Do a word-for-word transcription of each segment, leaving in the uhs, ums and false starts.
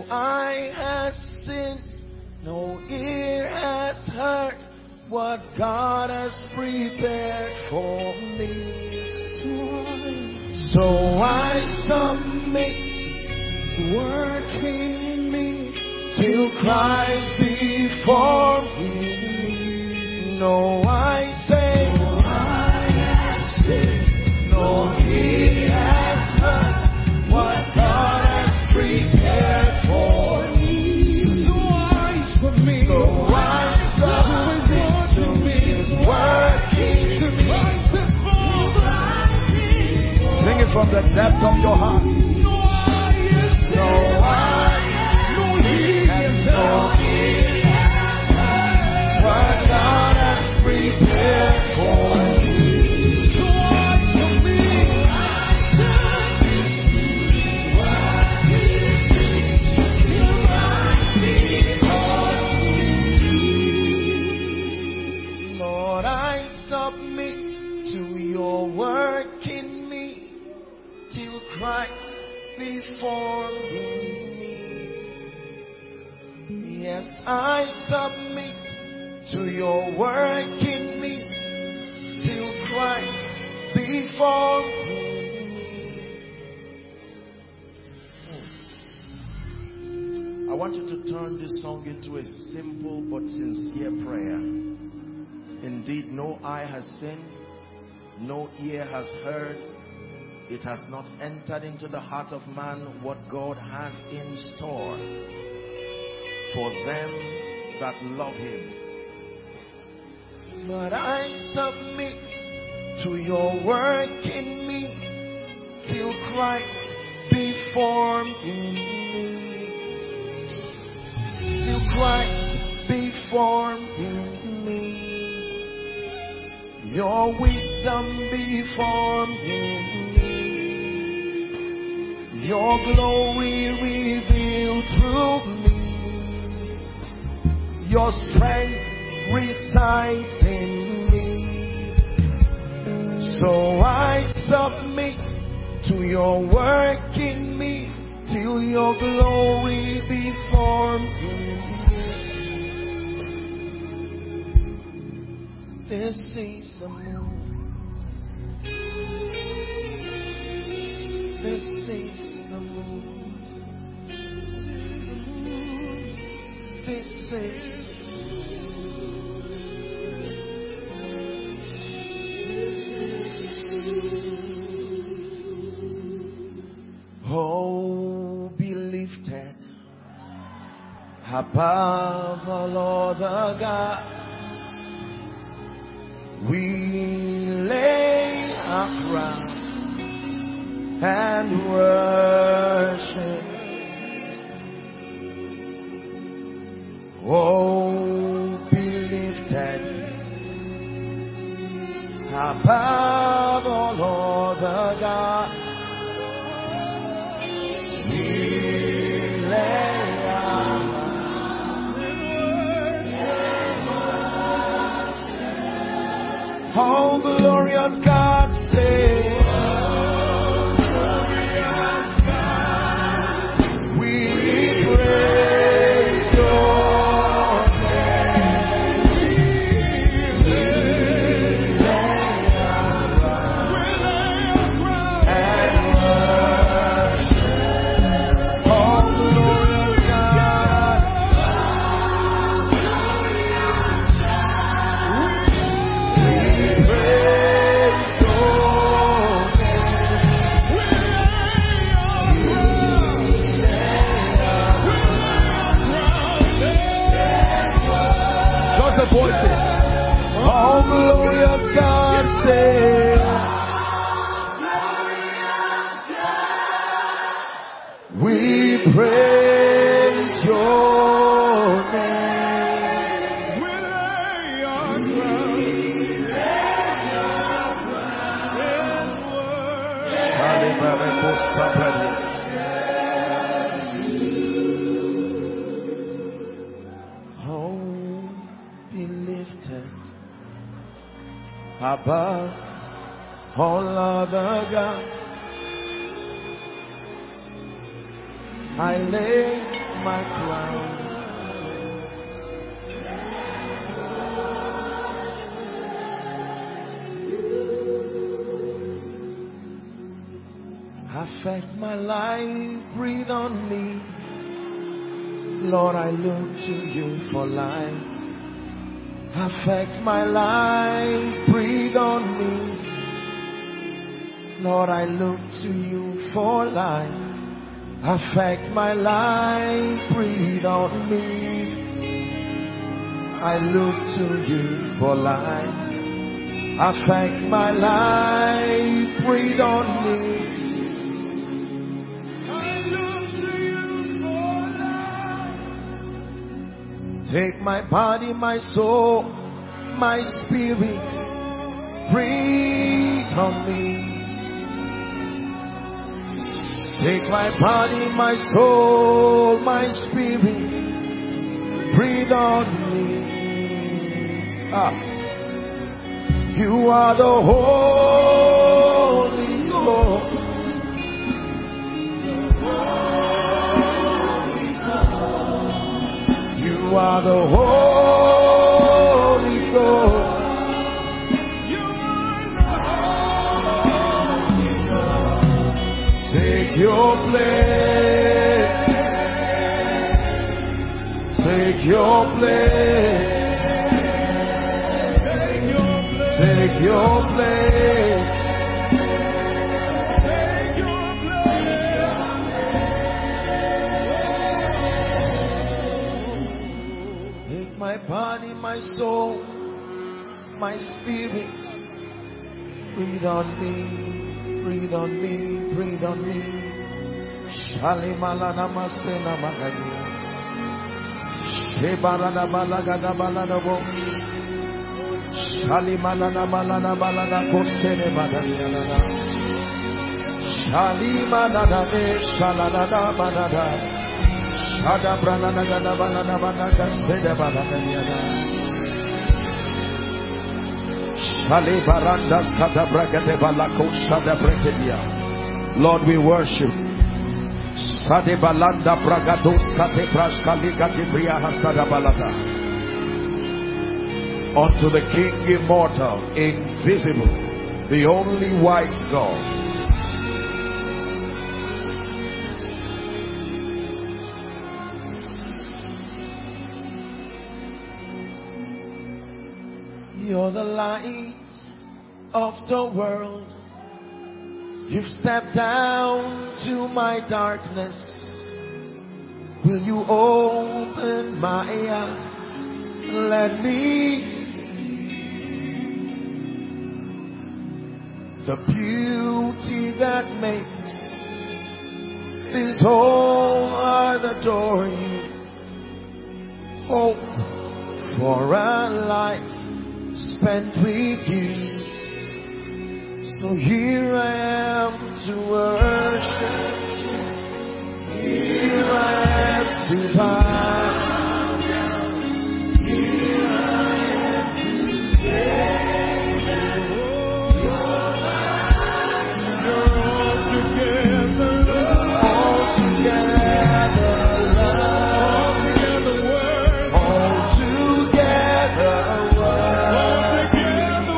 eye has seen, no ear has heard what God has prepared for me. So I submit to work in me till Christ be formed in me. No, I say, no eye has seen, no ear has heard what God has prepared for me. So eyes for me, so eyes submit to me, working to me. Sing it from the depth of your heart. No eye, no ear, no ear, what God has prepared for me. So eyes for me, Lord, I submit to your work in me till Christ be formed in me. Yes, I submit to your work in me till Christ be formed in me. I want you to turn this song into a simple but sincere prayer. Indeed, no eye has seen, no ear has heard, it has not entered into the heart of man what God has in store for them that love him. But I submit to your work in me till Christ be formed in me. Till Christ be formed in me. Your wisdom be formed in me. Your glory revealed through me. Your strength resides in me. So I submit to your work in me till your glory be formed in me. This is a move. This is the moon. This is oh, be lifted above all other gods. We lay our crown and worship. Oh, be lifted above all other gods. We lay our crown. Oh, glorious God, say. Above all other gods, I lay my crown. Affect my life, breathe on me. Lord, I look to you for life. Affect my life, breathe on me. Lord, I look to you for life. Affect my life, breathe on me. I look to you for life. Affect my life, breathe on me. Take my body, my soul, my spirit, breathe on me. Take my body, my soul, my spirit, breathe on me. Ah. You are the Holy Ghost. You are the Holy Ghost. You are the Holy Ghost. Take your place. Take your place. Take your place. Take your place. Take my body, my soul, my spirit. Breathe on me, breathe on me, breathe on me. Shalimalana masena magadi. Shebarada balagada balada bo. Shalimalana balada balada kosene badadiana. Shalimalana de shalalada badada. Shada branana gada balada balada sede badadiana. Shali barandas kata brakete balako shada brakedia. Lord, we worship. Shade balanda bragados kate prash kaligati bria hasada balada. Unto the King immortal, invisible, the only wise God. You're the light of the world. You've stepped down to my darkness. Will you open my eyes and let me see the beauty that makes this whole heart adore you? Hope for a life spent with you. So here I am to worship. Here I am to bow. Here I am to say that you're mine. You're all together love. All together love. All together word. All together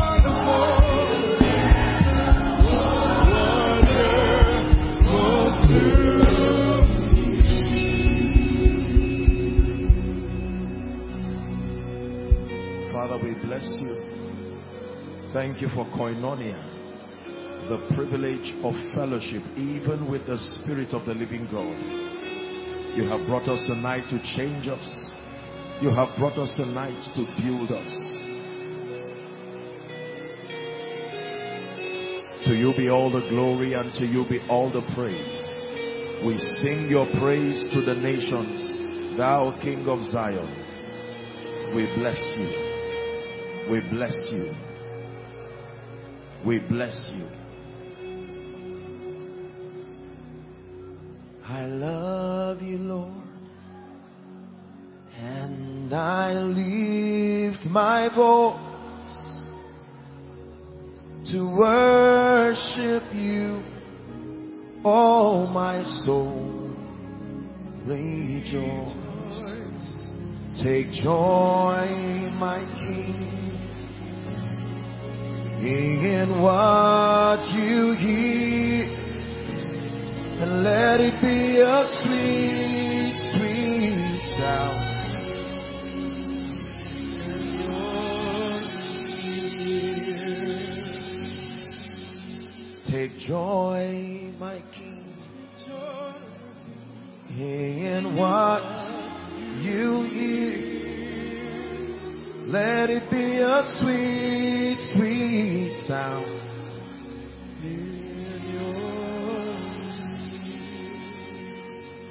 Father, we bless you. Thank you for koinonia, the privilege of fellowship, even with the Spirit of the living God. You have brought us tonight to change us. You have brought us tonight to build us. To you be all the glory and to you be all the praise. We sing your praise to the nations, thou King of Zion. We bless you. We bless you. We bless you. I love you, Lord, and I lift my voice to worship you, oh my soul. rejoice. Take joy, my King, in what you hear, and let it be a sweet, sweet sound. Take joy, my King, in what you hear. Let it be a sweet, sweet sound in your ear.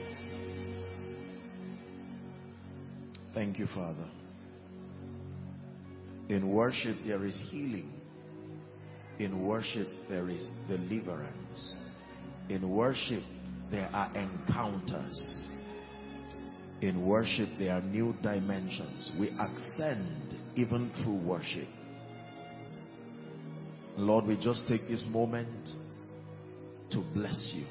Thank you, Father. In worship there is healing. In worship there is deliverance. In worship there are encounters. In worship there are new dimensions. We ascend even through worship. Lord, we just take this moment to bless you.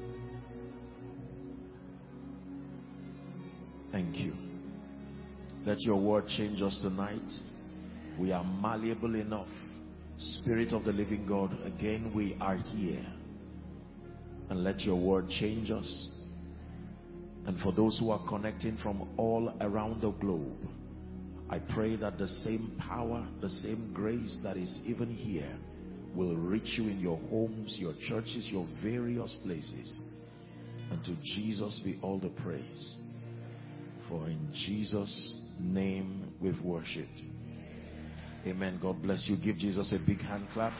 Thank you. Let your word change us tonight. We are malleable enough. Spirit of the living God, again we are here. And let your word change us. And for those who are connecting from all around the globe, I pray that the same power, the same grace that is even here will reach you in your homes, your churches, your various places. And to Jesus be all the praise. For in Jesus' name we've worshipped. Amen. God bless you. Give Jesus a big hand clap.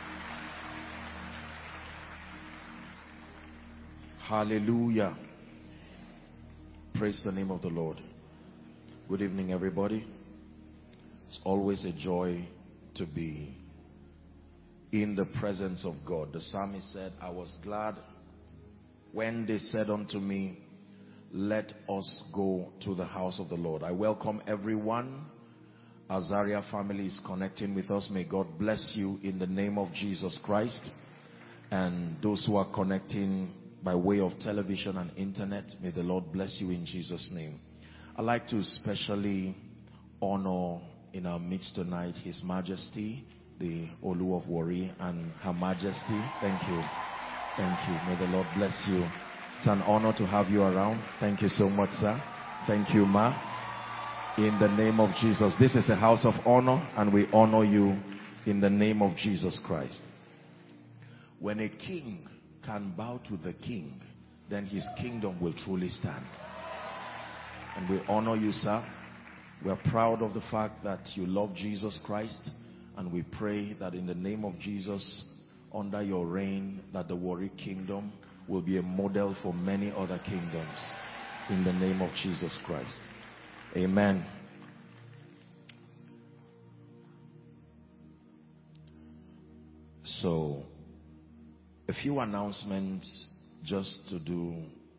Hallelujah. Praise the name of the Lord. Good evening, everybody. It's always a joy to be in the presence of God. The psalmist said, I was glad when they said unto me, let us go to the house of the Lord. I welcome everyone. Azaria family is connecting with us. May God bless you in the name of Jesus Christ. And those who are connecting by way of television and internet, may the Lord bless you in Jesus' name. I'd like to especially honor in our midst tonight His Majesty, the Olu of Warri, and Her Majesty. Thank you. Thank you. May the Lord bless you. It's an honor to have you around. Thank you so much, sir. Thank you, ma. In the name of Jesus. This is a house of honor, and we honor you in the name of Jesus Christ. When a king can bow to the king, then his kingdom will truly stand. And we honor you, sir. We are proud of the fact that you love Jesus Christ, and we pray that in the name of Jesus, under your reign, that the Warri kingdom will be a model for many other kingdoms in the name of Jesus Christ. Amen. So, a few announcements just to do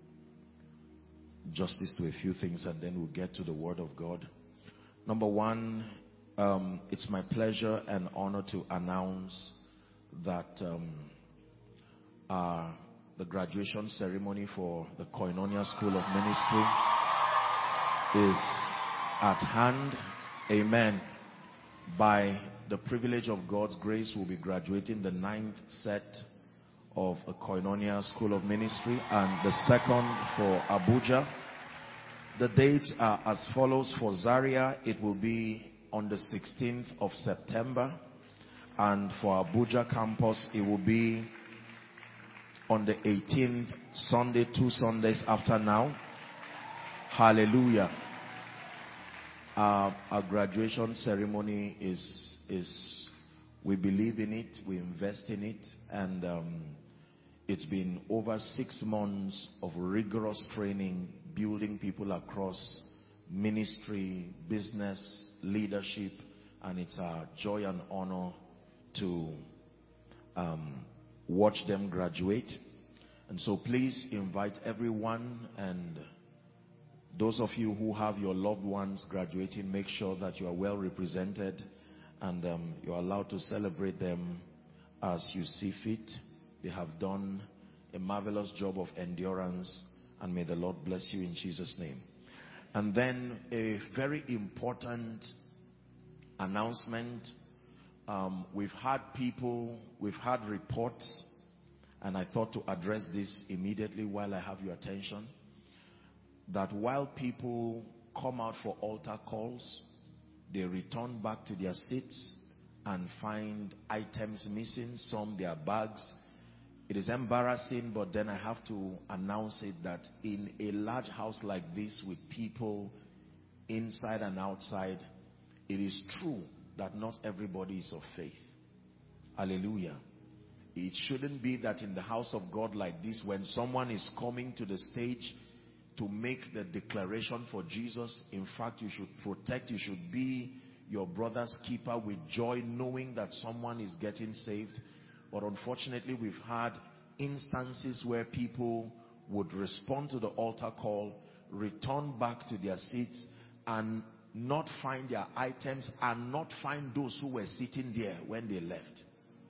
justice to a few things, and then we'll get to the Word of God. Number one, um, it's my pleasure and honor to announce that um, uh, the graduation ceremony for the Koinonia School of Ministry is at hand. Amen. By the privilege of God's grace, we'll be graduating the ninth set of a Koinonia School of Ministry and the second for Abuja. The dates are as follows. For Zaria, it will be on the sixteenth of September, and for Abuja campus, it will be on the eighteenth, Sunday, two Sundays after now. Hallelujah. Uh, our graduation ceremony is, is, we believe in it, we invest in it, and um, it's been over six months of rigorous training, building people across ministry, business, leadership, and it's our joy and honor to um, watch them graduate. And so please invite everyone, and those of you who have your loved ones graduating, make sure that you are well represented, and um, you are allowed to celebrate them as you see fit. They have done a marvelous job of endurance, And may the Lord bless you in Jesus' name. And then a very important announcement. Um, we've had people, we've had reports, and I thought to address this immediately while I have your attention, that while people come out for altar calls, they return back to their seats and find items missing, some their bags. It is embarrassing, but then I have to announce it that in a large house like this with people inside and outside, it is true that not everybody is of faith. Hallelujah. It shouldn't be that in the house of God like this, when someone is coming to the stage to make the declaration for Jesus, in fact, you should protect, you should be your brother's keeper with joy, knowing that someone is getting saved. But unfortunately, we've had instances where people would respond to the altar call, return back to their seats, and not find their items, and not find those who were sitting there when they left.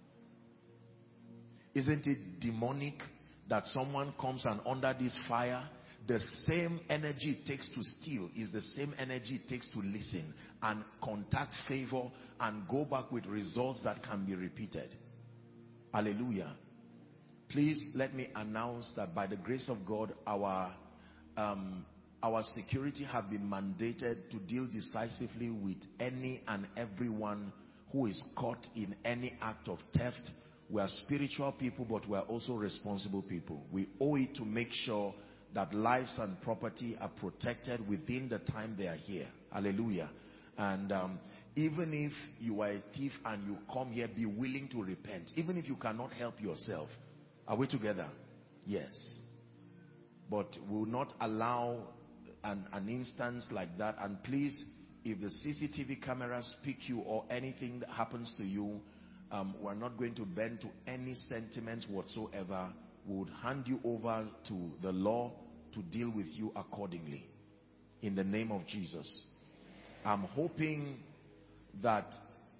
Isn't it demonic that someone comes and under this fire, the same energy it takes to steal is the same energy it takes to listen and contact favor and go back with results that can be repeated? Hallelujah. Please let me announce that by the grace of God, our um, our security have been mandated to deal decisively with any and everyone who is caught in any act of theft. We are spiritual people, but we are also responsible people. We owe it to make sure that lives and property are protected within the time they are here. Hallelujah. And um, even if you are a thief and you come here, be willing to repent. Even if you cannot help yourself. Are we together? Yes. But we will not allow an, an instance like that. And please, if the C C T V cameras pick you or anything that happens to you, um, we're not going to bend to any sentiments whatsoever. We would hand you over to the law to deal with you accordingly. In the name of Jesus. I'm hoping that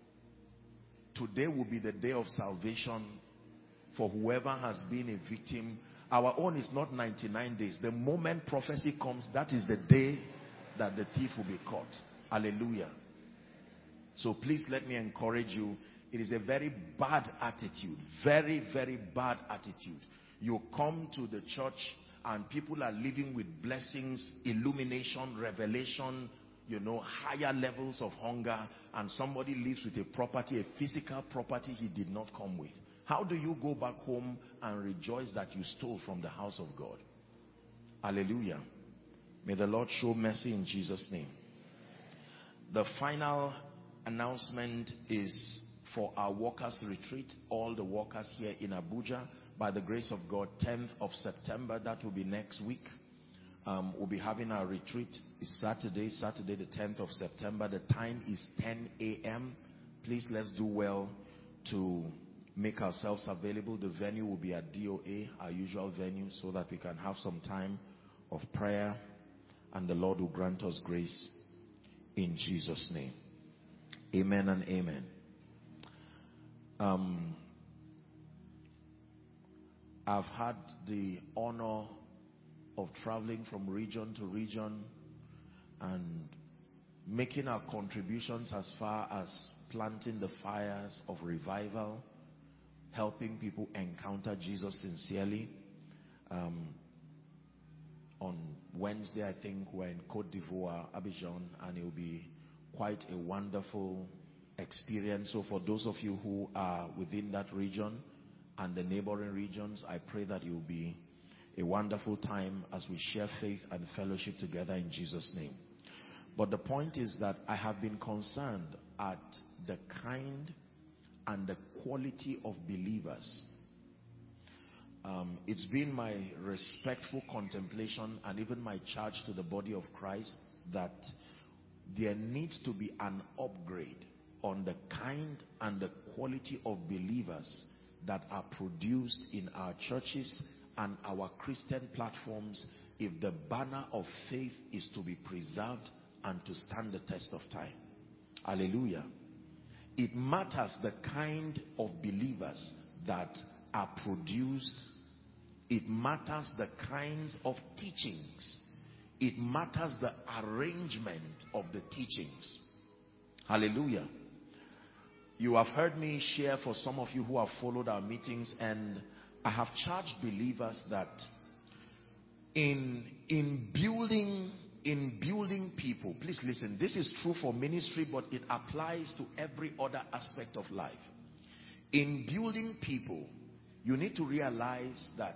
today will be the day of salvation for whoever has been a victim. Our own is not ninety-nine days. The moment prophecy comes, that is the day that the thief will be caught. Hallelujah. So please let me encourage you. It is a very bad attitude. Very, very bad attitude. You come to the church and people are living with blessings, illumination, revelation, you know, higher levels of hunger, and somebody lives with a property, a physical property he did not come with. How do you go back home and rejoice that you stole from the house of God? Hallelujah. May the Lord show mercy in Jesus' name. The final announcement is for our workers retreat. All the workers here in Abuja, by the grace of God, tenth of September, that will be next week. Um, we'll be having our retreat. It's Saturday, Saturday the tenth of September. The time is ten A M Please, let's do well to make ourselves available. The venue will be at D O A, our usual venue, so that we can have some time of prayer, and the Lord will grant us grace in Jesus' name. Amen and amen. Um, I've had the honor of traveling from region to region and making our contributions as far as planting the fires of revival, helping people encounter Jesus sincerely. Um, on Wednesday, I think, we're in Côte d'Ivoire, Abidjan, and it will be quite a wonderful experience. So for those of you who are within that region and the neighboring regions, I pray that it will be a wonderful time as we share faith and fellowship together in Jesus' name. But the point is that I have been concerned at the kind and the quality of believers. Um, it's been my respectful contemplation and even my charge to the body of Christ that there needs to be an upgrade on the kind and the quality of believers that are produced in our churches and our Christian platforms if the banner of faith is to be preserved and to stand the test of time. Hallelujah. It matters the kind of believers that are produced It matters the kinds of teachings. It matters the arrangement of the teachings. Hallelujah. You have heard me share, for some of you who have followed our meetings, and I have charged believers that in, in building in building people, please listen, this is true for ministry, but it applies to every other aspect of life. In building people, you need to realize that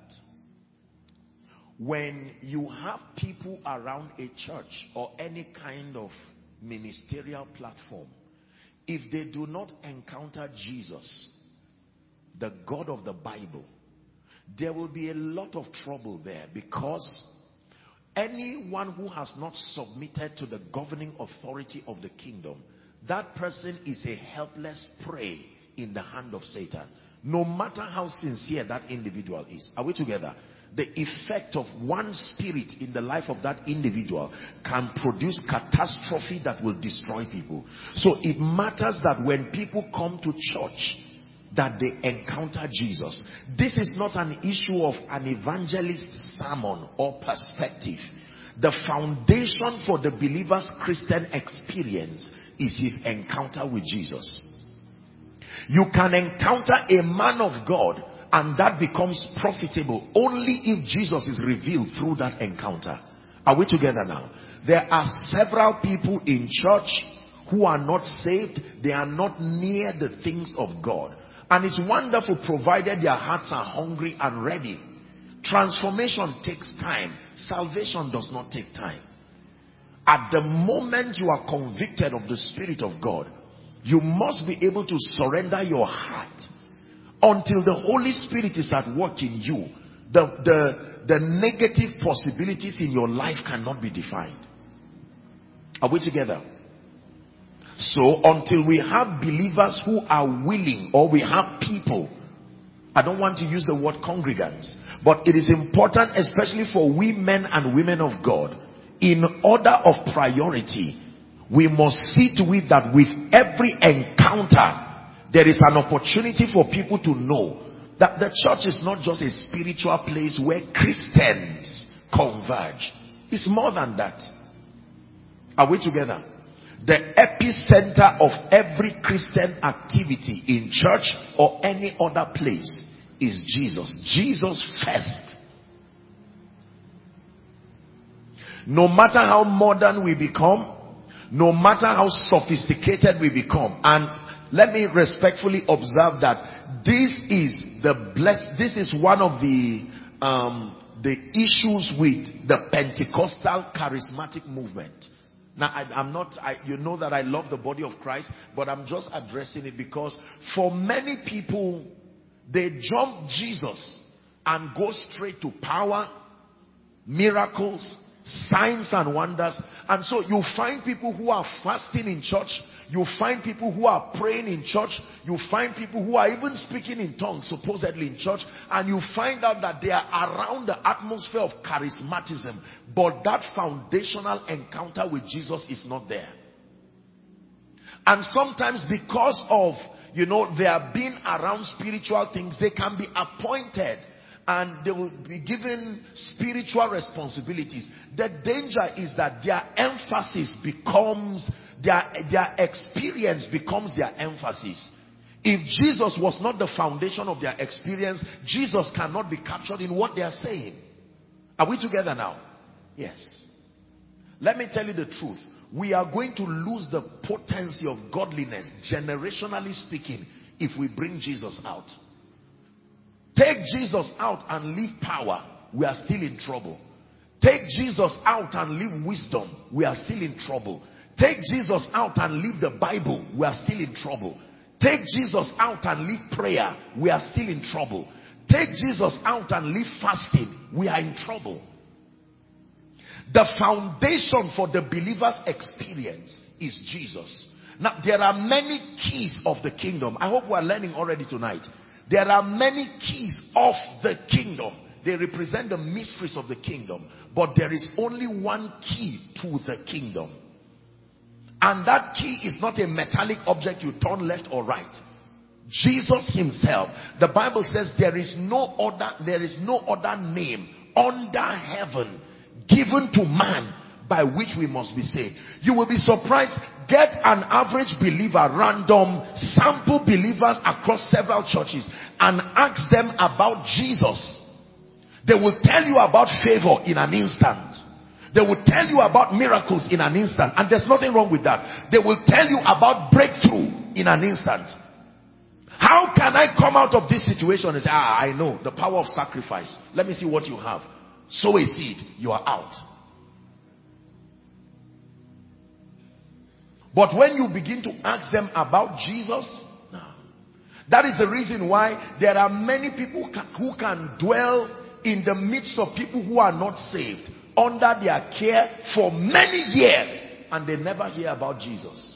when you have people around a church or any kind of ministerial platform, if they do not encounter Jesus, the God of the Bible, there will be a lot of trouble there, because anyone who has not submitted to the governing authority of the kingdom, that person is a helpless prey in the hand of Satan, no matter how sincere that individual is. Are we together? The effect of one spirit in the life of that individual can produce catastrophe that will destroy people. So it matters that when people come to church, that they encounter Jesus. This is not an issue of an evangelist sermon or perspective. The foundation for the believer's Christian experience is his encounter with Jesus. You can encounter a man of God, and that becomes profitable only if Jesus is revealed through that encounter. Are we together now? There are several people in church who are not saved. They are not near the things of God. And it's wonderful, provided their hearts are hungry and ready. Transformation takes time. Salvation does not take time. At the moment you are convicted of the Spirit of God, you must be able to surrender your heart. Until the Holy Spirit is at work in you, the, the, the negative possibilities in your life cannot be defined. Are we together? So until we have believers who are willing, or we have people, I don't want to use the word congregants, but it is important, especially for we men and women of God, in order of priority, we must see to it that with every encounter, there is an opportunity for people to know that the church is not just a spiritual place where Christians converge. It's more than that. Are we together? The epicenter of every Christian activity in church or any other place is Jesus. Jesus first. No matter how modern we become, no matter how sophisticated we become, and let me respectfully observe that this is the bless. This is one of the um, the issues with the Pentecostal charismatic movement. Now, I, I'm not, I, you know that I love the body of Christ, but I'm just addressing it because for many people, they jump Jesus and go straight to power, miracles, signs and wonders. And so you find people who are fasting in church, you find people who are praying in church, you find people who are even speaking in tongues supposedly in church, and you find out that they are around the atmosphere of charismatism, but that foundational encounter with Jesus is not there. And sometimes because of, you know, they are being around spiritual things, they can be appointed and they will be given spiritual responsibilities. The danger is that their emphasis becomes, their, their experience becomes their emphasis. If Jesus was not the foundation of their experience, Jesus cannot be captured in what they are saying. Are we together now? Yes. Let me tell you the truth. We are going to lose the potency of godliness, generationally speaking, if we bring Jesus out. Take Jesus out and leave power, we are still in trouble. Take Jesus out and leave wisdom, we are still in trouble. Take Jesus out and leave the Bible, we are still in trouble. Take Jesus out and leave prayer, we are still in trouble. Take Jesus out and leave fasting, we are in trouble. The foundation for the believer's experience is Jesus. Now, there are many keys of the kingdom. I hope we are learning already tonight. There are many keys of the kingdom. They represent the mysteries of the kingdom. But there is only one key to the kingdom. And that key is not a metallic object you turn left or right. Jesus himself. The Bible says there is no other, there is no other name under heaven given to man by which we must be saved. You will be surprised. Get an average believer, random sample believers across several churches, and ask them about Jesus. They will tell you about favor in an instant. They will tell you about miracles in an instant. And there's nothing wrong with that. They will tell you about breakthrough in an instant. How can I come out of this situation? And say, ah, I know the power of sacrifice. Let me see what you have. Sow a seed, you are out. But when you begin to ask them about Jesus, no. That is the reason why there are many people who can dwell in the midst of people who are not saved, under their care for many years, and they never hear about Jesus.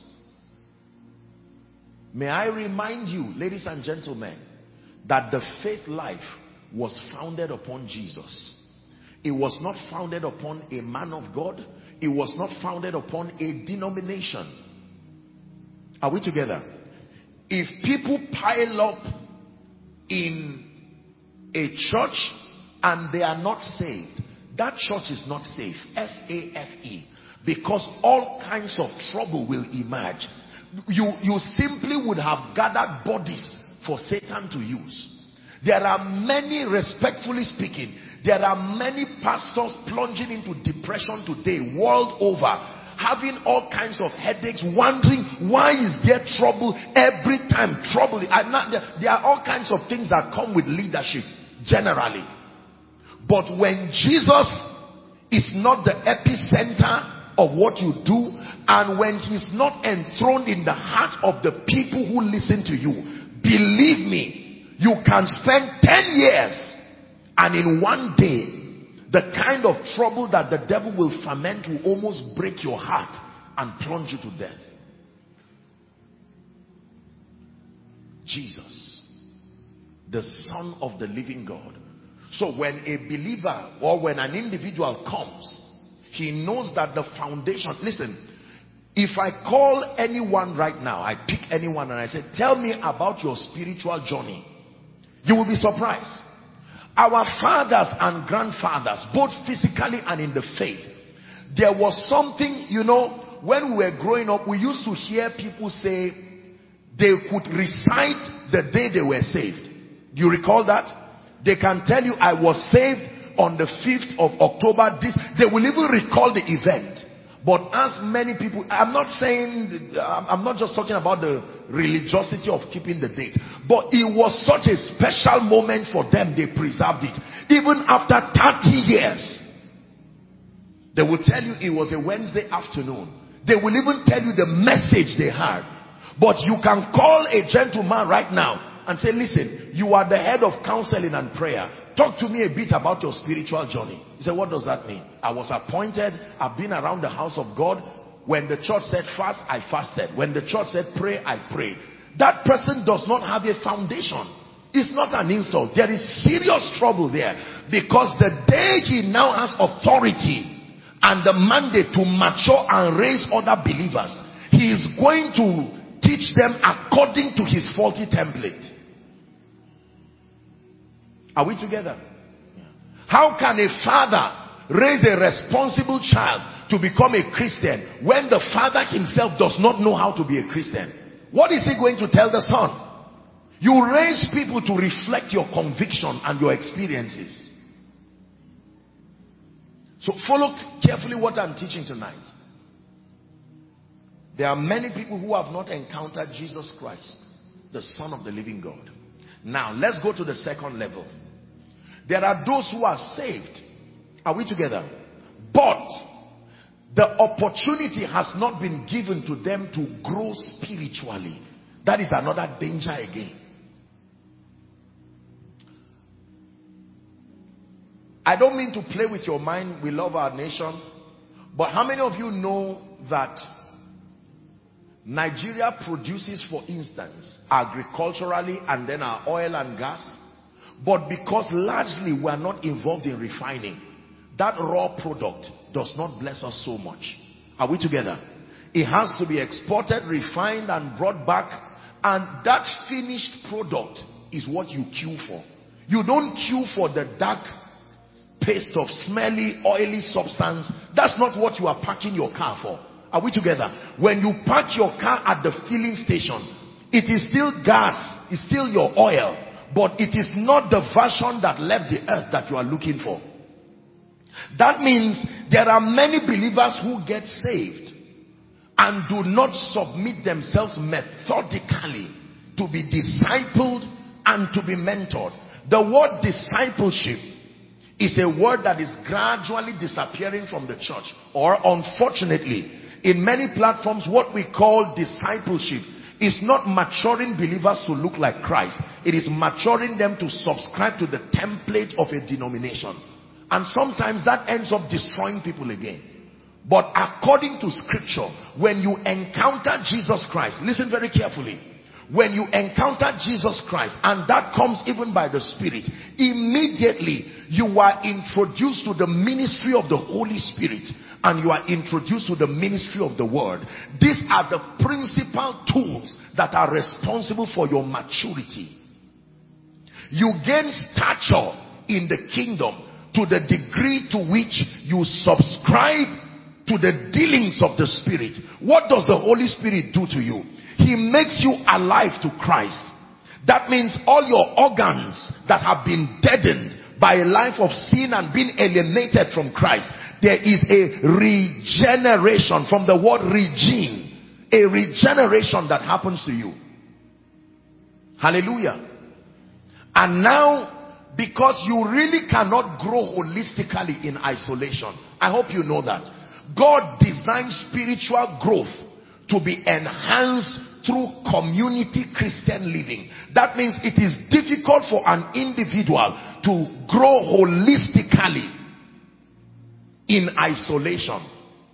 May I remind you, ladies and gentlemen, that the faith life was founded upon Jesus. It was not founded upon a man of God. It was not founded upon a denomination. Are we together? If people pile up in a church and they are not saved, that church is not safe. S A F E. Because all kinds of trouble will emerge. You, you simply would have gathered bodies for Satan to use. There are many, respectfully speaking, there are many pastors plunging into depression today, world over, having all kinds of headaches, wondering why is there trouble every time. Trouble. There are all kinds of things that come with leadership, generally. But when Jesus is not the epicenter of what you do, and when he's not enthroned in the heart of the people who listen to you, believe me, you can spend ten years and in one day, the kind of trouble that the devil will ferment will almost break your heart and plunge you to death. Jesus, the Son of the living God. So when a believer or when an individual comes, he knows that the foundation, listen, if I call anyone right now, I pick anyone and I say, tell me about your spiritual journey, you will be surprised. Our fathers and grandfathers, both physically and in the faith, there was something, you know, when we were growing up, we used to hear people say they could recite the day they were saved. Do you recall that? They can tell you, I was saved on the fifth of October. This, they will even recall the event. But as many people, I'm not saying, I'm not just talking about the religiosity of keeping the date, but it was such a special moment for them, they preserved it. Even after thirty years, they will tell you it was a Wednesday afternoon. They will even tell you the message they had. But you can call a gentleman right now and say, listen, you are the head of counseling and prayer. Talk to me a bit about your spiritual journey. He said, what does that mean? I was appointed. I've been around the house of God. When the church said fast, I fasted. When the church said pray, I prayed. That person does not have a foundation. It's not an insult. There is serious trouble there. Because the day he now has authority and the mandate to mature and raise other believers, he is going to teach them according to his faulty template. Are we together? How can a father raise a responsible child to become a Christian when the father himself does not know how to be a Christian? What is he going to tell the son? You raise people to reflect your conviction and your experiences. So follow carefully what I'm teaching tonight. There are many people who have not encountered Jesus Christ, the Son of the living God. Now, let's go to the second level. There are those who are saved. Are we together? But the opportunity has not been given to them to grow spiritually. That is another danger again. I don't mean to play with your mind. We love our nation. But how many of you know that Nigeria produces, for instance, agriculturally and then our oil and gas? But because largely we are not involved in refining, that raw product does not bless us so much. Are we together? It has to be exported, refined and brought back And that finished product is what you queue for. You don't queue for the dark paste of smelly, oily substance. That's not what you are parking your car for. Are we together? When you park your car at the filling station, it is still gas, it's still your oil, but it is not the version that left the earth that you are looking for. That means there are many believers who get saved and do not submit themselves methodically to be discipled and to be mentored. The word discipleship is a word that is gradually disappearing from the church. Or unfortunately, in many platforms, what we call discipleship is not maturing believers to look like Christ. It is maturing them to subscribe to the template of a denomination. And sometimes that ends up destroying people again. But according to scripture, when you encounter Jesus Christ, listen very carefully. When you encounter Jesus Christ, and that comes even by the Spirit, immediately you are introduced to the ministry of the Holy Spirit, and you are introduced to the ministry of the Word. These are the principal tools that are responsible for your maturity. You gain stature in the kingdom to the degree to which you subscribe to the dealings of the Spirit. What does the Holy Spirit do to you? He makes you alive to Christ. That means all your organs that have been deadened by a life of sin and been alienated from Christ, there is a regeneration, from the word regene, a regeneration that happens to you. Hallelujah. And now, because you really cannot grow holistically in isolation, I hope you know that God designed spiritual growth to be enhanced through community Christian living. That means it is difficult for an individual to grow holistically in isolation.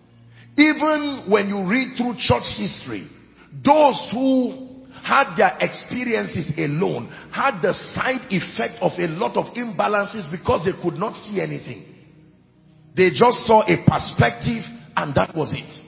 Even when you read through church history, those who had their experiences alone had the side effect of a lot of imbalances because they could not see anything. They just saw a perspective and that was it.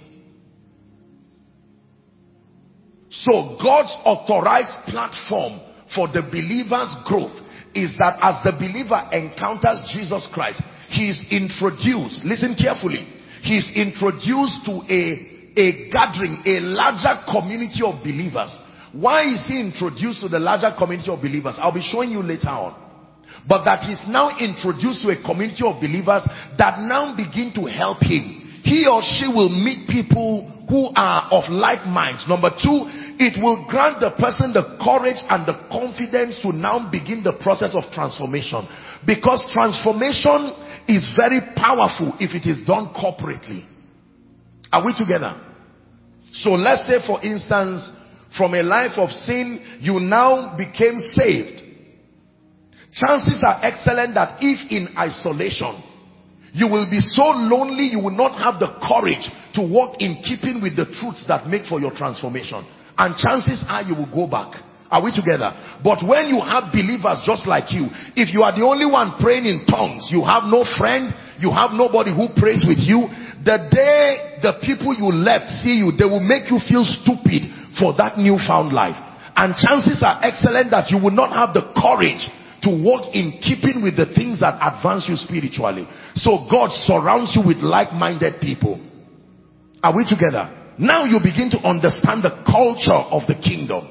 So God's authorized platform for the believer's growth is that as the believer encounters Jesus Christ, he is introduced, listen carefully, he is introduced to a, a gathering, a larger community of believers. Why is he introduced to the larger community of believers? I'll be showing you later on. But that he's now introduced to a community of believers that now begin to help him. He or she will meet people who are of like minds. Number two, it will grant the person the courage and the confidence to now begin the process of transformation. Because transformation is very powerful if it is done corporately. Are we together? So let's say, for instance, from a life of sin, you now became saved. Chances are excellent that if in isolation, you will be so lonely, you will not have the courage to walk in keeping with the truths that make for your transformation. And chances are you will go back. Are we together? But when you have believers just like you, if you are the only one praying in tongues, you have no friend, you have nobody who prays with you, the day the people you left see you, they will make you feel stupid for that newfound life. And chances are excellent that you will not have the courage to walk in keeping with the things that advance you spiritually. So God surrounds you with like-minded people. Are we together? Now you begin to understand the culture of the kingdom.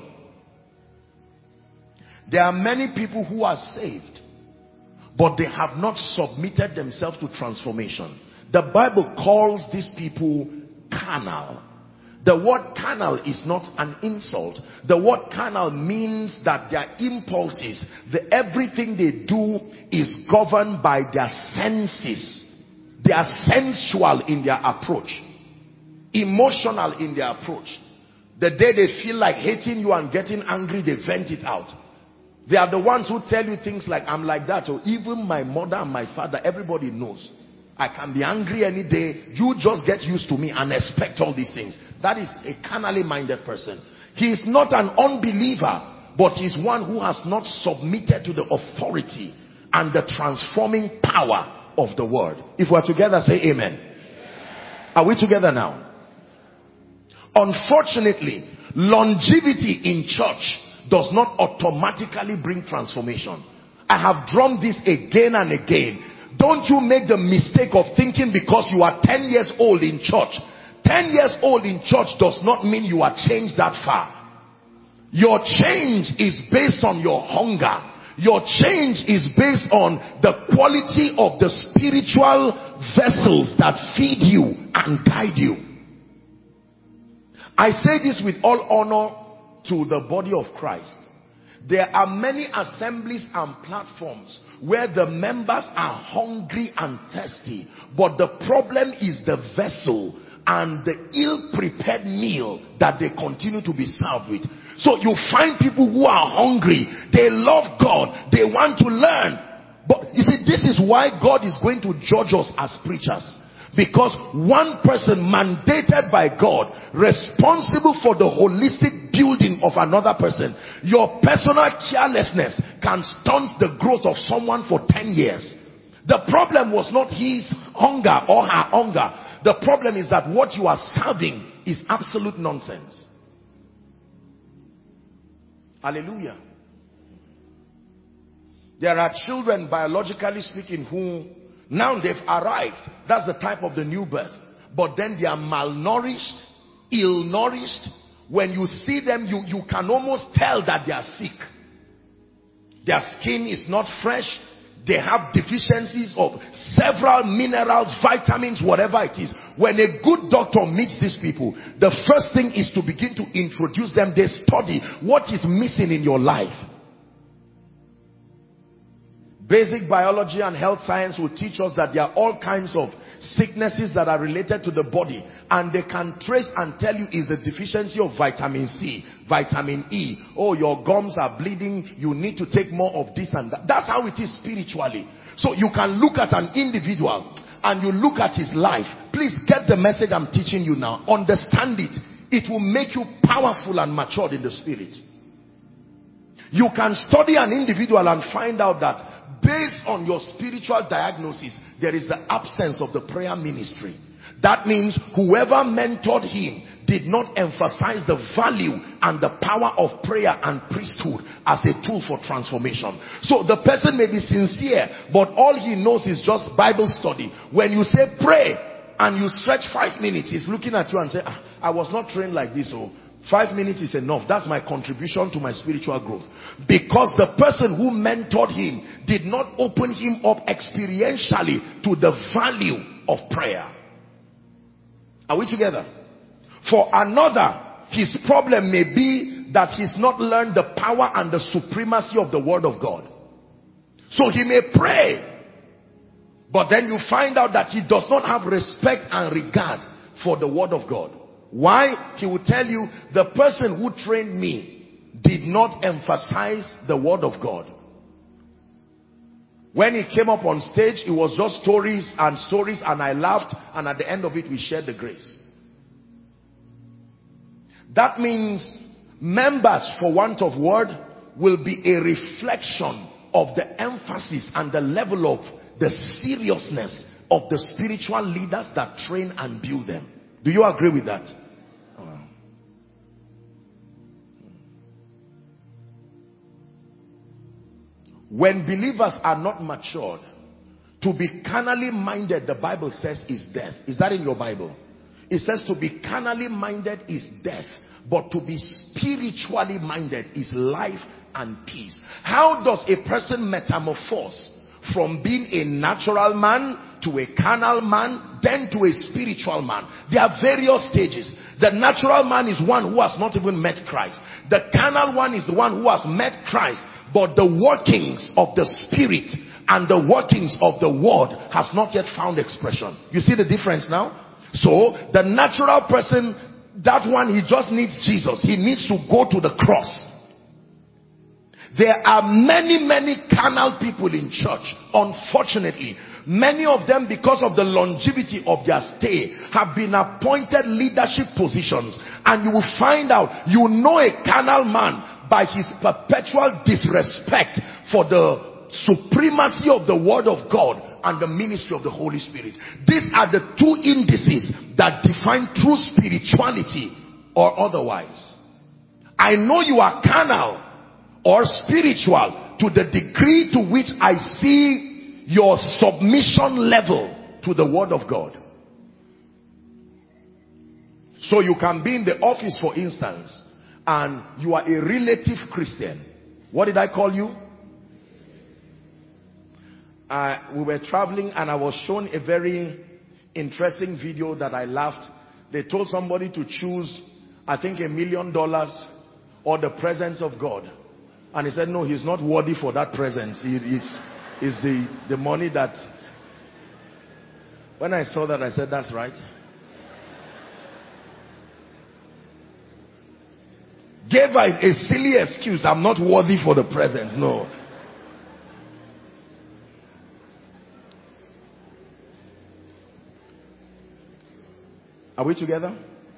There are many people who are saved, but they have not submitted themselves to transformation. The Bible calls these people carnal. The word carnal is not an insult. The word carnal means that their impulses, the, everything they do is governed by their senses. They are sensual in their approach, emotional in their approach. The day they feel like hating you and getting angry, they vent it out. They are the ones who tell you things like, I'm like that. Or even my mother and my father, everybody knows. I can be angry any day. You just get used to me and expect all these things. That is a carnally minded person. He is not an unbeliever, but he is one who has not submitted to the authority and the transforming power of the word. If we're together, say amen. Amen. Are we together now? Unfortunately, longevity in church does not automatically bring transformation. I have drummed this again and again. Don't you make the mistake of thinking because you are ten years old in church. ten years old in church does not mean you are changed that far. Your change is based on your hunger. Your change is based on the quality of the spiritual vessels that feed you and guide you. I say this with all honor to the body of Christ. There are many assemblies and platforms where the members are hungry and thirsty, but the problem is the vessel and the ill-prepared meal that they continue to be served with. So you find people who are hungry, they love God, they want to learn. But you see, this is why God is going to judge us as preachers. Because one person mandated by God, responsible for the holistic building of another person, your personal carelessness can stunt the growth of someone for ten years. The problem was not his hunger or her hunger. The problem is that what you are serving is absolute nonsense. Hallelujah. There are children, biologically speaking, who now they've arrived. That's the type of the new birth. But then they are malnourished, ill-nourished. When you see them, you, you can almost tell that they are sick. Their skin is not fresh. They have deficiencies of several minerals, vitamins, whatever it is. When a good doctor meets these people, the first thing is to begin to introduce them. They study what is missing in your life. Basic biology and health science will teach us that there are all kinds of sicknesses that are related to the body, and they can trace and tell you is the deficiency of vitamin C, vitamin E. Oh, your gums are bleeding, you need to take more of this and that. That's how it is spiritually. So you can look at an individual and you look at his life. Please get the message I'm teaching you now. Understand it. It will make you powerful and matured in the spirit. You can study an individual and find out that based on your spiritual diagnosis, there is the absence of the prayer ministry. That means whoever mentored him did not emphasize the value and the power of prayer and priesthood as a tool for transformation. So the person may be sincere, but all he knows is just Bible study. When you say pray and you stretch five minutes, he's looking at you and say, ah, I was not trained like this. Oh, five minutes is enough. That's my contribution to my spiritual growth. Because the person who mentored him did not open him up experientially to the value of prayer. Are we together? For another, his problem may be that he's not learned the power and the supremacy of the word of God. So he may pray, but then you find out that he does not have respect and regard for the word of God. Why? He will tell you, the person who trained me did not emphasize the word of God. When he came up on stage, it was just stories and stories, and I laughed, and at the end of it, we shared the grace. That means members, for want of word, will be a reflection of the emphasis and the level of the seriousness of the spiritual leaders that train and build them. Do you agree with that? When believers are not matured, to be carnally minded, the Bible says, is death. Is that in your Bible? It says to be carnally minded is death, but to be spiritually minded is life and peace. How does a person metamorphose from being a natural man to a carnal man, then to a spiritual man? There are various stages. The natural man is one who has not even met Christ. The carnal one is the one who has met Christ, but the workings of the spirit and the workings of the word has not yet found expression. You see the difference now? So the natural person, that one, he just needs Jesus. He needs to go to the cross. There are many, many carnal people in church. Unfortunately, many of them, because of the longevity of their stay, have been appointed leadership positions. And you will find out, you know a carnal man by his perpetual disrespect for the supremacy of the word of God and the ministry of the Holy Spirit. These are the two indices that define true spirituality or otherwise. I know you are carnal or spiritual to the degree to which I see your submission level to the word of God. So you can be in the office, for instance, and you are a relative Christian. What did I call you? Uh, we were traveling and I was shown a very interesting video that I laughed. They told somebody to choose, I think, a million dollars or the presence of God. And he said, no, he's not worthy for that presence. He is, is the, the money that... When I saw that, I said, that's right. Gave her a silly excuse. I'm not worthy for the presence. No. Are we together?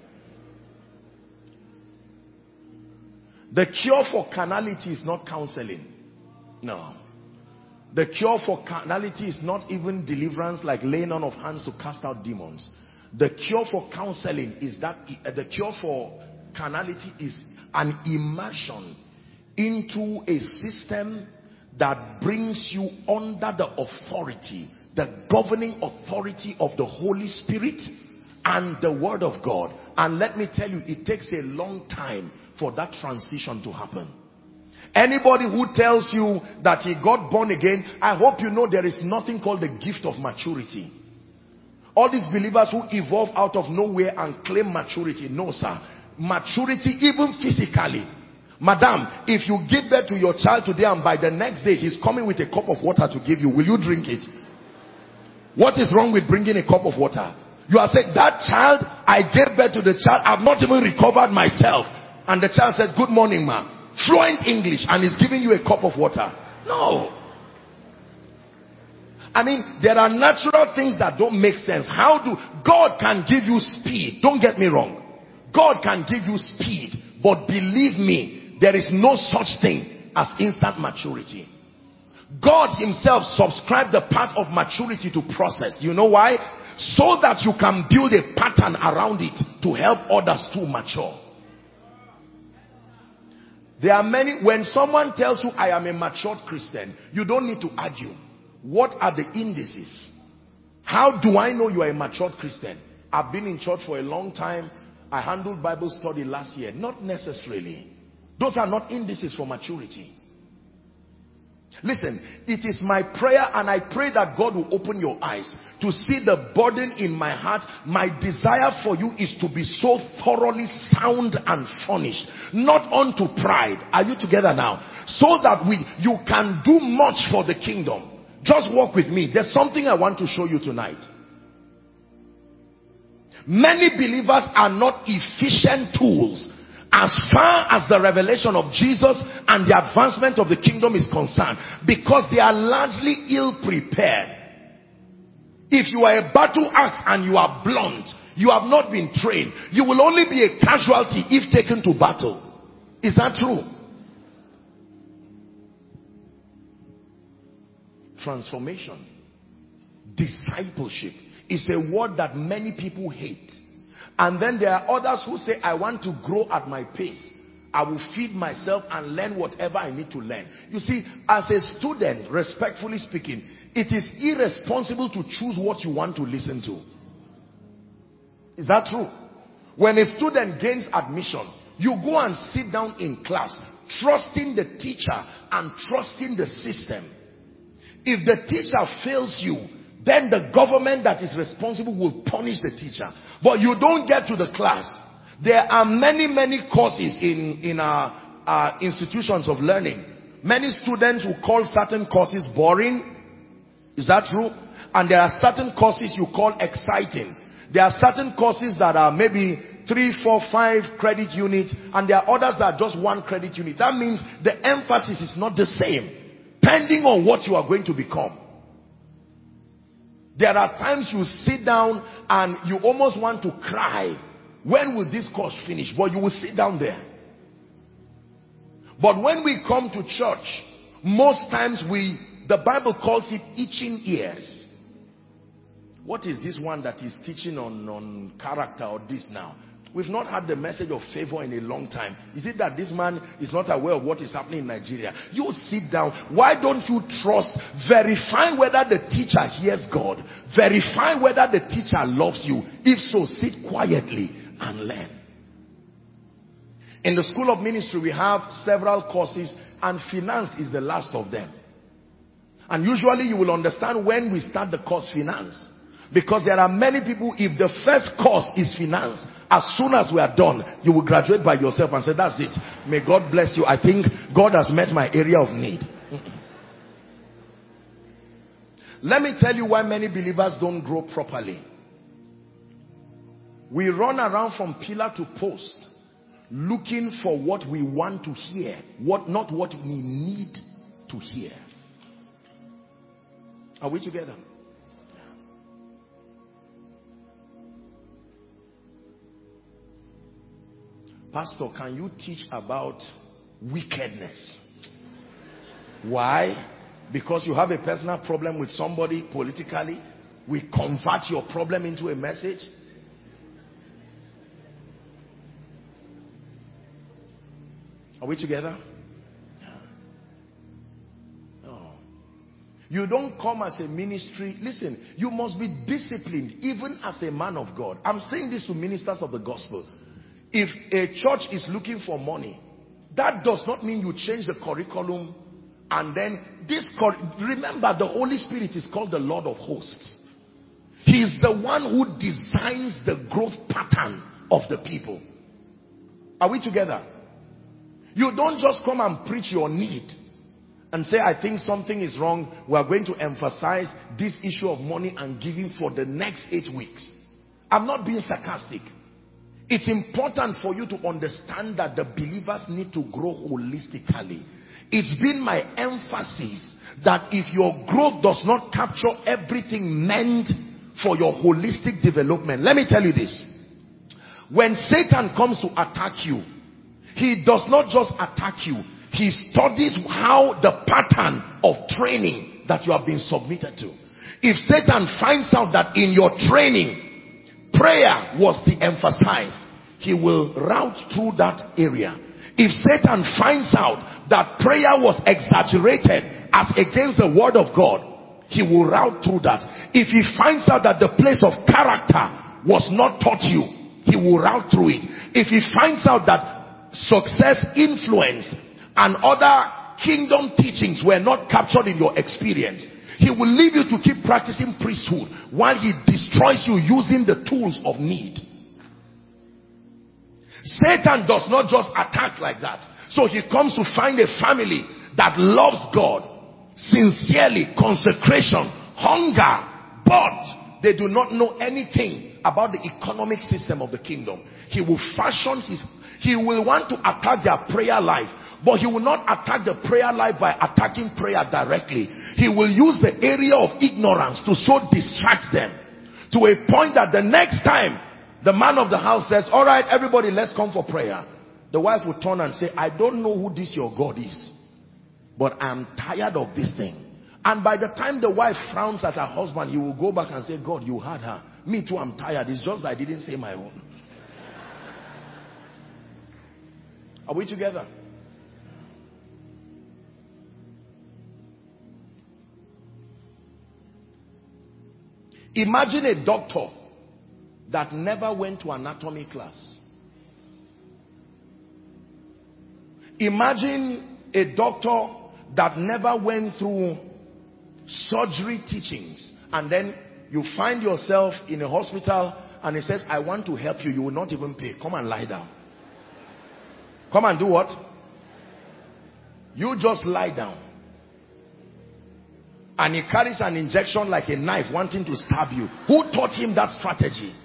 The cure for carnality is not counseling. No. The cure for carnality is not even deliverance like laying on of hands to cast out demons. The cure for counseling is that, the cure for carnality is an immersion into a system that brings you under the authority, the governing authority of the Holy Spirit and the Word of God. And let me tell you, it takes a long time for that transition to happen. Anybody who tells you that he got born again, I hope you know there is nothing called the gift of maturity. All these believers who evolve out of nowhere and claim maturity, no sir. Maturity, even physically. Madam, if you give birth to your child today and by the next day he's coming with a cup of water to give you, will you drink it? What is wrong with bringing a cup of water? You are saying, that child, I gave birth to the child, I've not even recovered myself. And the child said, good morning, ma. Fluent English, and is giving you a cup of water. No. I mean, there are natural things that don't make sense. How do... God can give you speed. Don't get me wrong. God can give you speed. But believe me, there is no such thing as instant maturity. God himself subscribed the path of maturity to process. You know why? So that you can build a pattern around it to help others to mature. There are many, when someone tells you, I am a matured Christian, you don't need to argue. What are the indices? How do I know you are a matured Christian? I've been in church for a long time. I handled Bible study last year. Not necessarily. Those are not indices for maturity. Listen, it is my prayer, and I pray that God will open your eyes to see the burden in my heart. My desire for you is to be so thoroughly sound and furnished, not unto pride. Are you together now? So that we, you can do much for the kingdom. Just walk with me. There's something I want to show you tonight. Many believers are not efficient tools as far as the revelation of Jesus and the advancement of the kingdom is concerned, because they are largely ill prepared. If you are a battle axe and you are blunt, you have not been trained, you will only be a casualty if taken to battle. Is that true? Transformation, discipleship is a word that many people hate. And then there are others who say, I want to grow at my pace. I will feed myself and learn whatever I need to learn. You see, as a student, respectfully speaking, it is irresponsible to choose what you want to listen to. Is that true? When a student gains admission, you go and sit down in class, trusting the teacher and trusting the system. If the teacher fails you, then the government that is responsible will punish the teacher. But you don't get to the class. There are many, many courses in, in our, our institutions of learning. Many students will call certain courses boring. Is that true? And there are certain courses you call exciting. There are certain courses that are maybe three, four, five credit units, and there are others that are just one credit unit. That means the emphasis is not the same, depending on what you are going to become. There are times you sit down and you almost want to cry. When will this course finish? But you will sit down there. But when we come to church, most times we, the Bible calls it itching ears. What is this one that is teaching on, on character or this now? We've not had the message of favor in a long time. Is it that this man is not aware of what is happening in Nigeria? You sit down. Why don't you trust? Verify whether the teacher hears God. Verify whether the teacher loves you. If so, sit quietly and learn. In the School of Ministry, we have several courses, and finance is the last of them. And usually you will understand when we start the course finance. Because there are many people, if the first course is finance, as soon as we are done, you will graduate by yourself and say, that's it. May God bless you. I think God has met my area of need. Let me tell you why many believers don't grow properly. We run around from pillar to post, looking for what we want to hear, what not what we need to hear. Are we together? Pastor, can you teach about wickedness? Why? Because you have a personal problem with somebody politically. We convert your problem into a message. Are we together? No. You don't come as a ministry. Listen, you must be disciplined even as a man of God. I'm saying this to ministers of the gospel. If a church is looking for money, that does not mean you change the curriculum and then this, remember the Holy Spirit is called the Lord of hosts. He is the one who designs the growth pattern of the people. Are we together? You don't just come and preach your need and say, I think something is wrong. We are going to emphasize this issue of money and giving for the next eight weeks. I'm not being sarcastic. It's important for you to understand that the believers need to grow holistically. It's been my emphasis that if your growth does not capture everything meant for your holistic development, let me tell you this. When Satan comes to attack you, he does not just attack you. He studies how the pattern of training that you have been submitted to. If Satan finds out that in your training, prayer was de-emphasized, he will route through that area. If Satan finds out that prayer was exaggerated as against the word of God, he will route through that. If he finds out that the place of character was not taught you, he will route through it. If he finds out that success, influence, and other kingdom teachings were not captured in your experience, he will leave you to keep practicing priesthood while he destroys you using the tools of need. Satan does not just attack like that. So he comes to find a family that loves God sincerely, consecration, hunger, but they do not know anything about the economic system of the kingdom. He will fashion his, he will want to attack their prayer life, but he will not attack the prayer life by attacking prayer directly. He will use the area of ignorance to so distract them to a point that the next time the man of the house says, all right, everybody, let's come for prayer, the wife will turn and say, I don't know who this your God is, but I'm tired of this thing. And by the time the wife frowns at her husband, he will go back and say, God, you had her. Me too, I'm tired. It's just I didn't say my own. Are we together? Imagine a doctor that never went to anatomy class. Imagine a doctor that never went through surgery teachings, and then you find yourself in a hospital and he says, I want to help you. You will not even pay. Come and lie down. Come and do what? You just lie down. And he carries an injection like a knife wanting to stab you. Who taught him that strategy?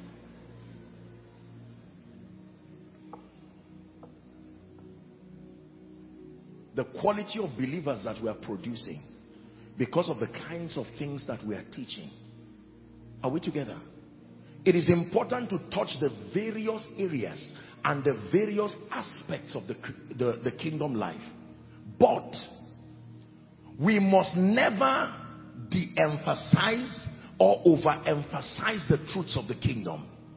The quality of believers that we are producing because of the kinds of things that we are teaching. Are we together? It is important to touch the various areas and the various aspects of the, the, the kingdom life. But we must never de-emphasize or overemphasize the truths of the kingdom.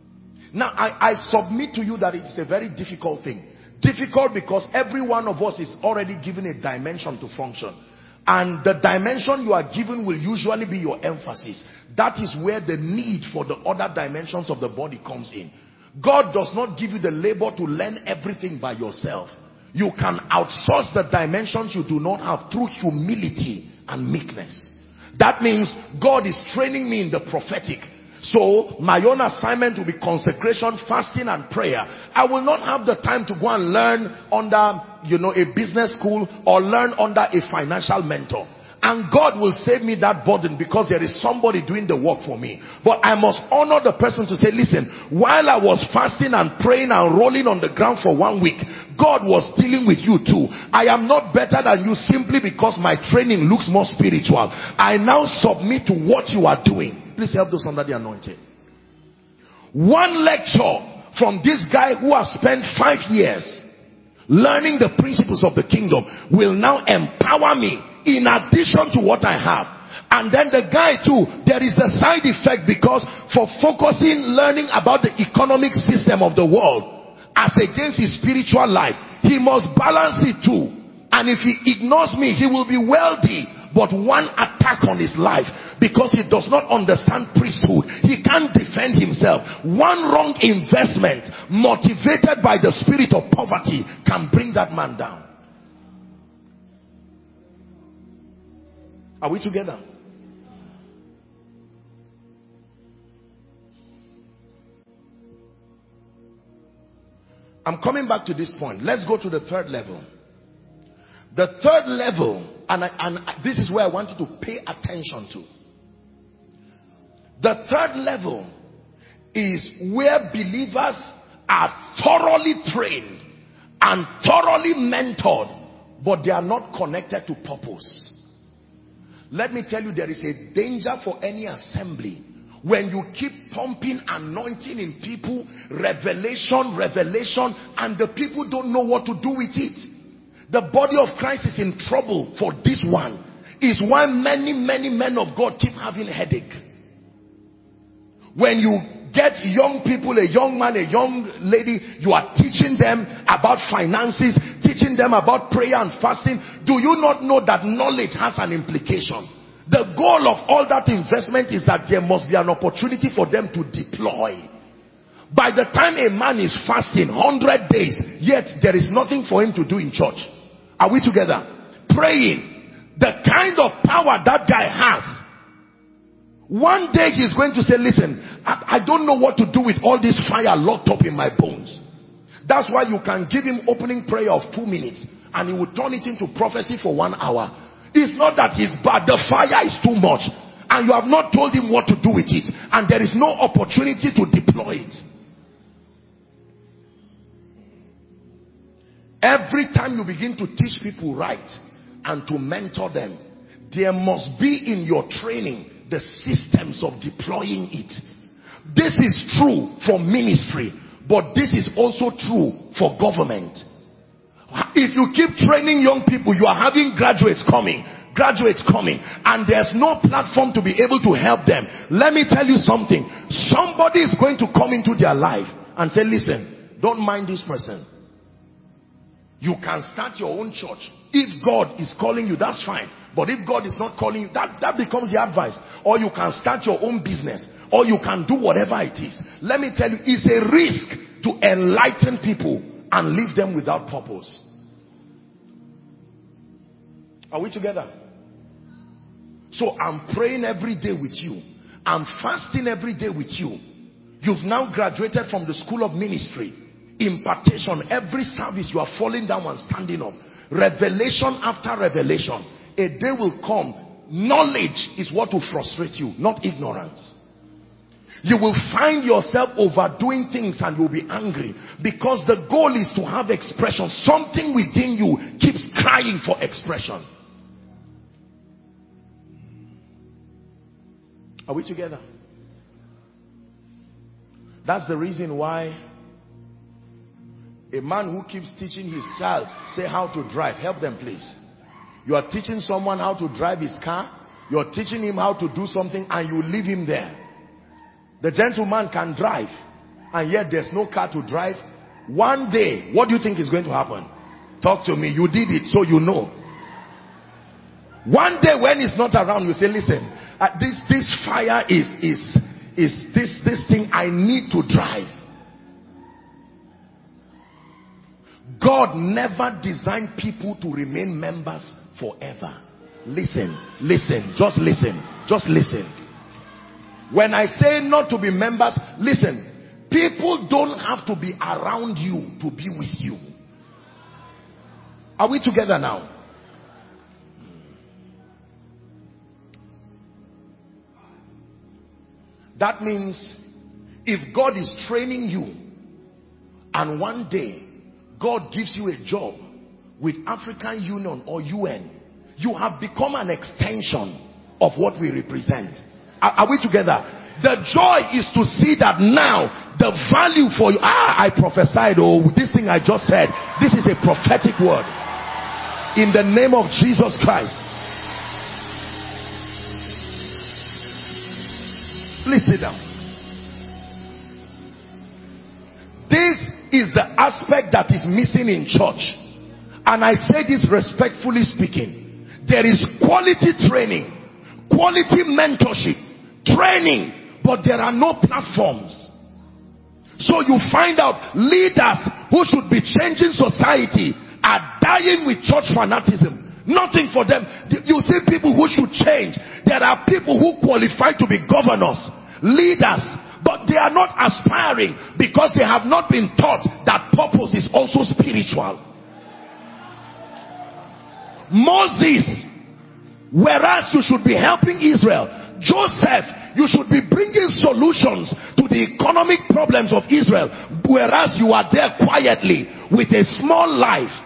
Now, I, I submit to you that it is a very difficult thing. Difficult because every one of us is already given a dimension to function. And the dimension you are given will usually be your emphasis. That is where the need for the other dimensions of the body comes in. God does not give you the labor to learn everything by yourself. You can outsource the dimensions you do not have through humility and meekness. That means God is training me in the prophetic. So my own assignment will be consecration, fasting and prayer. I will not have the time to go and learn under, you know, a business school or learn under a financial mentor. And God will save me that burden because there is somebody doing the work for me. But I must honor the person to say, listen, while I was fasting and praying and rolling on the ground for one week, God was dealing with you too. I am not better than you simply because my training looks more spiritual. I now submit to what you are doing. Please help those under the anointing. One lecture from this guy who has spent five years learning the principles of the kingdom will now empower me in addition to what I have. And then the guy too, there is a side effect because for focusing learning about the economic system of the world as against his spiritual life, he must balance it too. And if he ignores me, he will be wealthy, but one attack on his life because he does not understand priesthood. He can't defend himself. One wrong investment motivated by the spirit of poverty can bring that man down. Are we together? I'm coming back to this point. Let's go to the third level. The third level, and, I, and this is where I want you to pay attention to. The third level is where believers are thoroughly trained and thoroughly mentored, but they are not connected to purpose. Let me tell you, there is a danger for any assembly when you keep pumping anointing in people, revelation, revelation, and the people don't know what to do with it. The body of Christ is in trouble for this one. Is why many, many men of God keep having headache. When you get young people, a young man, a young lady, you are teaching them about finances, teaching them about prayer and fasting. Do you not know that knowledge has an implication? The goal of all that investment is that there must be an opportunity for them to deploy. By the time a man is fasting one hundred days, yet there is nothing for him to do in church. Are we together? Praying. The kind of power that guy has. One day he's going to say, listen, I, I don't know what to do with all this fire locked up in my bones. That's why you can give him opening prayer of two minutes and he will turn it into prophecy for one hour. It's not that he's bad. The fire is too much. And you have not told him what to do with it. And there is no opportunity to deploy it. Every time you begin to teach people right and to mentor them, there must be in your training the systems of deploying it. This is true for ministry, but this is also true for government. If you keep training young people, you are having graduates coming, graduates coming, and there's no platform to be able to help them. Let me tell you something. Somebody is going to come into their life and say, listen, don't mind this person. You can start your own church. If God is calling you, that's fine. But if God is not calling you, that, that becomes the advice. Or you can start your own business. Or you can do whatever it is. Let me tell you, it's a risk to enlighten people and leave them without purpose. Are we together? So I'm praying every day with you. I'm fasting every day with you. You've now graduated from the school of ministry. Impartation, every service you are falling down and standing up. Revelation after revelation. A day will come, knowledge is what will frustrate you, not ignorance. You will find yourself overdoing things and you'll be angry because the goal is to have expression. Something within you keeps crying for expression. Are we together? That's the reason why a man who keeps teaching his child, say how to drive, help them please. You are teaching someone how to drive his car, you are teaching him how to do something and you leave him there. The gentleman can drive, and yet there's no car to drive. One day, what do you think is going to happen? Talk to me. You did it, so you know. One day when it's not around, you say, listen, uh, this this fire is is is this this thing I need to drive. God never designed people to remain members forever. Listen, listen, just listen, just listen. When I say not to be members, listen, people don't have to be around you to be with you. Are we together now? That means if God is training you and one day God gives you a job with African Union or U N, you have become an extension of what we represent. Are, are we together? The joy is to see that now the value for you. Ah, I prophesied. Oh, this thing I just said. This is a prophetic word. In the name of Jesus Christ. Please sit down. This is the aspect that is missing in church. And I say this respectfully speaking. There is quality training, quality mentorship, training, but there are no platforms. So you find out leaders who should be changing society are dying with church fanaticism. Nothing for them. You see people who should change. There are people who qualify to be governors, leaders, but they are not aspiring because they have not been taught that purpose is also spiritual. Moses, whereas you should be helping Israel, Joseph, you should be bringing solutions to the economic problems of Israel, whereas you are there quietly with a small life.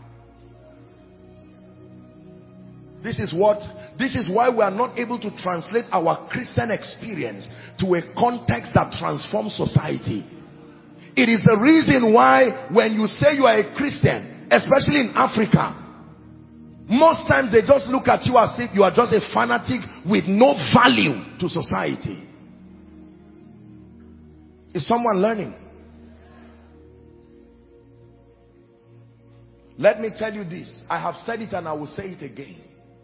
This is what, this is why we are not able to translate our Christian experience to a context that transforms society. It is the reason why when you say you are a Christian, especially in Africa, most times they just look at you as if you are just a fanatic with no value to society. Is someone learning? Let me tell you this. I have said it and I will say it again.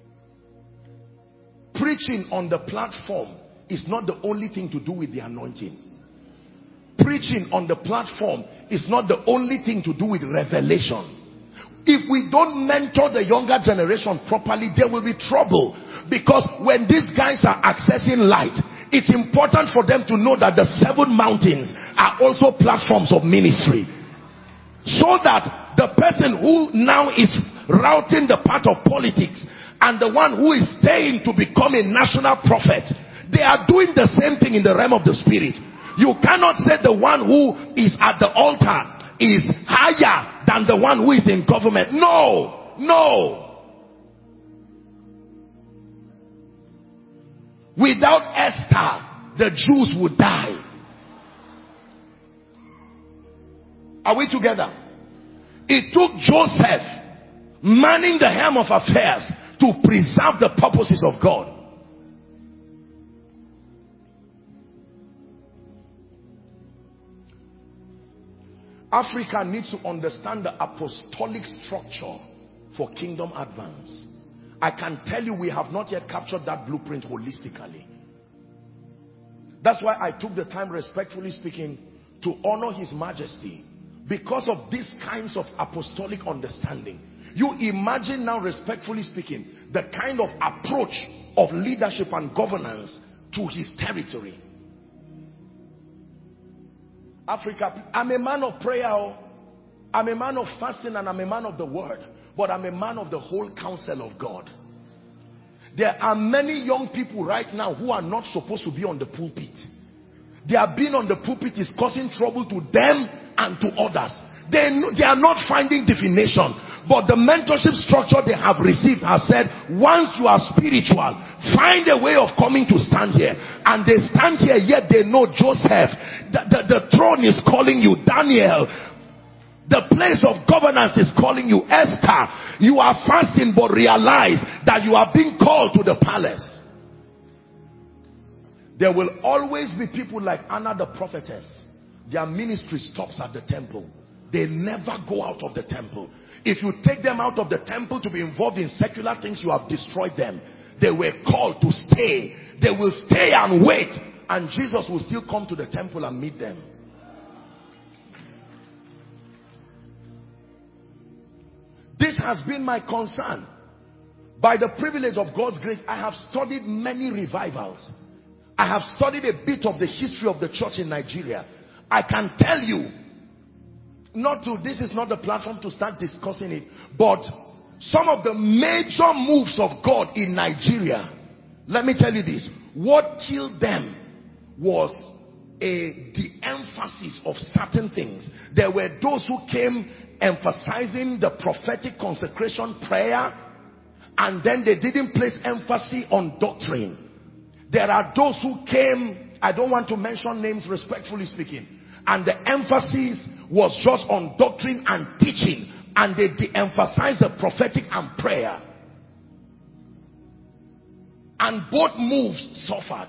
Preaching on the platform is not the only thing to do with the anointing. Preaching on the platform is not the only thing to do with revelation. If we don't mentor the younger generation properly, there will be trouble. Because when these guys are accessing light, it's important for them to know that the seven mountains are also platforms of ministry. So that the person who now is routing the path of politics and the one who is staying to become a national prophet, they are doing the same thing in the realm of the spirit. You cannot say the one who is at the altar is higher than the one who is in government. No, no. Without Esther, the Jews would die. Are we together? It took Joseph manning the helm of affairs to preserve the purposes of God. Africa needs to understand the apostolic structure for kingdom advance. I can tell you we have not yet captured that blueprint holistically. That's why I took the time, respectfully speaking, to honor His Majesty. Because of these kinds of apostolic understanding. You imagine now, respectfully speaking, the kind of approach of leadership and governance to his territory. Africa, I'm a man of prayer, I'm a man of fasting, and I'm a man of the word, but I'm a man of the whole counsel of God. There are many young people right now who are not supposed to be on the pulpit. Their being on the pulpit is causing trouble to them and to others. They, they are not finding divination, but the mentorship structure they have received has said, once you are spiritual, find a way of coming to stand here. And they stand here, yet they know Joseph, the, the, the throne is calling you. Daniel, the place of governance is calling you. Esther, you are fasting, but realize that you are being called to the palace. There will always be people like Anna the prophetess, their ministry stops at the temple. They never go out of the temple. If you take them out of the temple to be involved in secular things, you have destroyed them. They were called to stay. They will stay and wait, and Jesus will still come to the temple and meet them. This has been my concern. By the privilege of God's grace, I have studied many revivals. I have studied a bit of the history of the church in Nigeria. I can tell you, not to, this is not the platform to start discussing it, but some of the major moves of God in Nigeria, let me tell you this, what killed them was a de-emphasis of certain things. There were those who came emphasizing the prophetic consecration prayer, and then they didn't place emphasis on doctrine. There are those who came, I don't want to mention names respectfully speaking, and the emphasis was just on doctrine and teaching, and they de-emphasized the prophetic and prayer. And both moves suffered.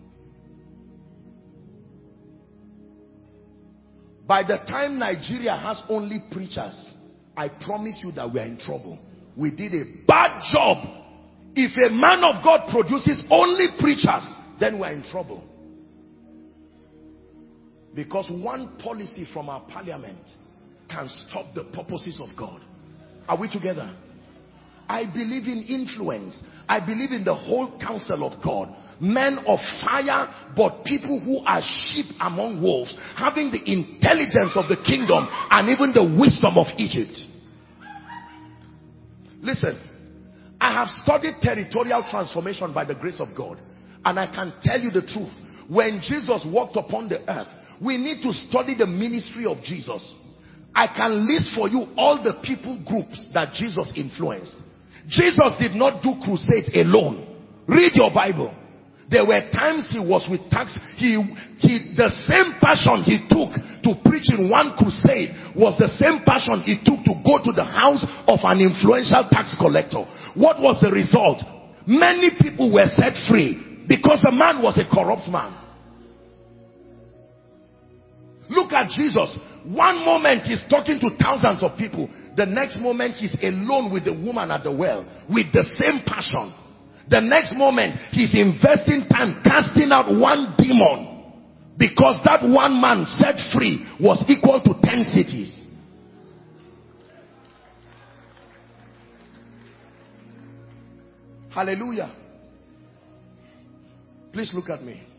By the time Nigeria has only preachers, I promise you that we are in trouble. We did a bad job. If a man of God produces only preachers, then we are in trouble. Because one policy from our parliament can stop the purposes of God. Are we together? I believe in influence. I believe in the whole counsel of God. Men of fire, but people who are sheep among wolves, having the intelligence of the kingdom and even the wisdom of Egypt. Listen, I have studied territorial transformation by the grace of God, and I can tell you the truth. When Jesus walked upon the earth, we need to study the ministry of Jesus. I can list for you all the people groups that Jesus influenced. Jesus did not do crusades alone. Read your Bible. There were times he was with tax. He, he, the same passion he took to preach in one crusade was the same passion he took to go to the house of an influential tax collector. What was the result? Many people were set free because the man was a corrupt man. Look at Jesus. One moment he's talking to thousands of people. The next moment he's alone with the woman at the well with the same passion. The next moment he's investing time casting out one demon, because that one man set free was equal to ten cities. Hallelujah. Please look at me.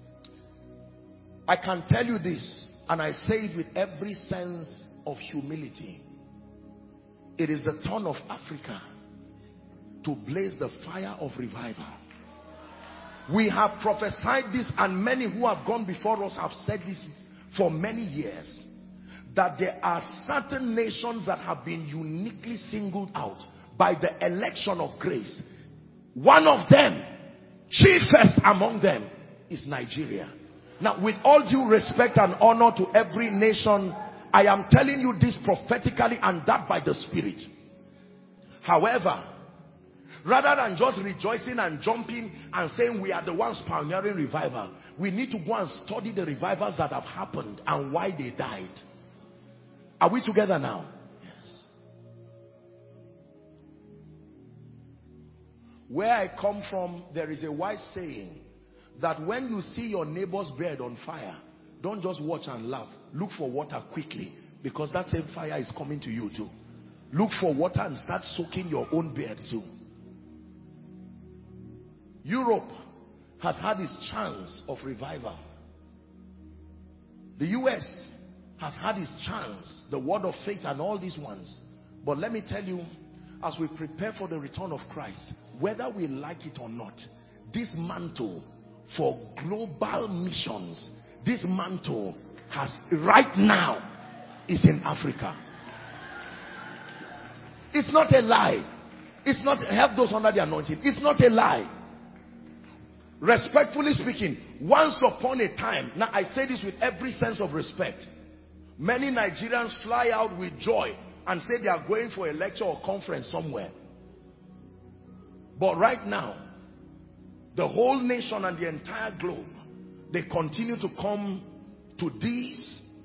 I can tell you this, and I say it with every sense of humility. It is the turn of Africa to blaze the fire of revival. We have prophesied this, and many who have gone before us have said this for many years, that there are certain nations that have been uniquely singled out by the election of grace. One of them, chiefest among them, is Nigeria. Now, with all due respect and honor to every nation, I am telling you this prophetically, and that by the Spirit. However, rather than just rejoicing and jumping and saying we are the ones pioneering revival, we need to go and study the revivals that have happened and why they died. Are we together now? Yes. Where I come from, there is a wise saying that when you see your neighbor's bread on fire, don't just watch and laugh. Look for water quickly, because that same fire is coming to you too. Look for water and start soaking your own beard too. Europe has had its chance of revival. The U S has had its chance, the word of faith and all these ones. But let me tell you, as we prepare for the return of Christ, whether we like it or not, this mantle for global missions, this mantle has right now is in Africa. It's not a lie. It's not, help those under the anointing. It's not a lie. Respectfully speaking, once upon a time, now I say this with every sense of respect, many Nigerians fly out with joy and say they are going for a lecture or conference somewhere. But right now, the whole nation and the entire globe, they continue to come to these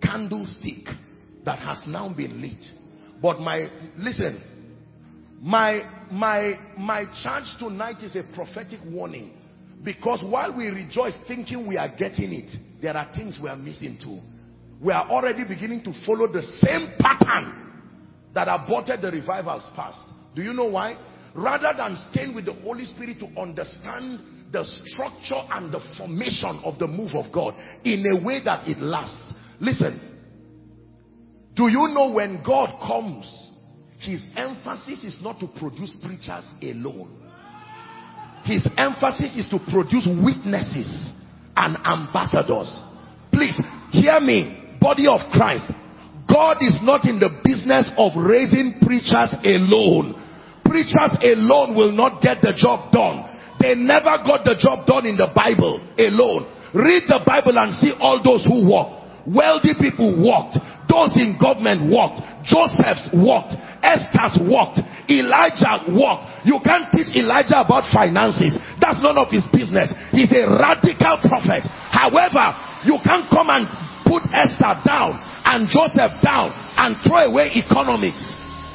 candlestick that has now been lit. But my, listen, my, my, my charge tonight is a prophetic warning. Because while we rejoice thinking we are getting it, there are things we are missing too. We are already beginning to follow the same pattern that aborted the revivals past. Do you know why? Rather than staying with the Holy Spirit to understand the structure and the formation of the move of God in a way that it lasts. Listen, do you know when God comes, his emphasis is not to produce preachers alone. His emphasis is to produce witnesses and ambassadors. Please, hear me, body of Christ. God is not in the business of raising preachers alone. Preachers alone will not get the job done. They never got the job done in the Bible alone. Read the Bible and see all those who walked. Wealthy people walked. Those in government walked. Joseph's walked. Esther's walked. Elijah walked. You can't teach Elijah about finances. That's none of his business. He's a radical prophet. However, you can't come and put Esther down and Joseph down and throw away economics.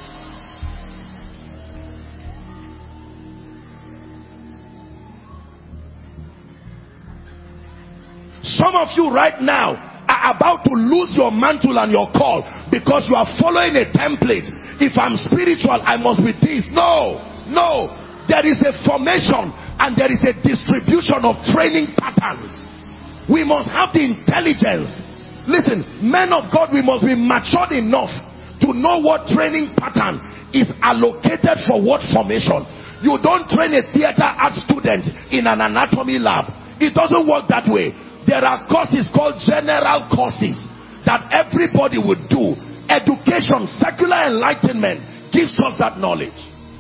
Some of you right now are about to lose your mantle and your call because you are following a template. If I'm spiritual, I must be this. No, no. There is a formation and there is a distribution of training patterns. We must have the intelligence. Listen, men of God, we must be matured enough to know what training pattern is allocated for what formation. You don't train a theater art student in an anatomy lab. It doesn't work that way. There are courses called general courses that everybody would do. Education, secular enlightenment gives us that knowledge.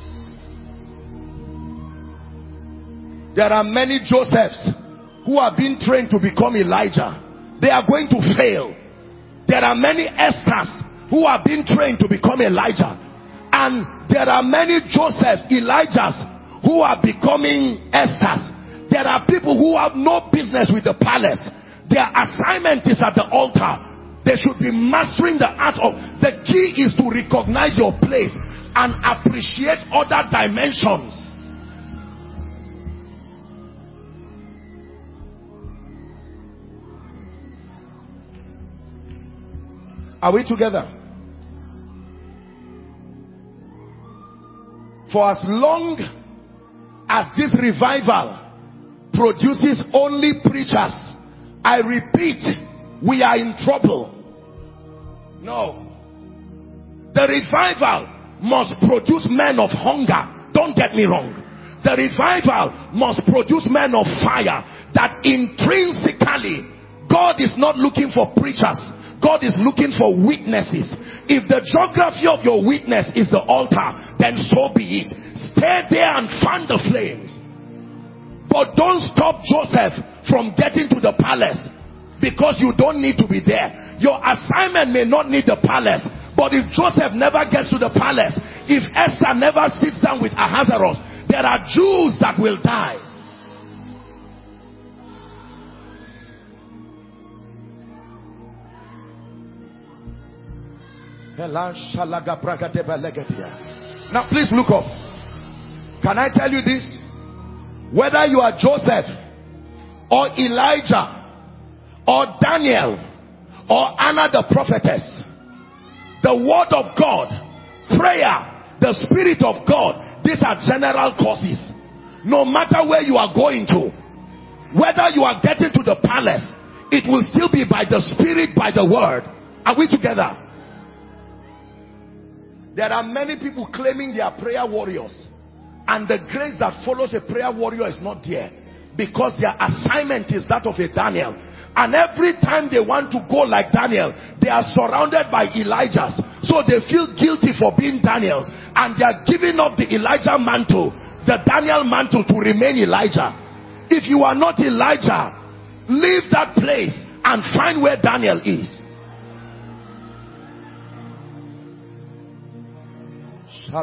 There are many Josephs who are being trained to become Elijah. They are going to fail. There are many Esthers who are being trained to become Elijah. And there are many Josephs, Elijahs who are becoming Esthers. There are people who have no business with the palace. Their assignment is at the altar. They should be mastering the art of. The key is to recognize your place and appreciate other dimensions. Are we together? For as long as this revival produces only preachers, I repeat, we are in trouble. No. The revival must produce men of hunger. Don't get me wrong. The revival must produce men of fire. That intrinsically, God is not looking for preachers. God is looking for witnesses. If the geography of your witness is the altar, then so be it. Stay there and fan the flames. But don't stop Joseph from getting to the palace because you don't need to be there. Your assignment may not need the palace, but if Joseph never gets to the palace, if Esther never sits down with Ahasuerus, there are Jews that will die. Now please look up. Can I tell you this? Whether you are Joseph or Elijah or Daniel or Anna the prophetess, the word of God, prayer, the Spirit of God, these are general courses. No matter where you are going to, whether you are getting to the palace, it will still be by the Spirit, by the word. Are we together? There are many people claiming they are prayer warriors, and the grace that follows a prayer warrior is not there, because their assignment is that of a Daniel. And every time they want to go like Daniel, they are surrounded by Elijahs. So they feel guilty for being Daniels, and they are giving up the Elijah mantle, the Daniel mantle, to remain Elijah. If you are not Elijah, leave that place and find where Daniel is. Pray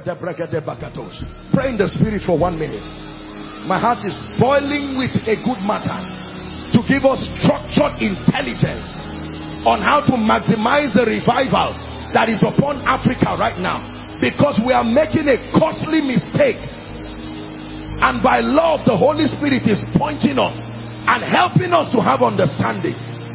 in the Spirit for one minute. My heart is boiling with a good matter to give us structured intelligence. on how to maximize the revival that is upon Africa right now, because we are making a costly mistake, and by love the Holy Spirit is pointing us and helping us to have understanding.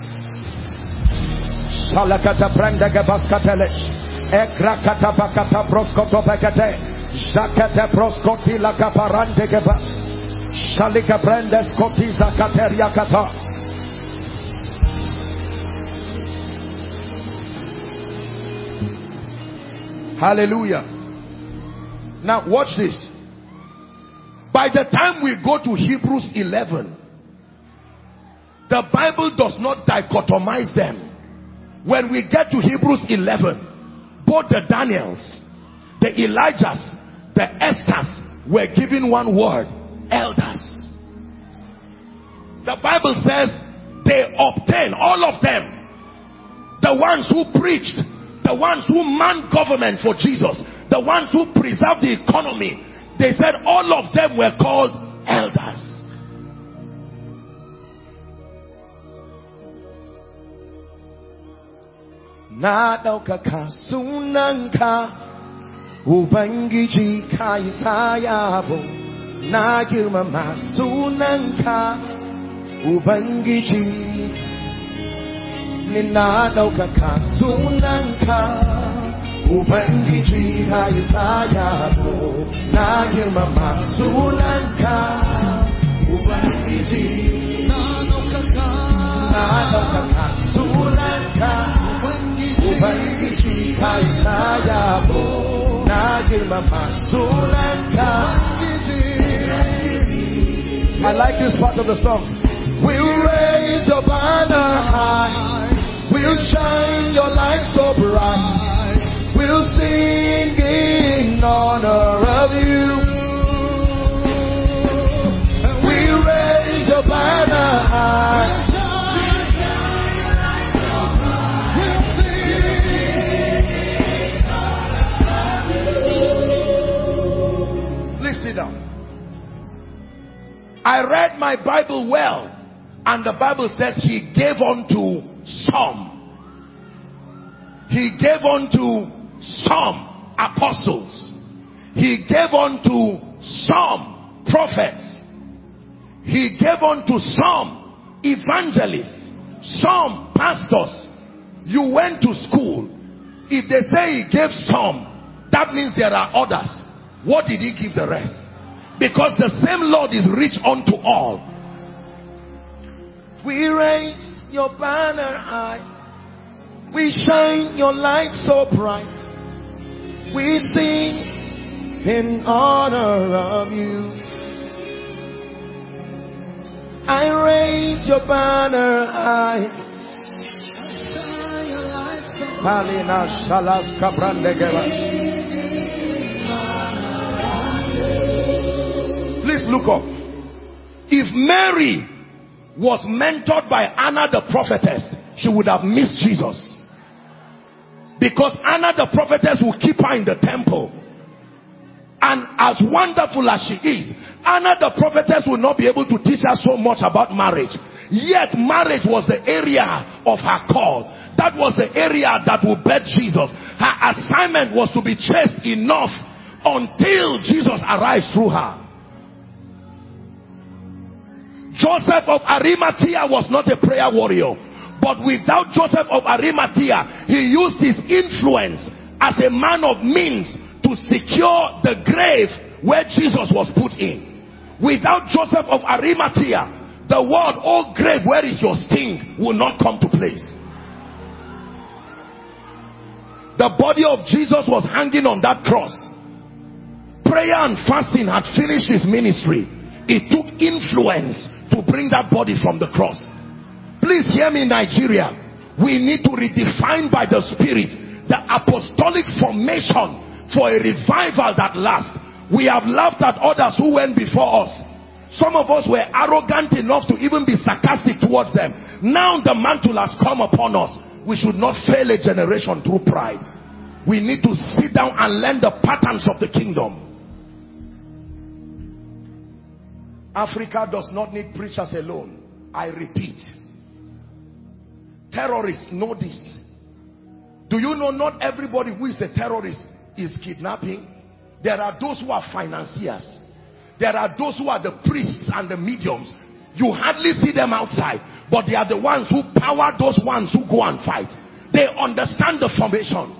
Hallelujah. Now watch this. By the time we go to Hebrews eleven, the Bible does not dichotomize them. When we get to Hebrews eleven, both the Daniels, the Elijahs, the Esthers were given one word: elders. The Bible says they obtained, all of them, the ones who preached, the ones who manned government for Jesus, the ones who preserved the economy, they said all of them were called elders. Na daukaka sunanka Ubangiji kaisayabo, na girmama sunanka Ubangiji, ni na daukaka sunanka Ubangiji kaisayabo, na girmama sunanka Ubangiji, na daukaka na daukaka sunanka Ubangiji kaisayabo, na girmama sunanka. I like this part of the song. We'll raise your banner high, we'll shine your light so bright, we'll sing in honor of you. We'll raise your banner high, down. I read my Bible well, and the Bible says he gave unto some. He gave unto some apostles. He gave unto some prophets. He gave unto some evangelists, some pastors. You went to school. If they say he gave some, that means there are others. What did he give the rest? Because the same Lord is rich unto all. We raise your banner high, we shine your light so bright, we sing in honor of you. I raise your banner high. Please look up. If Mary was mentored by Anna the prophetess, she would have missed Jesus. Because Anna the prophetess will keep her in the temple. And as wonderful as she is, Anna the prophetess will not be able to teach her so much about marriage. Yet marriage was the area of her call. That was the area that would birth Jesus. Her assignment was to be chaste enough until Jesus arrives through her. Joseph of Arimathea was not a prayer warrior, but without Joseph of Arimathea, he used his influence as a man of means to secure the grave where Jesus was put in. Without Joseph of Arimathea, the word, "Oh grave, where is your sting?" will not come to place. The body of Jesus was hanging on that cross. Prayer and fasting had finished his ministry. It took influence to bring that body from the cross. Please hear me, Nigeria. We need to redefine by the Spirit the apostolic formation for a revival that lasts. We have laughed at others who went before us. Some of us were arrogant enough to even be sarcastic towards them. Now the mantle has come upon us. We should not fail a generation through pride. We need to sit down and learn the patterns of the kingdom. Africa does not need preachers alone. I repeat, Terrorists know this. Do you know not everybody who is a terrorist is kidnapping? There are those who are financiers. There are those who are the priests and the mediums. You hardly see them outside, but they are the ones who power those ones who go and fight. They understand the formation.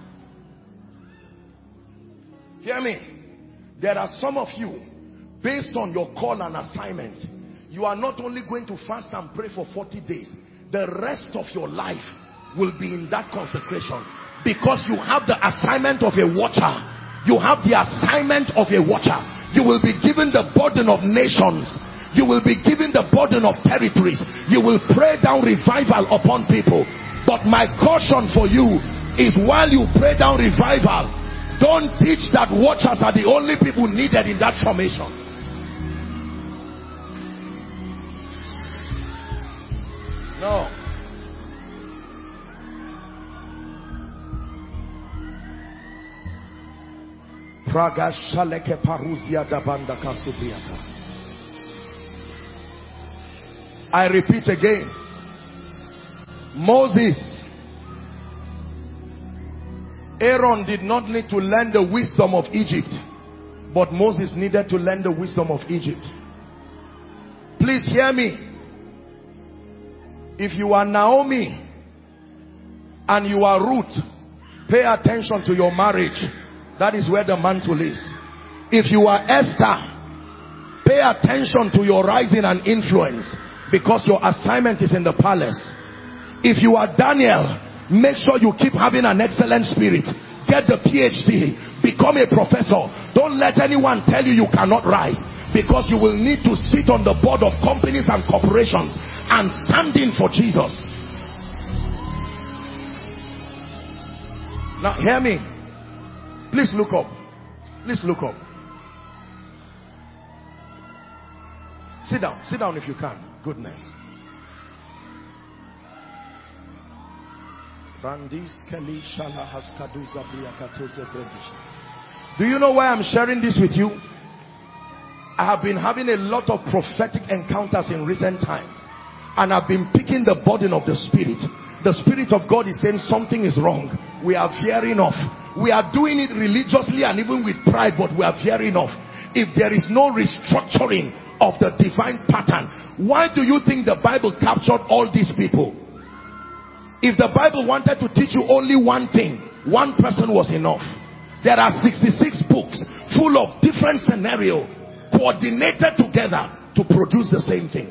Hear me. There are some of you, based on your call and assignment, you are not only going to fast and pray for forty days, the rest of your life will be in that consecration, because you have the assignment of a watcher. You have the assignment of a watcher. You will be given the burden of nations. You will be given the burden of territories. You will pray down revival upon people. But my caution for you is, while you pray down revival, don't teach that watchers are the only people needed in that formation. No. Praga shaleke paruzia da banda kasubiata. I repeat again. Moses, Aaron did not need to learn the wisdom of Egypt, but Moses needed to learn the wisdom of Egypt. Please hear me. If you are Naomi and you are Ruth, pay attention to your marriage. That is where the mantle is. If you are Esther, pay attention to your rising and influence, because your assignment is in the palace. If you are Daniel, make sure you keep having an excellent spirit. Get the P H D. Become a professor. Don't let anyone tell you you cannot rise, because you will need to sit on the board of companies and corporations and stand in for Jesus. Now hear me. Please look up. Please look up. Sit down. Sit down if you can. Goodness. Do you know why I'm sharing this with you? I have been having a lot of prophetic encounters in recent times, and I've been picking the burden of the Spirit. The Spirit of God is saying something is wrong. We are veering off. We are doing it religiously and even with pride, but we are veering off. If there is no restructuring of the divine pattern, why do you think the Bible captured all these people? If the Bible wanted to teach you only one thing, one person was enough. There are sixty-six books full of different scenarios coordinated together to produce the same thing.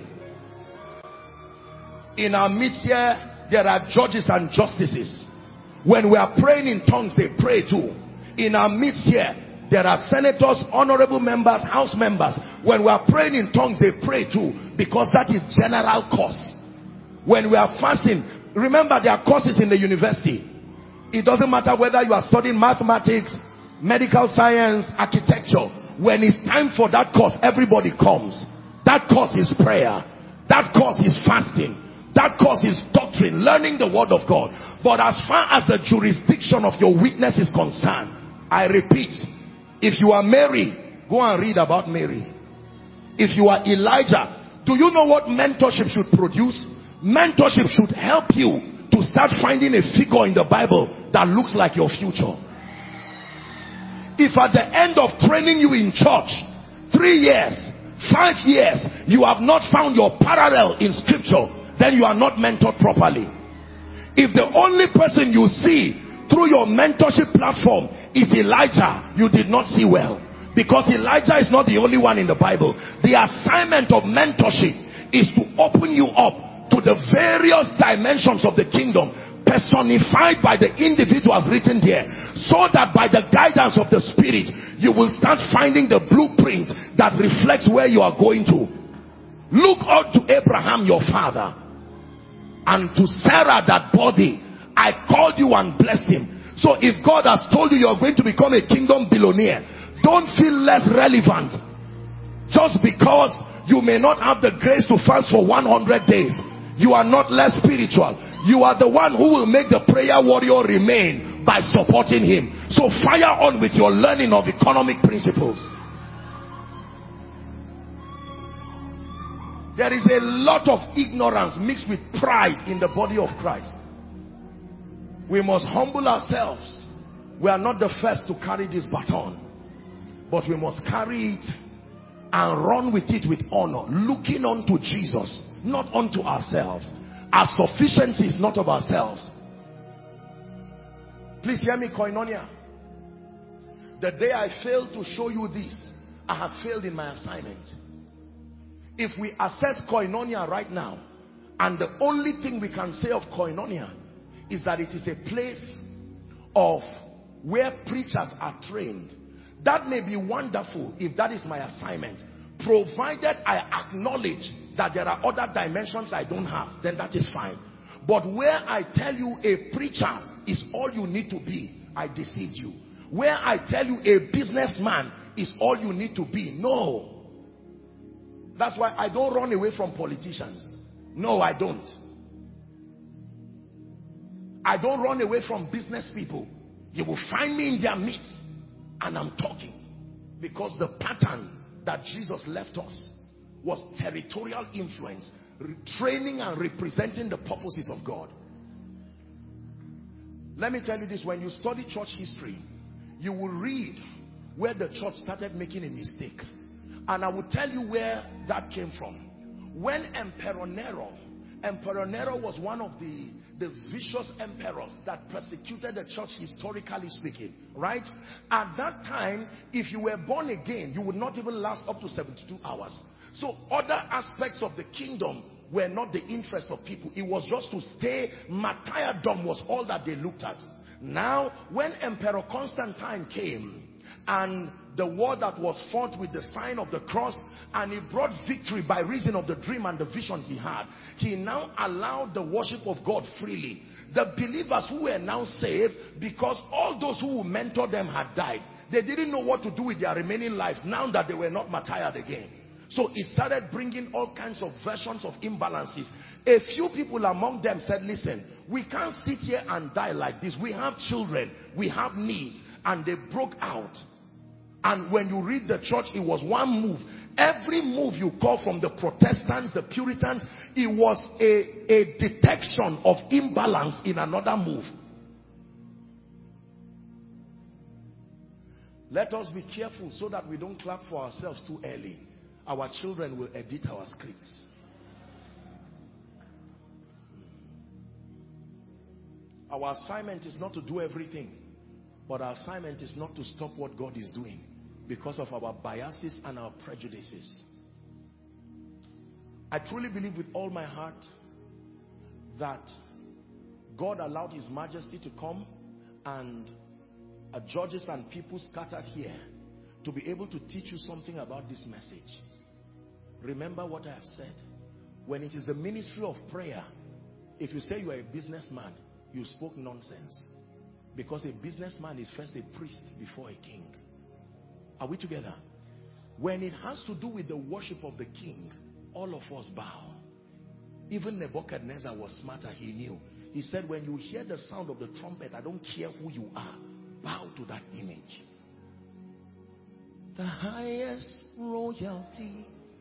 In our midst here, there are judges and justices. When we are praying in tongues, they pray too. In our midst here, there are senators, honorable members, house members. When we are praying in tongues, they pray too, because that is general course. When we are fasting, remember there are courses in the university. It doesn't matter whether you are studying mathematics, medical science, architecture. When it's time for that course, everybody comes. That course is prayer. That course is fasting. That course is doctrine, learning the word of God. But as far as the jurisdiction of your witness is concerned, I repeat, if you are Mary, go and read about Mary. If you are Elijah, do you know what mentorship should produce? Mentorship should help you to start finding a figure in the Bible that looks like your future. If at the end of training you in church, three years, five years, you have not found your parallel in scripture, then you are not mentored properly. If the only person you see through your mentorship platform is Elijah, you did not see well. Because Elijah is not the only one in the Bible. The assignment of mentorship is to open you up to the various dimensions of the kingdom, personified by the individuals written there, so that by the guidance of the Spirit, you will start finding the blueprint that reflects where you are going to. Look out to Abraham, your father, and to Sarah, that body. I called you and blessed him. So if God has told you you are going to become a kingdom billionaire, don't feel less relevant just because you may not have the grace to fast for one hundred days. You are not less spiritual. You are the one who will make the prayer warrior remain by supporting him. So fire on with your learning of economic principles. There is a lot of ignorance mixed with pride in the body of Christ. We must humble ourselves. We are not the first to carry this baton, but we must carry it and run with it with honor, looking unto Jesus, not unto ourselves. Our sufficiency is not of ourselves. Please hear me, Koinonia. The day I failed to show you this, I have failed in my assignment. If we assess Koinonia right now, and the only thing we can say of Koinonia is that it is a place of where preachers are trained. That may be wonderful if that is my assignment, provided I acknowledge that there are other dimensions I don't have, then that is fine. But where I tell you a preacher is all you need to be, I deceived you. Where I tell you a businessman is all you need to be, no. That's why I don't run away from politicians. No, I don't. I don't run away from business people. You will find me in their midst and I'm talking, because the pattern that Jesus left us was territorial influence, training and representing the purposes of God. Let me tell you this, when you study church history, you will read where the church started making a mistake. And I will tell you where that came from. When Emperor Nero, Emperor Nero was one of the, the vicious emperors that persecuted the church, historically speaking, right? At that time, if you were born again, you would not even last up to seventy-two hours. So other aspects of the kingdom were not the interest of people. It was just to stay. Martyrdom was all that they looked at. Now, when Emperor Constantine came, and the war that was fought with the sign of the cross, and he brought victory by reason of the dream and the vision he had, he now allowed the worship of God freely. The believers who were now saved, because all those who mentored them had died, they didn't know what to do with their remaining lives now that they were not martyred again. So it started bringing all kinds of versions of imbalances. A few people among them said, listen, we can't sit here and die like this. We have children, we have needs. And they broke out. And when you read the church, it was one move. Every move you call from the Protestants, the Puritans, it was a, a detection of imbalance in another move. Let us be careful so that we don't clap for ourselves too early. Our children will edit our scripts. Our assignment is not to do everything, but our assignment is not to stop what God is doing because of our biases and our prejudices. I truly believe with all my heart that God allowed His Majesty to come and uh, judges and people scattered here to be able to teach you something about this message. Remember what I have said. When it is the ministry of prayer, if you say you are a businessman, you spoke nonsense. Because a businessman is first a priest before a king. Are we together? When it has to do with the worship of the king, all of us bow. Even Nebuchadnezzar was smarter, he knew. He said, when you hear the sound of the trumpet, I don't care who you are, bow to that image. The highest royalty,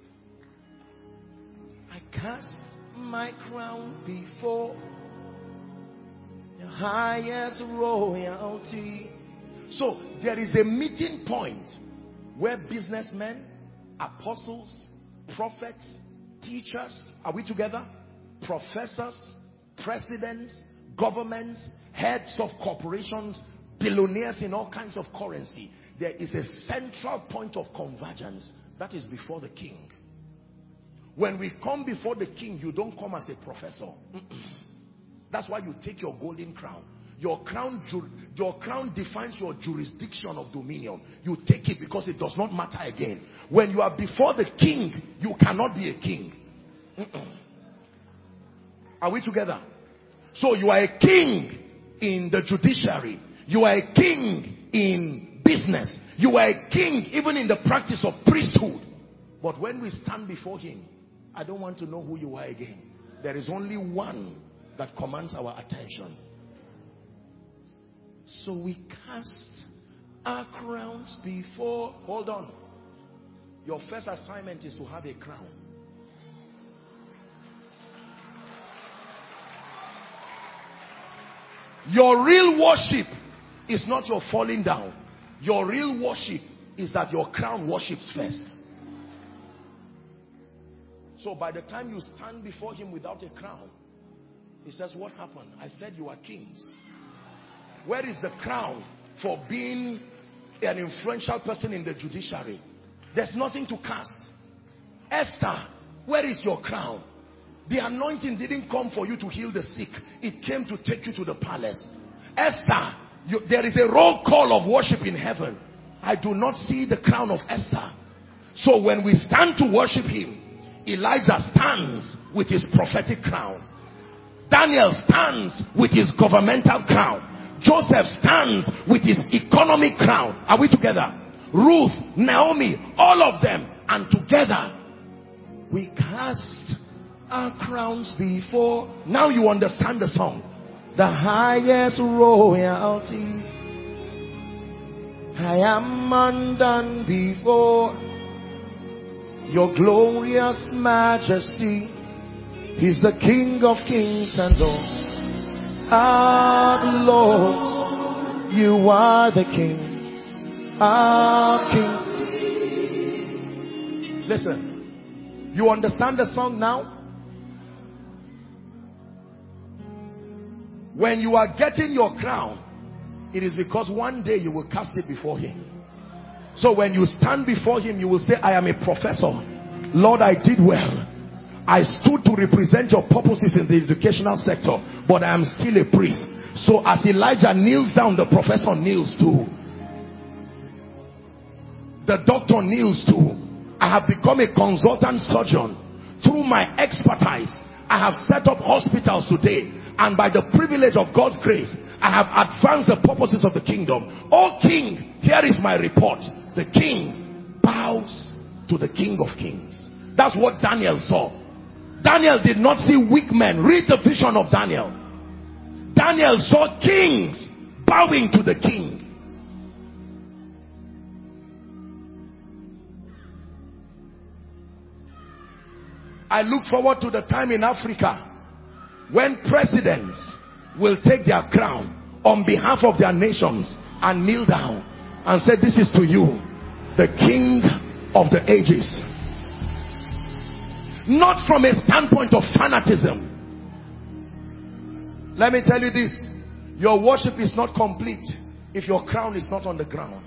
I cast my crown before the highest royalty. So there is a meeting point where businessmen, apostles, prophets, teachers, are we together? Professors, presidents, governments, heads of corporations, billionaires in all kinds of currency. There is a central point of convergence. That is before the king. When we come before the king, you don't come as a professor. That's why you take your golden crown. Your crown, your crown defines your jurisdiction of dominion. You take it because it does not matter again. When you are before the king, you cannot be a king. Mm-mm. Are we together? So you are a king in the judiciary. You are a king in business. You are a king even in the practice of priesthood. But when we stand before him, I don't want to know who you are again. There is only one that commands our attention. So we cast our crowns before. Hold on. Your first assignment is to have a crown. Your real worship is not your falling down. Your real worship is that your crown worships first. So by the time you stand before him without a crown, he says, what happened? I said you are kings. Where is the crown for being an influential person in the judiciary? There's nothing to cast. Esther, where is your crown? The anointing didn't come for you to heal the sick. It came to take you to the palace. Esther, you, there is a roll call of worship in heaven. I do not see the crown of Esther. So when we stand to worship him, Elijah stands with his prophetic crown. Daniel stands with his governmental crown. Joseph stands with his economic crown. Are we together? Ruth, Naomi, all of them. And together, we cast our crowns before. Now you understand the song. The highest royalty, I am undone before your glorious majesty. He's the King of kings and Lord of lords. You are the King of kings. Listen, you understand the song now? When you are getting your crown, it is because one day you will cast it before him. So when you stand before him, you will say, I am a professor. Lord, I did well. I stood to represent your purposes in the educational sector, but I am still a priest. So as Elijah kneels down, the professor kneels too. The doctor kneels too. I have become a consultant surgeon. Through my expertise, I have set up hospitals today. And by the privilege of God's grace, I have advanced the purposes of the kingdom. O king, here is my report. The king bows to the King of kings. That's what Daniel saw. Daniel did not see weak men. Read the vision of Daniel. Daniel saw kings bowing to the king. I look forward to the time in Africa when presidents will take their crown on behalf of their nations and kneel down and say, this is to you, the King of the ages. Not from a standpoint of fanatism. Let me tell you this, your worship is not complete if your crown is not on the ground.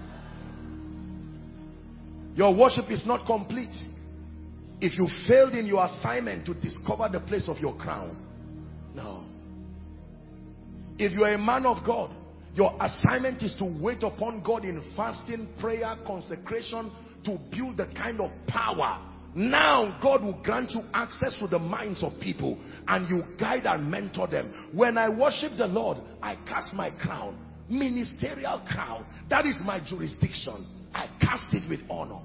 Your worship is not complete if you failed in your assignment to discover the place of your crown. No. If you are a man of God, your assignment is to wait upon God in fasting, prayer, consecration, to build the kind of power. Now God will grant you access to the minds of people and you guide and mentor them. When I worship the Lord, I cast my crown. Ministerial crown. That is my jurisdiction. I cast it with honor.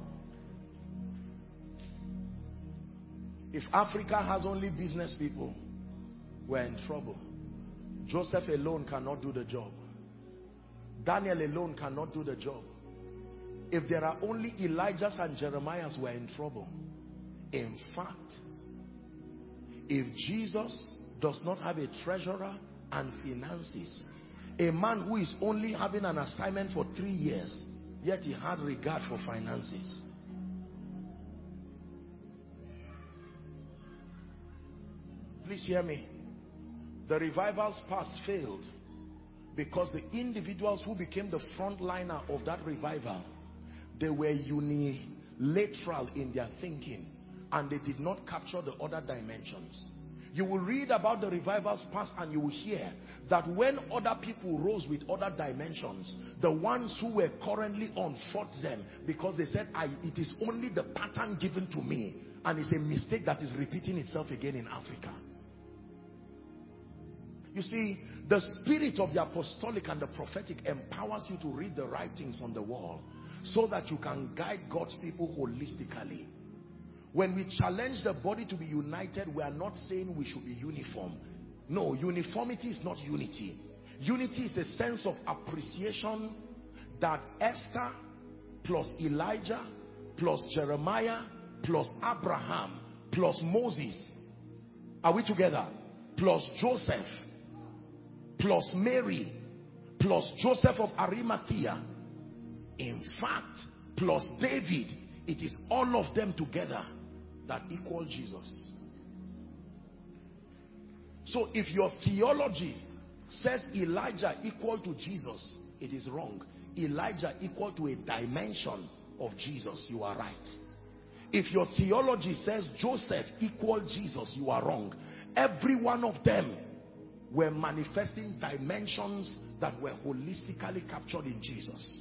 If Africa has only business people, we're in trouble. Joseph alone cannot do the job. Daniel alone cannot do the job. If there are only Elijahs and Jeremiahs, we're in trouble. In fact, if Jesus does not have a treasurer and finances, a man who is only having an assignment for three years, yet he had regard for finances. Please hear me. The revival's past failed because the individuals who became the frontliner of that revival, they were unilateral in their thinking and they did not capture the other dimensions. You will read about the revival's past and you will hear that when other people rose with other dimensions, the ones who were currently on fought them because they said, I, it is only the pattern given to me, and it's a mistake that is repeating itself again in Africa. You see, the spirit of the apostolic and the prophetic empowers you to read the writings on the wall so that you can guide God's people holistically. When we challenge the body to be united, we are not saying we should be uniform. No, uniformity is not unity. Unity is a sense of appreciation that Esther plus Elijah plus Jeremiah plus Abraham plus Moses, are we together? Plus Joseph plus Mary, plus Joseph of Arimathea, in fact, plus David, it is all of them together that equal Jesus. So if your theology says Elijah equal to Jesus, it is wrong. Elijah equal to a dimension of Jesus, you are right. If your theology says Joseph equal Jesus, you are wrong. Every one of them were manifesting dimensions that were holistically captured in Jesus.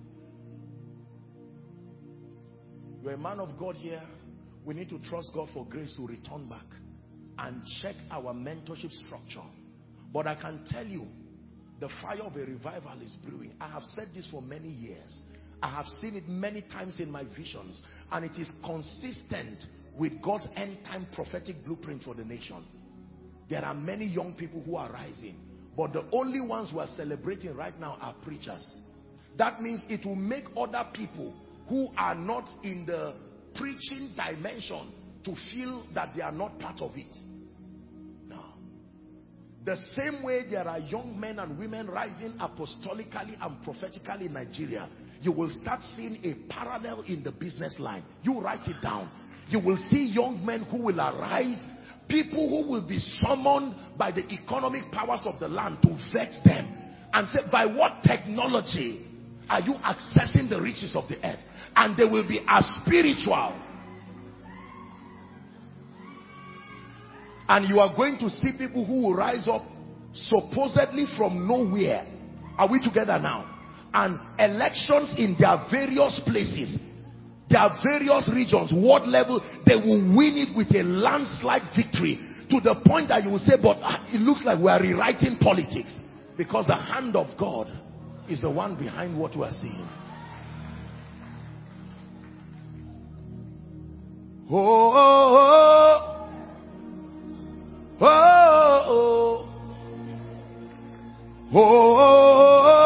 You're a man of God here. We need to trust God for grace to return back and check our mentorship structure. But I can tell you, the fire of a revival is brewing. I have said this for many years. I have seen it many times in my visions, and it is consistent with God's end time prophetic blueprint for the nation. There are many young people who are rising, but the only ones who are celebrating right now are preachers. That means it will make other people who are not in the preaching dimension to feel that they are not part of it. No. The same way there are young men and women rising apostolically and prophetically in Nigeria, you will start seeing a parallel in the business line. You write it down. You will see young men who will arise, people who will be summoned by the economic powers of the land to vet them and say, by what technology are you accessing the riches of the earth? And they will be as spiritual. And you are going to see people who will rise up supposedly from nowhere. Are we together now? And elections in their various places, their various regions, world level, they will win it with a landslide victory, to the point that you will say, but it looks like we are rewriting politics, because the hand of God is the one behind what we are seeing. Oh, oh, oh, oh, oh, oh,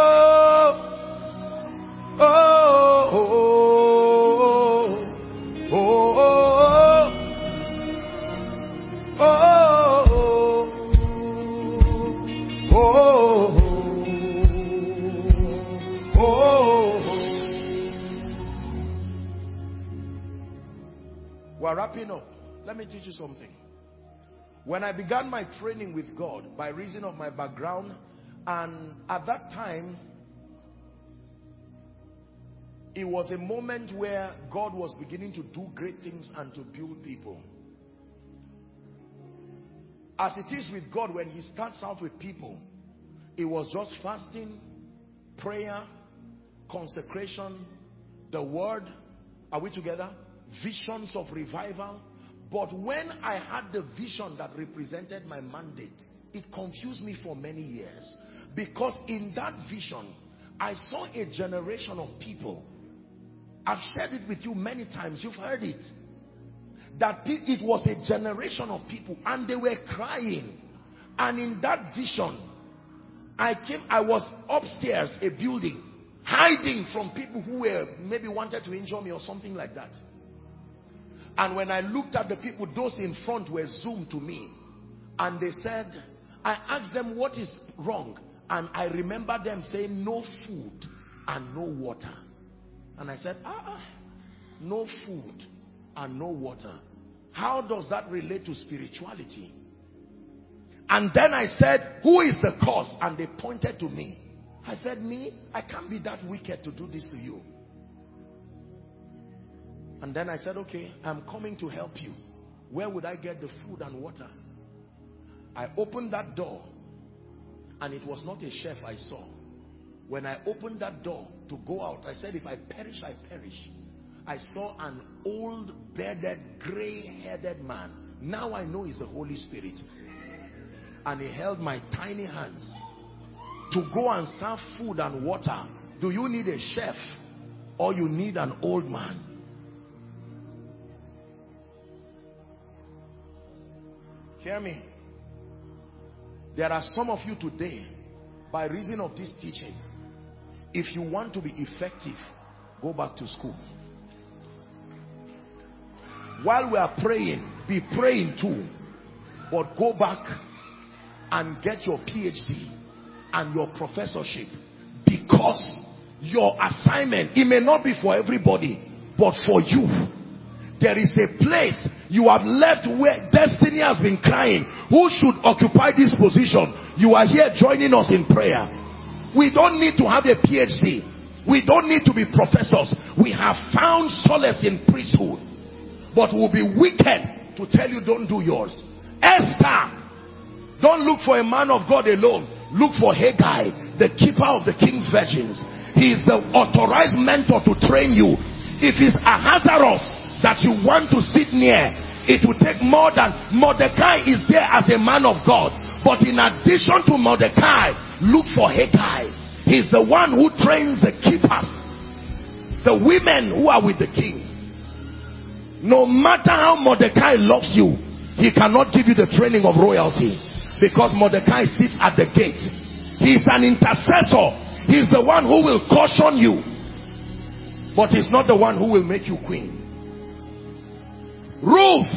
we're wrapping up. Let me teach you something. When I began my training with God, by reason of my background, and at that time, it was a moment where God was beginning to do great things and to build people. As it is with God, when he starts out with people, it was just fasting, prayer, consecration, the word. Are we together? Visions of revival. But when I had the vision that represented my mandate, it confused me for many years. Because in that vision, I saw a generation of people. I've shared it with you many times. You've heard it. That it was a generation of people, and they were crying. And in that vision, I came, I was upstairs, a building, hiding from people who were maybe wanted to injure me or something like that. And when I looked at the people, those in front were zoomed to me. And they said, I asked them what is wrong. And I remember them saying no food and no water. And I said, ah, no food and no water. How does that relate to spirituality? And then I said, who is the cause? And they pointed to me. I said, me? I can't be that wicked to do this to you. And then I said, okay, I'm coming to help you. Where would I get the food and water? I opened that door, and it was not a chef I saw. When I opened that door to go out, I said, if I perish, I perish. I saw an old, bearded, gray-headed man. Now I know he's the Holy Spirit. And he held my tiny hands to go and serve food and water. Do you need a chef, or you need an old man? Hear me. There are some of you today, by reason of this teaching, if you want to be effective, go back to school. While we are praying, be praying too, but go back and get your P H D. and your professorship, because your assignment, it may not be for everybody, but for you. There is a place you have left where destiny has been crying. Who should occupy this position? You are here joining us in prayer. We don't need to have a P H D. We don't need to be professors. We have found solace in priesthood. But we'll be wicked to tell you don't do yours. Esther, don't look for a man of God alone. Look for Haggai, the keeper of the king's virgins. He is the authorized mentor to train you. If it's Ahasuerus that you want to sit near, it will take more than Mordecai is there as a man of God. But in addition to Mordecai, look for Haggai. He's the one who trains the keepers, the women who are with the king. No matter how Mordecai loves you, he cannot give you the training of royalty, because Mordecai sits at the gate. He's an intercessor. He's the one who will caution you, but he's not the one who will make you queen. Ruth,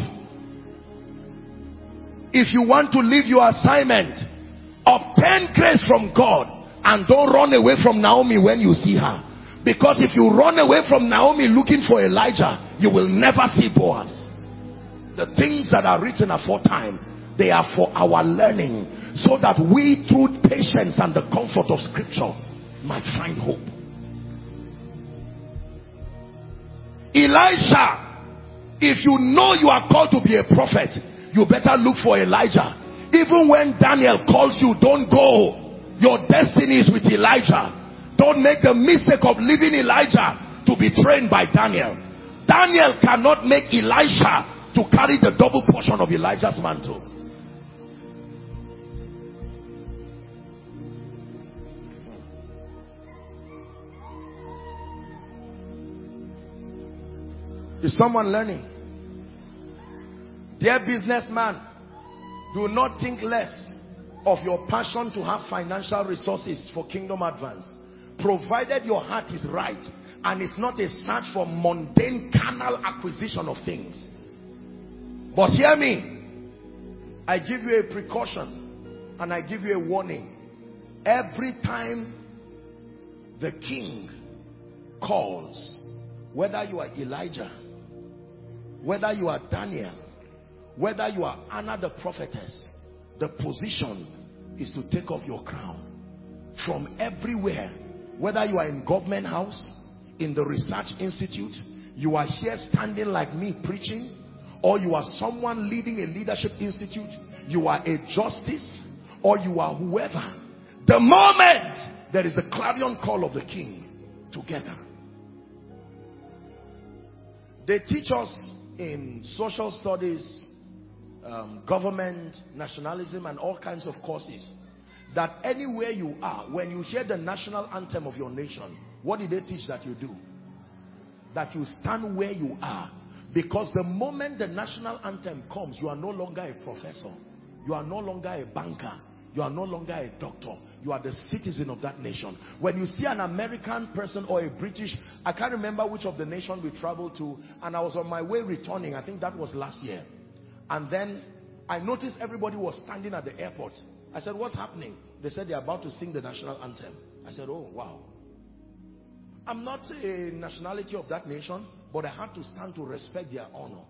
if you want to leave your assignment, obtain grace from God, and don't run away from Naomi when you see her. Because if you run away from Naomi looking for Elijah, you will never see Boaz. The things that are written aforetime, they are for our learning, so that we, through patience and the comfort of scripture, might find hope. Elisha, if you know you are called to be a prophet, you better look for Elijah. Even when Daniel calls you, don't go. Your destiny is with Elijah. Don't make the mistake of leaving Elijah to be trained by Daniel. Daniel cannot make Elisha to carry the double portion of Elijah's mantle. Is someone learning? Dear businessman, do not think less of your passion to have financial resources for kingdom advance, provided your heart is right and it's not a search for mundane carnal acquisition of things. But hear me, I give you a precaution and I give you a warning. Every time the king calls, whether you are Elijah, whether you are Daniel, whether you are Anna the prophetess, the position is to take off your crown. From everywhere, whether you are in government house, in the research institute, you are here standing like me preaching, or you are someone leading a leadership institute, you are a justice, or you are whoever. The moment there is the clarion call of the king, together. They teach us in social studies, um, government, nationalism, and all kinds of courses, that anywhere you are, when you hear the national anthem of your nation, what did they teach that you do? That you stand where you are. Because the moment the national anthem comes, you are no longer a professor. You are no longer a banker. You are no longer a doctor. You are the citizen of that nation. When you see an American person or a British, I can't remember which of the nation we traveled to, and I was on my way returning, I think that was last year. And then I noticed everybody was standing at the airport. I said, what's happening? They said they're about to sing the national anthem. I said, oh, wow. I'm not a nationality of that nation, but I had to stand to respect their honor.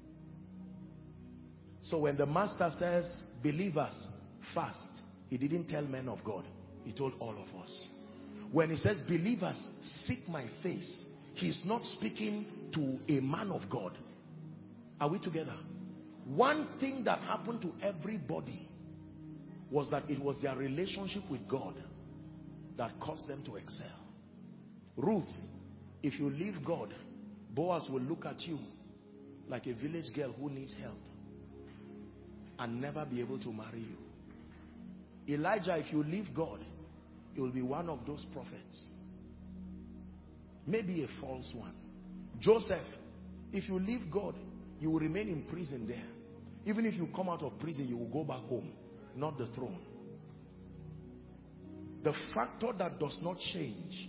So when the master says, believers, fast, he didn't tell men of God. He told all of us. When he says, believers, seek my face, he's not speaking to a man of God. Are we together? One thing that happened to everybody was that it was their relationship with God that caused them to excel. Ruth, if you leave God, Boaz will look at you like a village girl who needs help and never be able to marry you. Elijah, if you leave God, he will be one of those prophets. Maybe a false one. Joseph, if you leave God, you will remain in prison there. Even if you come out of prison, you will go back home, not the throne. The factor that does not change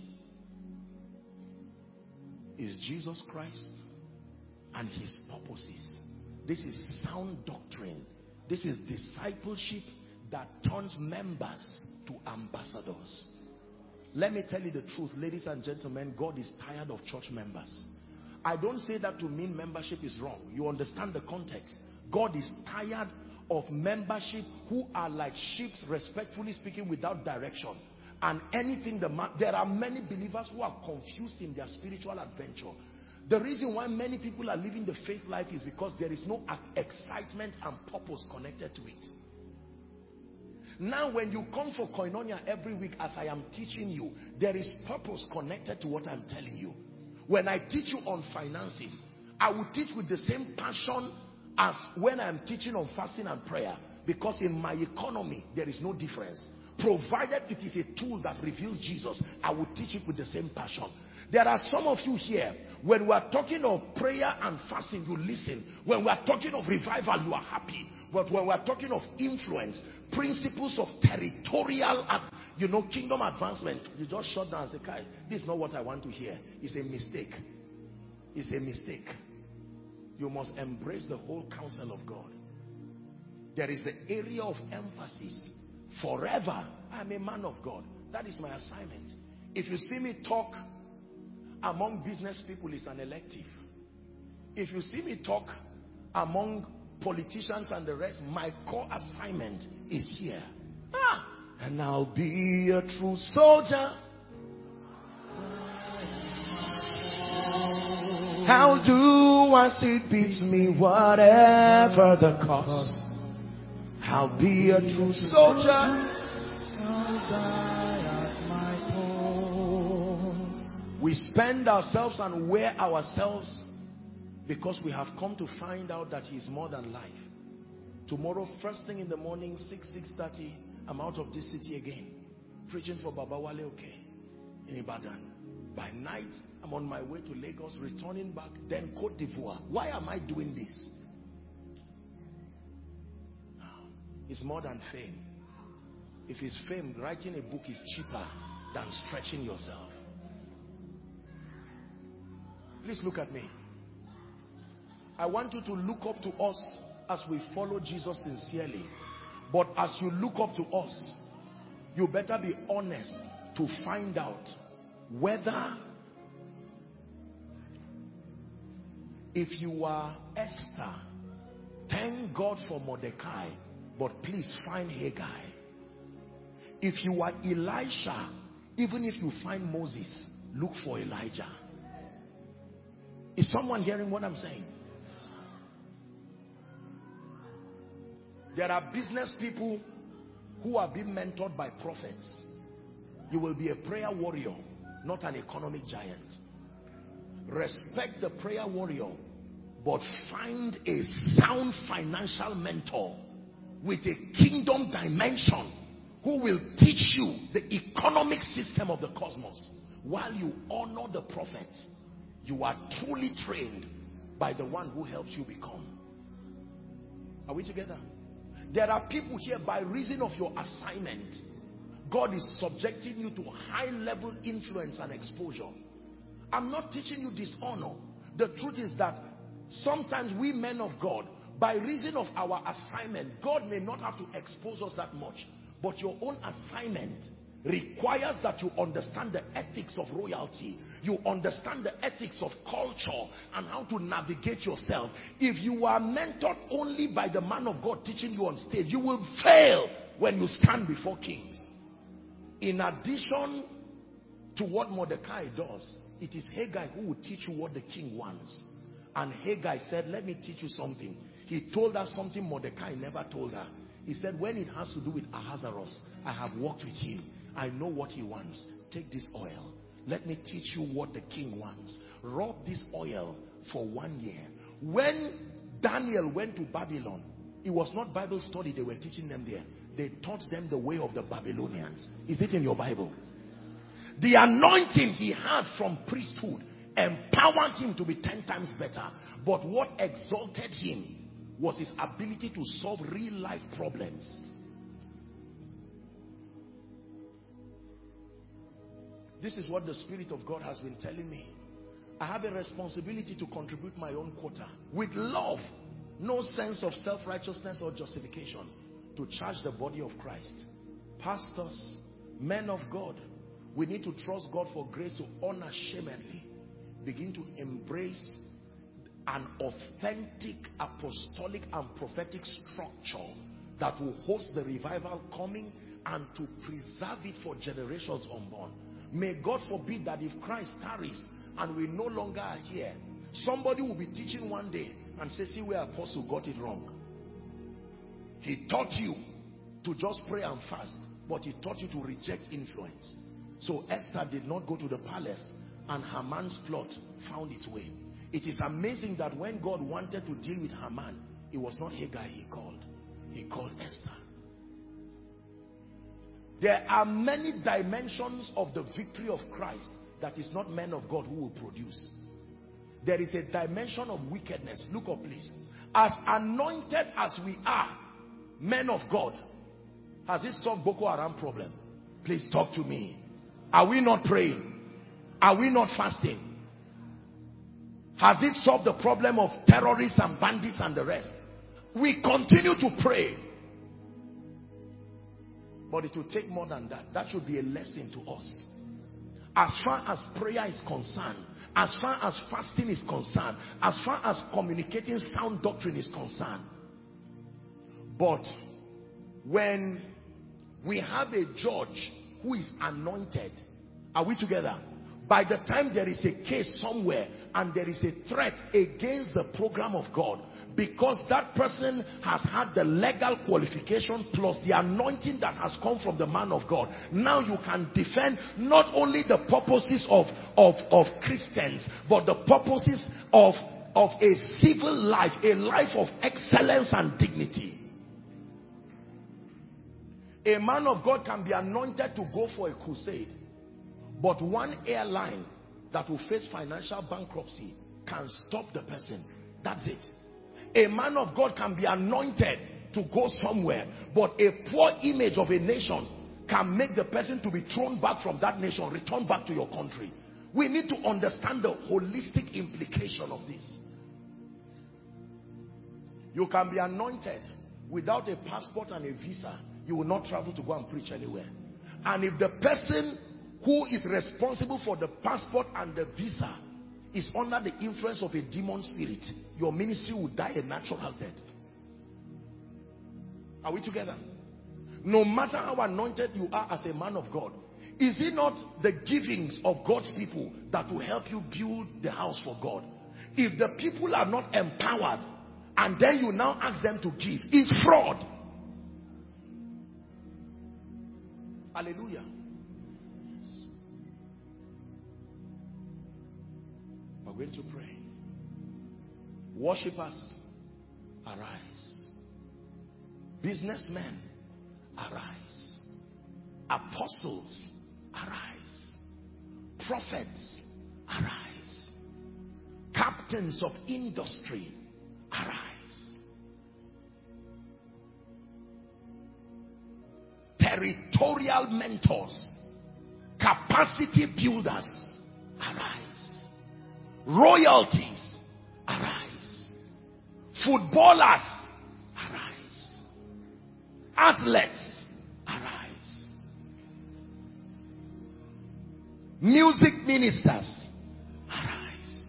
is Jesus Christ and his purposes. This is sound doctrine. This is discipleship that turns members to ambassadors. Let me tell you the truth, ladies and gentlemen, God is tired of church members. I don't say that to mean membership is wrong. You understand the context. God is tired of membership who are like sheep, respectfully speaking, without direction. And anything, the man, there are many believers who are confused in their spiritual adventure. The reason why many people are living the faith life is because there is no excitement and purpose connected to it. Now when you come for Koinonia every week as I am teaching you, there is purpose connected to what I'm telling you. When I teach you on finances, I will teach with the same passion as when I'm teaching on fasting and prayer, because in my economy there is no difference. Provided it is a tool that reveals Jesus, I will teach it with the same passion. There are some of you here, when we are talking of prayer and fasting, you listen. When we are talking of revival, you are happy. But when we are talking of influence, principles of territorial, you know, kingdom advancement, you just shut down and say, Kai, this is not what I want to hear. It's a mistake. It's a mistake. You must embrace the whole counsel of God. There is the area of emphasis. Forever, I'm a man of God. That is my assignment. If you see me talk among business people, it's an elective. If you see me talk among politicians and the rest, my core assignment is here. Ah, and I'll be a true soldier. How do I see it beats me, whatever the cost? I'll be a true soldier. I'll die at my post. We spend ourselves and wear ourselves because we have come to find out that He is more than life. Tomorrow, first thing in the morning, six, six thirty, I'm out of this city again, preaching for Baba Wale Oke in Ibadan. By night, I'm on my way to Lagos, returning back, then Côte d'Ivoire. Why am I doing this? It's more than fame. If it's fame, writing a book is cheaper than stretching yourself. Please look at me. I want you to look up to us as we follow Jesus sincerely. But as you look up to us, you better be honest to find out whether, if you are Esther, thank God for Mordecai, but please find Haggai. If you are Elisha, even if you find Moses, look for Elijah. Is someone hearing what I'm saying? There are business people who are being mentored by prophets. You will be a prayer warrior, not an economic giant. Respect the prayer warrior, but find a sound financial mentor with a kingdom dimension who will teach you the economic system of the cosmos. While you honor the prophet, you are truly trained by the one who helps you become. Are we together? There are people here, by reason of your assignment, God is subjecting you to high level influence and exposure. I'm not teaching you dishonor. The truth is that sometimes we men of God, by reason of our assignment, God may not have to expose us that much, but your own assignment requires that you understand the ethics of royalty. You understand the ethics of culture and how to navigate yourself. If you are mentored only by the man of God teaching you on stage, you will fail when you stand before kings. In addition to what Mordecai does, it is Haggai who will teach you what the king wants. And Haggai said, let me teach you something. He told her something Mordecai never told her. He said, when it has to do with Ahasuerus, I have worked with him. I know what he wants. Take this oil. Let me teach you what the king wants. Rub this oil for one year. When Daniel went to Babylon, it was not Bible study they were teaching them there. They taught them the way of the Babylonians. Is it in your Bible? The anointing he had from priesthood empowered him to be ten times better. But what exalted him was his ability to solve real life problems. This is what the Spirit of God has been telling me. I have a responsibility to contribute my own quota with love, no sense of self-righteousness or justification. to charge the body of Christ. Pastors, men of God, we need to trust God for grace to unashamedly begin to embrace an authentic apostolic and prophetic structure that will host the revival coming and to preserve it for generations unborn. May God forbid that if Christ tarries and we no longer are here, somebody will be teaching one day and say, see where Apostle got it wrong. He taught you to just pray and fast, but he taught you to reject influence. So Esther did not go to the palace, and Haman's plot found its way. It is amazing that when God wanted to deal with Haman, it was not Haggai he called. He called Esther. There are many dimensions of the victory of Christ that is not men of God who will produce. There is a dimension of wickedness. Look up, please. As anointed as we are, men of God, has it solved Boko Haram problem? Please talk to me. Are we not praying? Are we not fasting? Has it solved the problem of terrorists and bandits and the rest? We continue to pray. But it will take more than that. That should be a lesson to us. As far as prayer is concerned, as far as fasting is concerned, as far as communicating sound doctrine is concerned. But when we have a judge who is anointed, are we together? By the time there is a case somewhere and there is a threat against the program of God, because that person has had the legal qualification plus the anointing that has come from the man of God, now you can defend not only the purposes of, of, of Christians, but the purposes of, of a civil life, a life of excellence and dignity. A man of God can be anointed to go for a crusade, but one airline that will face financial bankruptcy can stop the person. That's it. A man of God can be anointed to go somewhere, but a poor image of a nation can make the person to be thrown back from that nation, return back to your country. We need to understand the holistic implication of this. You can be anointed without a passport and a visa. You will not travel to go and preach anywhere. And if the person who is responsible for the passport and the visa is under the influence of a demon spirit, your ministry will die a natural death. Are we together? No matter how anointed you are as a man of God, is it not the givings of God's people that will help you build the house for God? If the people are not empowered and then you now ask them to give, it's fraud. Hallelujah. We're going to pray. Worshippers, arise. Businessmen, arise. Apostles, arise. Prophets, arise. Captains of industry, arise. Territorial mentors, capacity builders, arise. Royalties, arise. Footballers, arise. Athletes, arise. Music ministers, arise.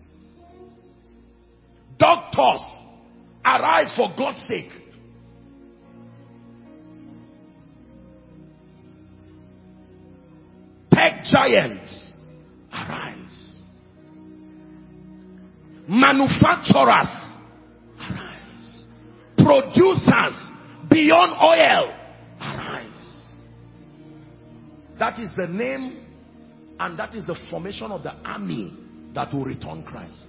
Doctors, arise for God's sake. Tech giants, arise. Manufacturers, arise. Producers beyond oil, arise. That is the name and that is the formation of the army that will return Christ.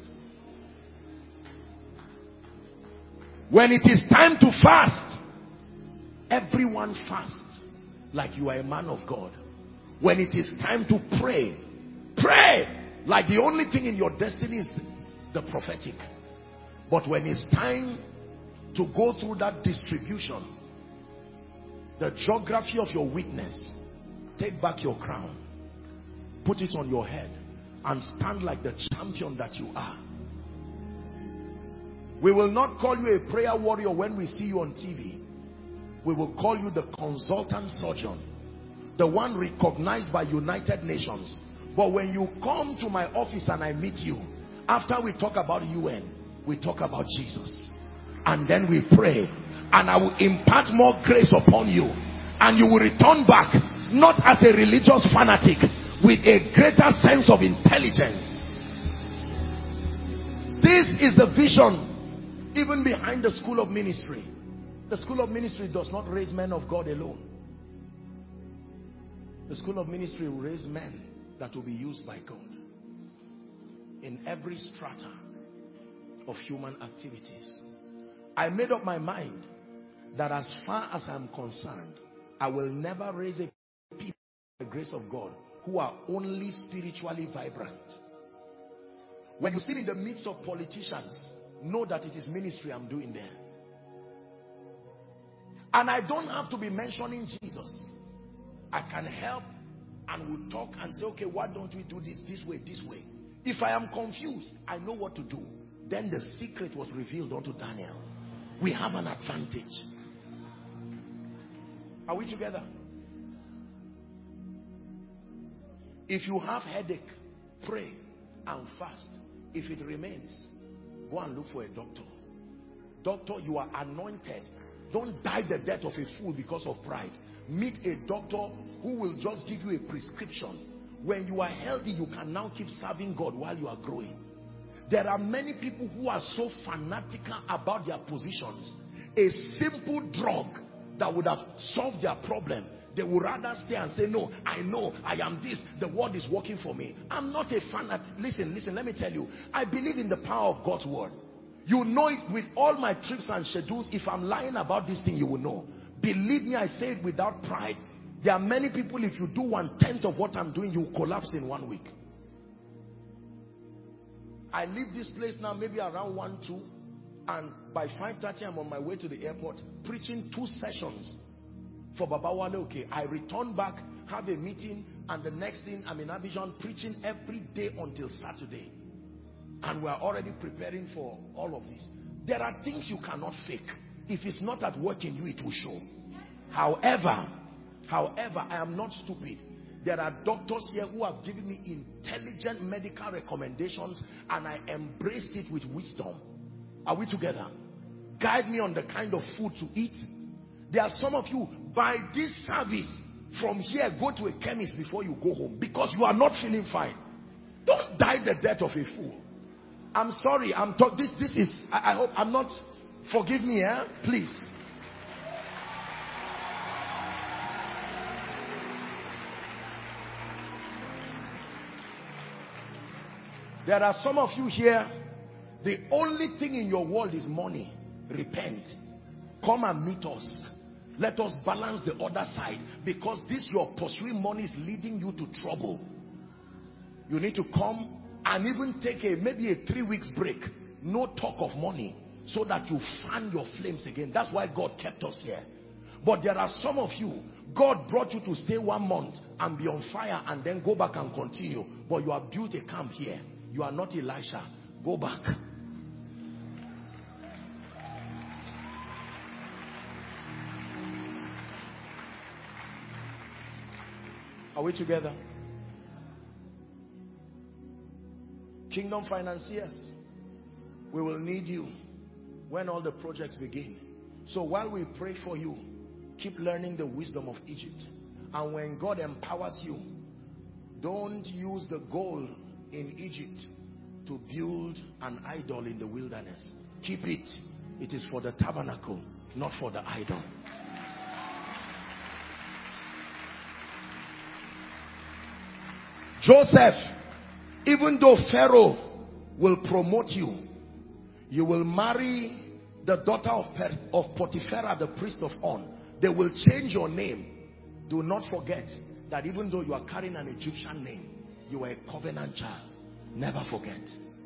When it is time to fast, everyone fasts like you are a man of God. When it is time to pray, pray like the only thing in your destiny is the prophetic. But when it's time to go through that distribution, the geography of your witness, take back your crown, put it on your head, and stand like the champion that you are. We will not call you a prayer warrior when we see you on T V. we will call you the consultant surgeon, the one recognized by United Nations. But when you come to my office and I meet you, after we talk about U N, we talk about Jesus. And then we pray, and I will impart more grace upon you, and you will return back, not as a religious fanatic, with a greater sense of intelligence. This is the vision even behind the school of ministry. The school of ministry does not raise men of God alone. The school of ministry will raise men that will be used by God in every strata of human activities. I made up my mind that as far as I'm concerned, I will never raise a people by the grace of God who are only spiritually vibrant. When you sit in the midst of politicians, know that it is ministry I'm doing there. And I don't have to be mentioning Jesus. I can help and we'll talk and say, okay, why don't we do this this way, this way? If I am confused, I know what to do. Then the secret was revealed unto Daniel. We have an advantage. Are we together? If you have headache, pray and fast. If it remains, go and look for a doctor. Doctor, you are anointed. Don't die the death of a fool because of pride. Meet a doctor who will just give you a prescription. When you are healthy, you can now keep serving God while you are growing. There are many people who are so fanatical about their positions. A simple drug that would have solved their problem, they would rather stay and say, no, I know, I am this, the word is working for me. I'm not a fanatic. Listen, listen, let me tell you, I believe in the power of God's word. You know it with all my trips and schedules. If I'm lying about this thing, you will know. Believe me, I say it without pride. There are many people, if you do one tenth of what I'm doing, you collapse in one week. I leave this place now maybe around one, two, and by five thirty I'm on my way to the airport preaching two sessions for Baba Wale. Okay, I return back, have a meeting, and the next thing I'm in Abidjan preaching every day until Saturday. And we're already preparing for all of this. There are things you cannot fake. If it's not at work in you, it will show. However, however, I am not stupid. There are doctors here who have given me intelligent medical recommendations, and I embraced it with wisdom. Are we together? Guide me on the kind of food to eat. There are some of you, by this service, from here, go to a chemist before you go home, because you are not feeling fine. Don't die the death of a fool. I'm sorry, I'm talking, this, this is, I, I hope, I'm not, forgive me, eh? Please. There are some of you here, the only thing in your world is money. Repent. Come and meet us. Let us balance the other side, because this your pursuing money is leading you to trouble. You need to come and even take a maybe a three weeks break. No talk of money, so that you fan your flames again. That's why God kept us here. But there are some of you, God brought you to stay one month and be on fire and then go back and continue. But you have built a camp here. You are not Elisha. Go back. Are we together? Kingdom financiers, we will need you when all the projects begin. So while we pray for you, keep learning the wisdom of Egypt. And when God empowers you, don't use the gold in Egypt to build an idol in the wilderness. Keep it. It is for the tabernacle, not for the idol. Joseph, even though Pharaoh will promote you, you will marry the daughter of, of Potiphera, the priest of On. They will change your name. Do not forget that even though you are carrying an Egyptian name, you are a covenant child. Never forget.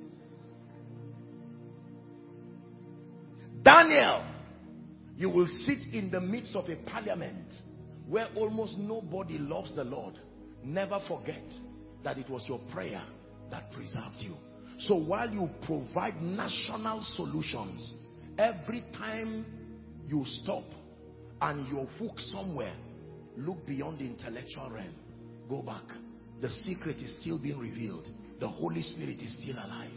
Daniel, you will sit in the midst of a parliament where almost nobody loves the Lord. Never forget that it was your prayer that preserved you. So while you provide national solutions, every time you stop and you're hooked somewhere, look beyond the intellectual realm. Go back. The secret is still being revealed. The Holy Spirit is still alive.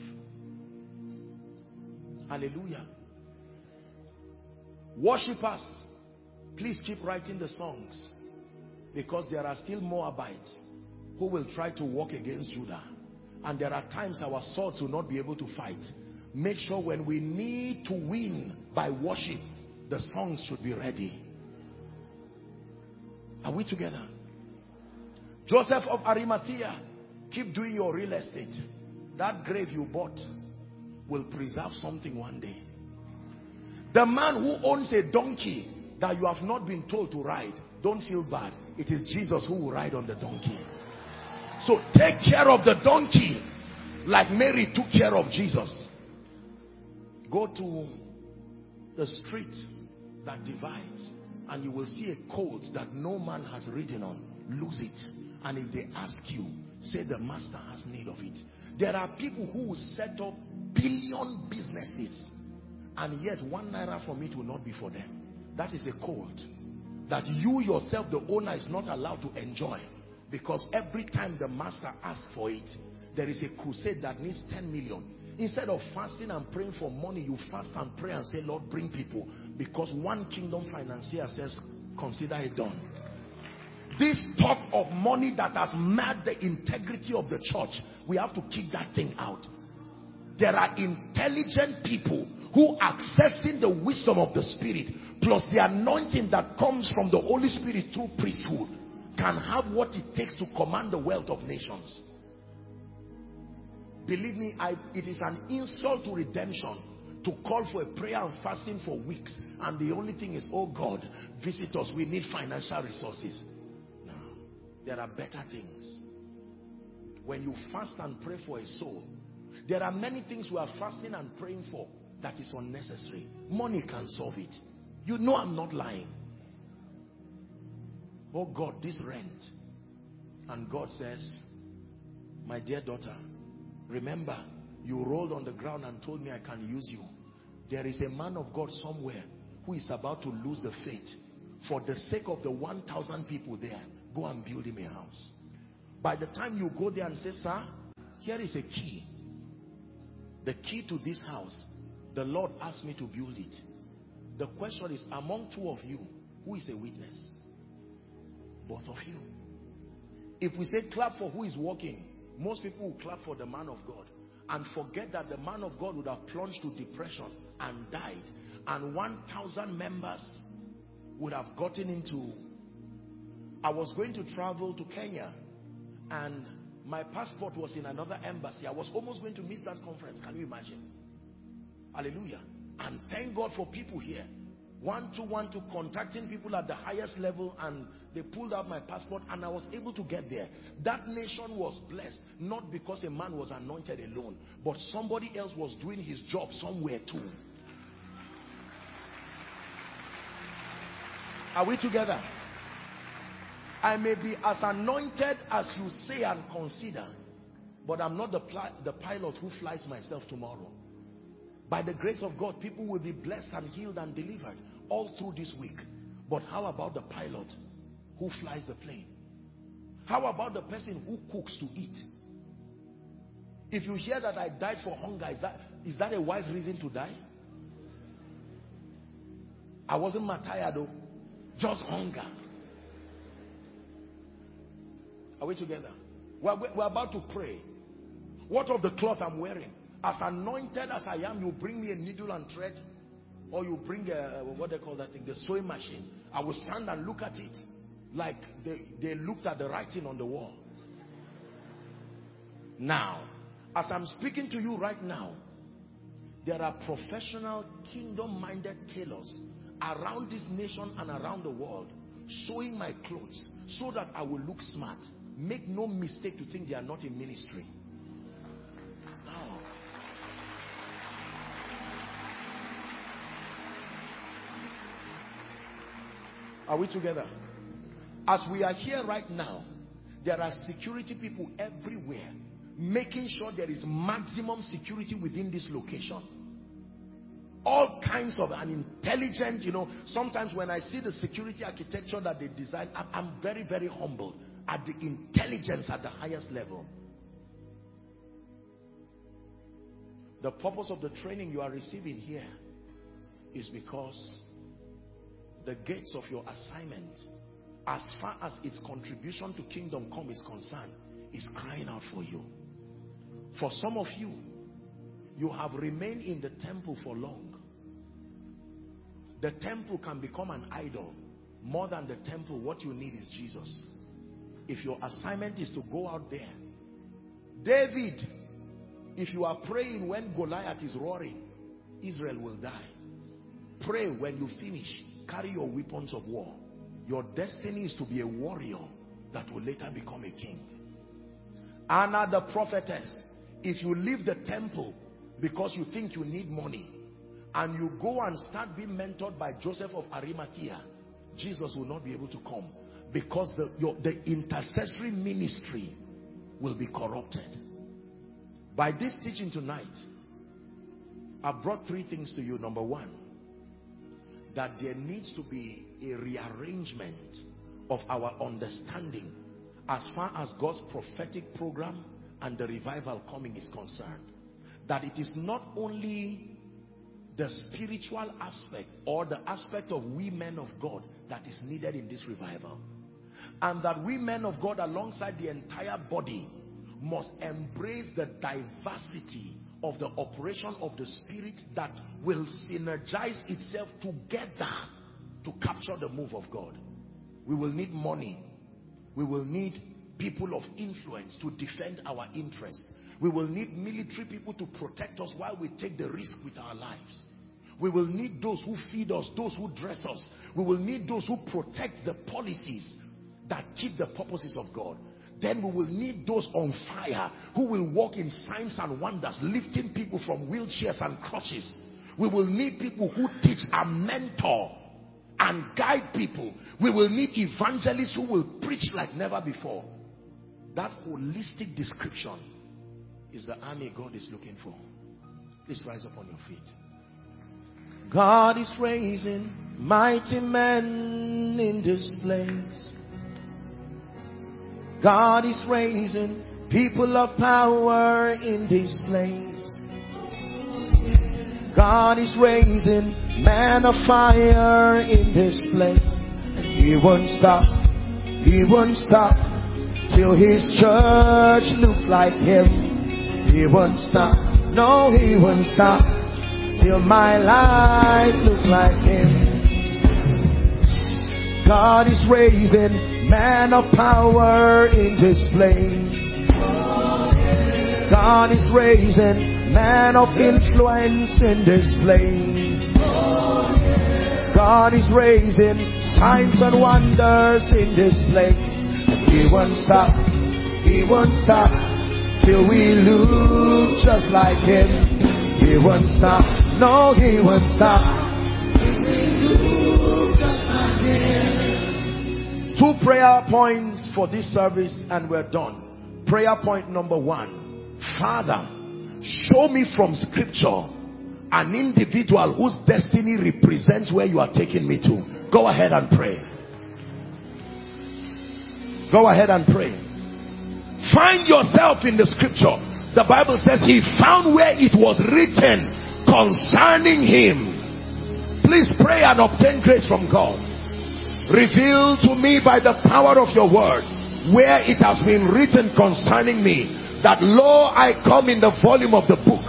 Hallelujah. Worshippers, please keep writing the songs, because there are still Moabites who will try to walk against Judah. And there are times our swords will not be able to fight. Make sure when we need to win by worship, the songs should be ready. Are we together? Joseph of Arimathea, keep doing your real estate. That grave you bought will preserve something one day. The man who owns a donkey that you have not been told to ride, don't feel bad. It is Jesus who will ride on the donkey. So take care of the donkey like Mary took care of Jesus. Go to the street that divides and you will see a colt that no man has ridden on. Lose it. And if they ask you, say the master has need of it. There are people who will set up billion businesses and yet one naira from it will not be for them. That is a colt that you yourself, the owner, is not allowed to enjoy, because every time the master asks for it, there is a crusade that needs ten million. Instead of fasting and praying for money, you fast and pray and say, Lord, bring people, because one kingdom financier says, consider it done. This talk of money that has marred the integrity of the church, we have to kick that thing out. There are intelligent people who, accessing the wisdom of the Spirit plus the anointing that comes from the Holy Spirit through priesthood, can have what it takes to command the wealth of nations. Believe me, I, it is an insult to redemption to call for a prayer and fasting for weeks and the only thing is, oh God, visit us, we need financial resources. No, there are better things. When you fast and pray for a soul, there are many things we are fasting and praying for that is unnecessary. Money can solve it. You know I'm not lying. Oh God, this rent. And God says, my dear daughter, remember, you rolled on the ground and told me I can use you. There is a man of God somewhere who is about to lose the faith. For the sake of the one thousand people there, go and build him a house. By the time you go there and say, sir, here is a key. The key to this house, the Lord asked me to build it. The question is, among two of you, who is a witness? Both of you. If we say clap for who is walking, most people will clap for the man of God and forget that the man of God would have plunged to depression and died, and one thousand members would have gotten into... I was going to travel to Kenya and my passport was in another embassy. I was almost going to miss that conference. Can you imagine? Hallelujah. And thank God for people here. One to one to contacting people at the highest level, and they pulled out my passport and I was able to get there. That nation was blessed, not because a man was anointed alone, but somebody else was doing his job somewhere too. Are we together? I may be as anointed as you say and consider, but I'm not the, the pilot who flies myself tomorrow. By the grace of God, people will be blessed and healed and delivered all through this week. But how about the pilot who flies the plane? How about the person who cooks to eat? If you hear that I died for hunger, is that, is that a wise reason to die? I wasn't tired though, just hunger. Are we together? We're, we're about to pray. What of the cloth I'm wearing? As anointed as I am, you bring me a needle and thread, or you bring a, what they call that thing, the sewing machine. I will stand and look at it like they, they looked at the writing on the wall. Now, as I'm speaking to you right now, there are professional kingdom-minded tailors around this nation and around the world sewing my clothes so that I will look smart. Make no mistake to think they are not in ministry. No. Are we together? As we are here right now, there are security people everywhere making sure there is maximum security within this location. all kinds of, an intelligent, you know, sometimes when I see the security architecture that they design, I'm, I'm very, very humbled at the intelligence at the highest level. The purpose of the training you are receiving here is because the gates of your assignment, as far as its contribution to kingdom come is concerned, is crying out for you. For some of you, you have remained in the temple for long. The temple can become an idol. More than the temple, what you need is Jesus. If your assignment is to go out there, David, if you are praying when Goliath is roaring, Israel will die. Pray when you finish. Carry your weapons of war. Your destiny is to be a warrior that will later become a king. Anna the prophetess, if you leave the temple because you think you need money, and you go and start being mentored by Joseph of Arimathea, Jesus will not be able to come, because the, your, the intercessory ministry will be corrupted. By this teaching tonight, I brought three things to you. Number one, that there needs to be a rearrangement of our understanding as far as God's prophetic program and the revival coming is concerned. That it is not only the spiritual aspect or the aspect of we men of God that is needed in this revival, and that we men of God alongside the entire body must embrace the diversity of the operation of the Spirit that will synergize itself together to capture the move of God. We will need money. We will need people of influence to defend our interests. We will need military people to protect us while we take the risk with our lives. We will need those who feed us, those who dress us. We will need those who protect the policies that keep the purposes of God. Then we will need those on fire who will walk in signs and wonders, lifting people from wheelchairs and crutches. We will need people who teach and mentor and guide people. We will need evangelists who will preach like never before. That holistic description is the army God is looking for. Please rise up on your feet. God is raising mighty men in this place. God is raising people of power in this place. God is raising men of fire in this place. And He won't stop, He won't stop till His church looks like Him. He won't stop, no He won't stop till my life looks like Him. God is raising men of power in this place. God is raising men of influence in this place. God is raising signs and wonders in this place. And He won't stop, He won't stop till we look just like Him. He won't stop, no He won't stop till we look just like Him. Two prayer points for this service and we're done. Prayer point number one: Father, show me from scripture an individual whose destiny represents where you are taking me to. Go ahead and pray. Go ahead and pray. Find yourself in the scripture. The Bible says He found where it was written concerning Him. Please pray and obtain grace from God. Reveal to me by the power of your word where it has been written concerning me, that lo, I come in the volume of the book.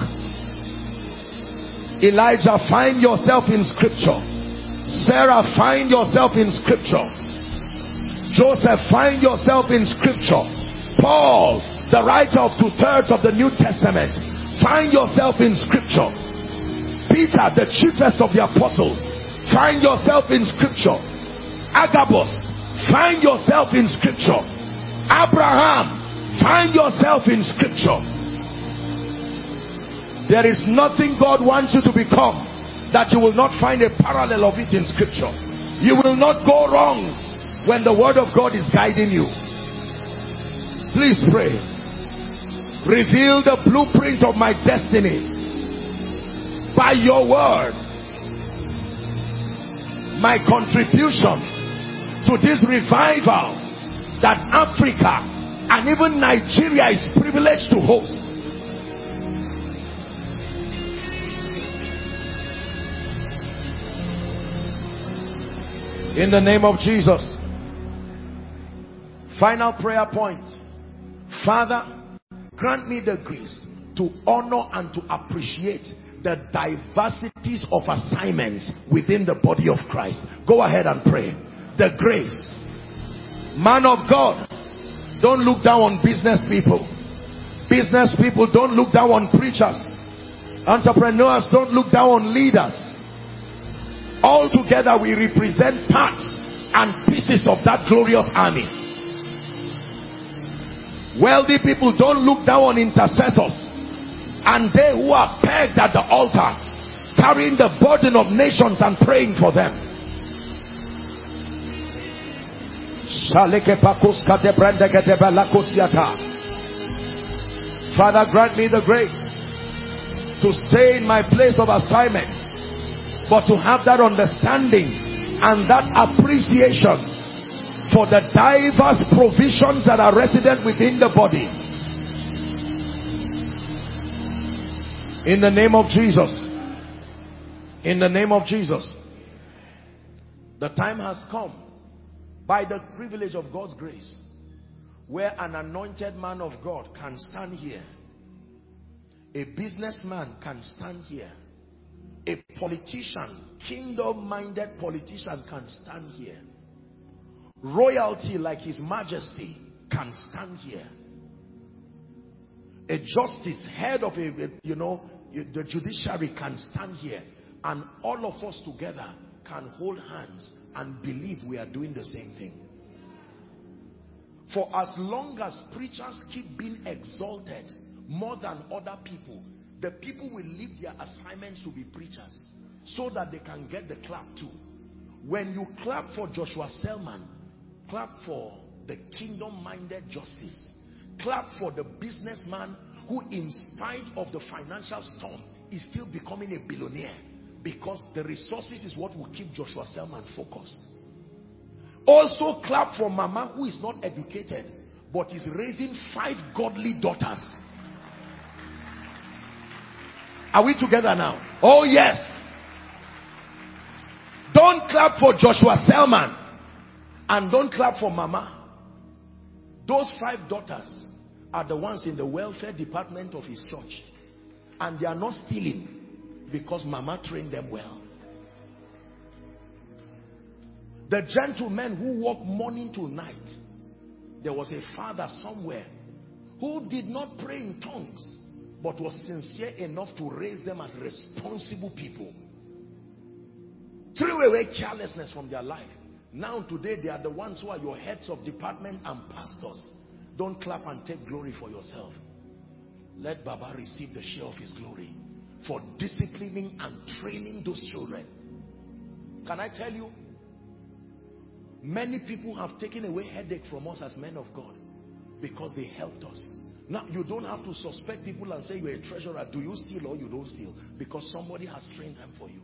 Elijah, find yourself in scripture. Sarah, find yourself in scripture. Joseph, find yourself in scripture. Paul, the writer of two-thirds of the New Testament, find yourself in scripture. Peter, the chiefest of the apostles, find yourself in scripture. Agabus, find yourself in scripture. Abraham, find yourself in scripture. There is nothing God wants you to become that you will not find a parallel of it in scripture. You will not go wrong when the word of God is guiding you. Please pray. Reveal the blueprint of my destiny by your word. my contribution to this revival that Africa and even Nigeria is privileged to host. In the name of Jesus. Final prayer point. Father, grant me the grace to honor and to appreciate the diversities of assignments within the body of Christ. Go ahead and pray. The grace. Man of God, don't look down on business people. Business people, don't look down on preachers. Entrepreneurs, don't look down on leaders. All together we represent parts and pieces of that glorious army. Wealthy people, don't look down on intercessors and they who are pegged at the altar, carrying the burden of nations and praying for them. Father, grant me the grace to stay in my place of assignment, but to have that understanding and that appreciation for the diverse provisions that are resident within the body. In the name of Jesus. In the name of Jesus. The time has come, by the privilege of God's grace, where an anointed man of God can stand here. A businessman can stand here. A politician, kingdom-minded politician can stand here. Royalty like His Majesty can stand here. A justice, head of a, you know, the judiciary can stand here. And all of us together can hold hands and believe we are doing the same thing. For as long as preachers keep being exalted more than other people, the people will leave their assignments to be preachers so that they can get the clap too. When you clap for Joshua Selman, clap for the kingdom-minded justice. Clap for the businessman who, in spite of the financial storm, is still becoming a billionaire, because the resources is what will keep Joshua Selman focused. Also clap for Mama, who is not educated but is raising five godly daughters. Are we together now? Oh yes. Don't clap for Joshua Selman and don't clap for Mama. Those five daughters are the ones in the welfare department of his church, and they are not stealing because Mama trained them well. The gentlemen who work morning to night, there was a father somewhere who did not pray in tongues but was sincere enough to raise them as responsible people. Threw away carelessness from their life. Now today they are the ones who are your heads of department and pastors. Don't clap and take glory for yourself. Let Baba receive the share of his glory for disciplining and training those children. Can I tell you, many people have taken away headache from us as men of God because they helped us. Now you don't have to suspect people and say you're a treasurer. Do you steal or you don't steal? Because somebody has trained them for you.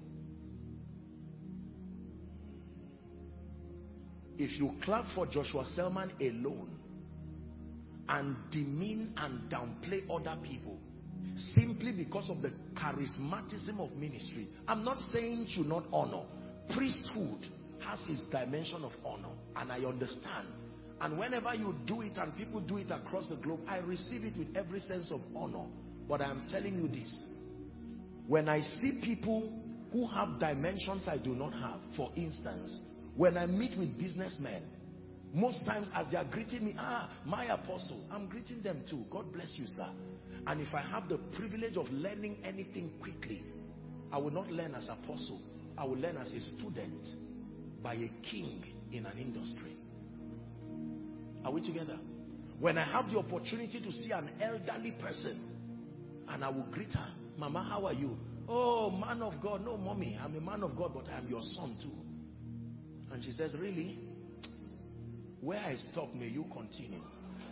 If you clap for Joshua Selman alone and demean and downplay other people simply because of the charismatism of ministry, I'm not saying you should not honor. Priesthood has its dimension of honor, and I understand. And whenever you do it and people do it across the globe, I receive it with every sense of honor. But I am telling you this, when I see people who have dimensions I do not have, for instance, when I meet with businessmen, most times as they are greeting me, ah, my apostle, I'm greeting them too. God bless you, sir. And if I have the privilege of learning anything quickly, I will not learn as apostle. I will learn as a student by a king in an industry. Are we together? When I have the opportunity to see an elderly person and I will greet her, Mama, how are you? Oh, man of God. No, mommy, I'm a man of God, but I'm your son too. And she says, really? Where I stop, may you continue.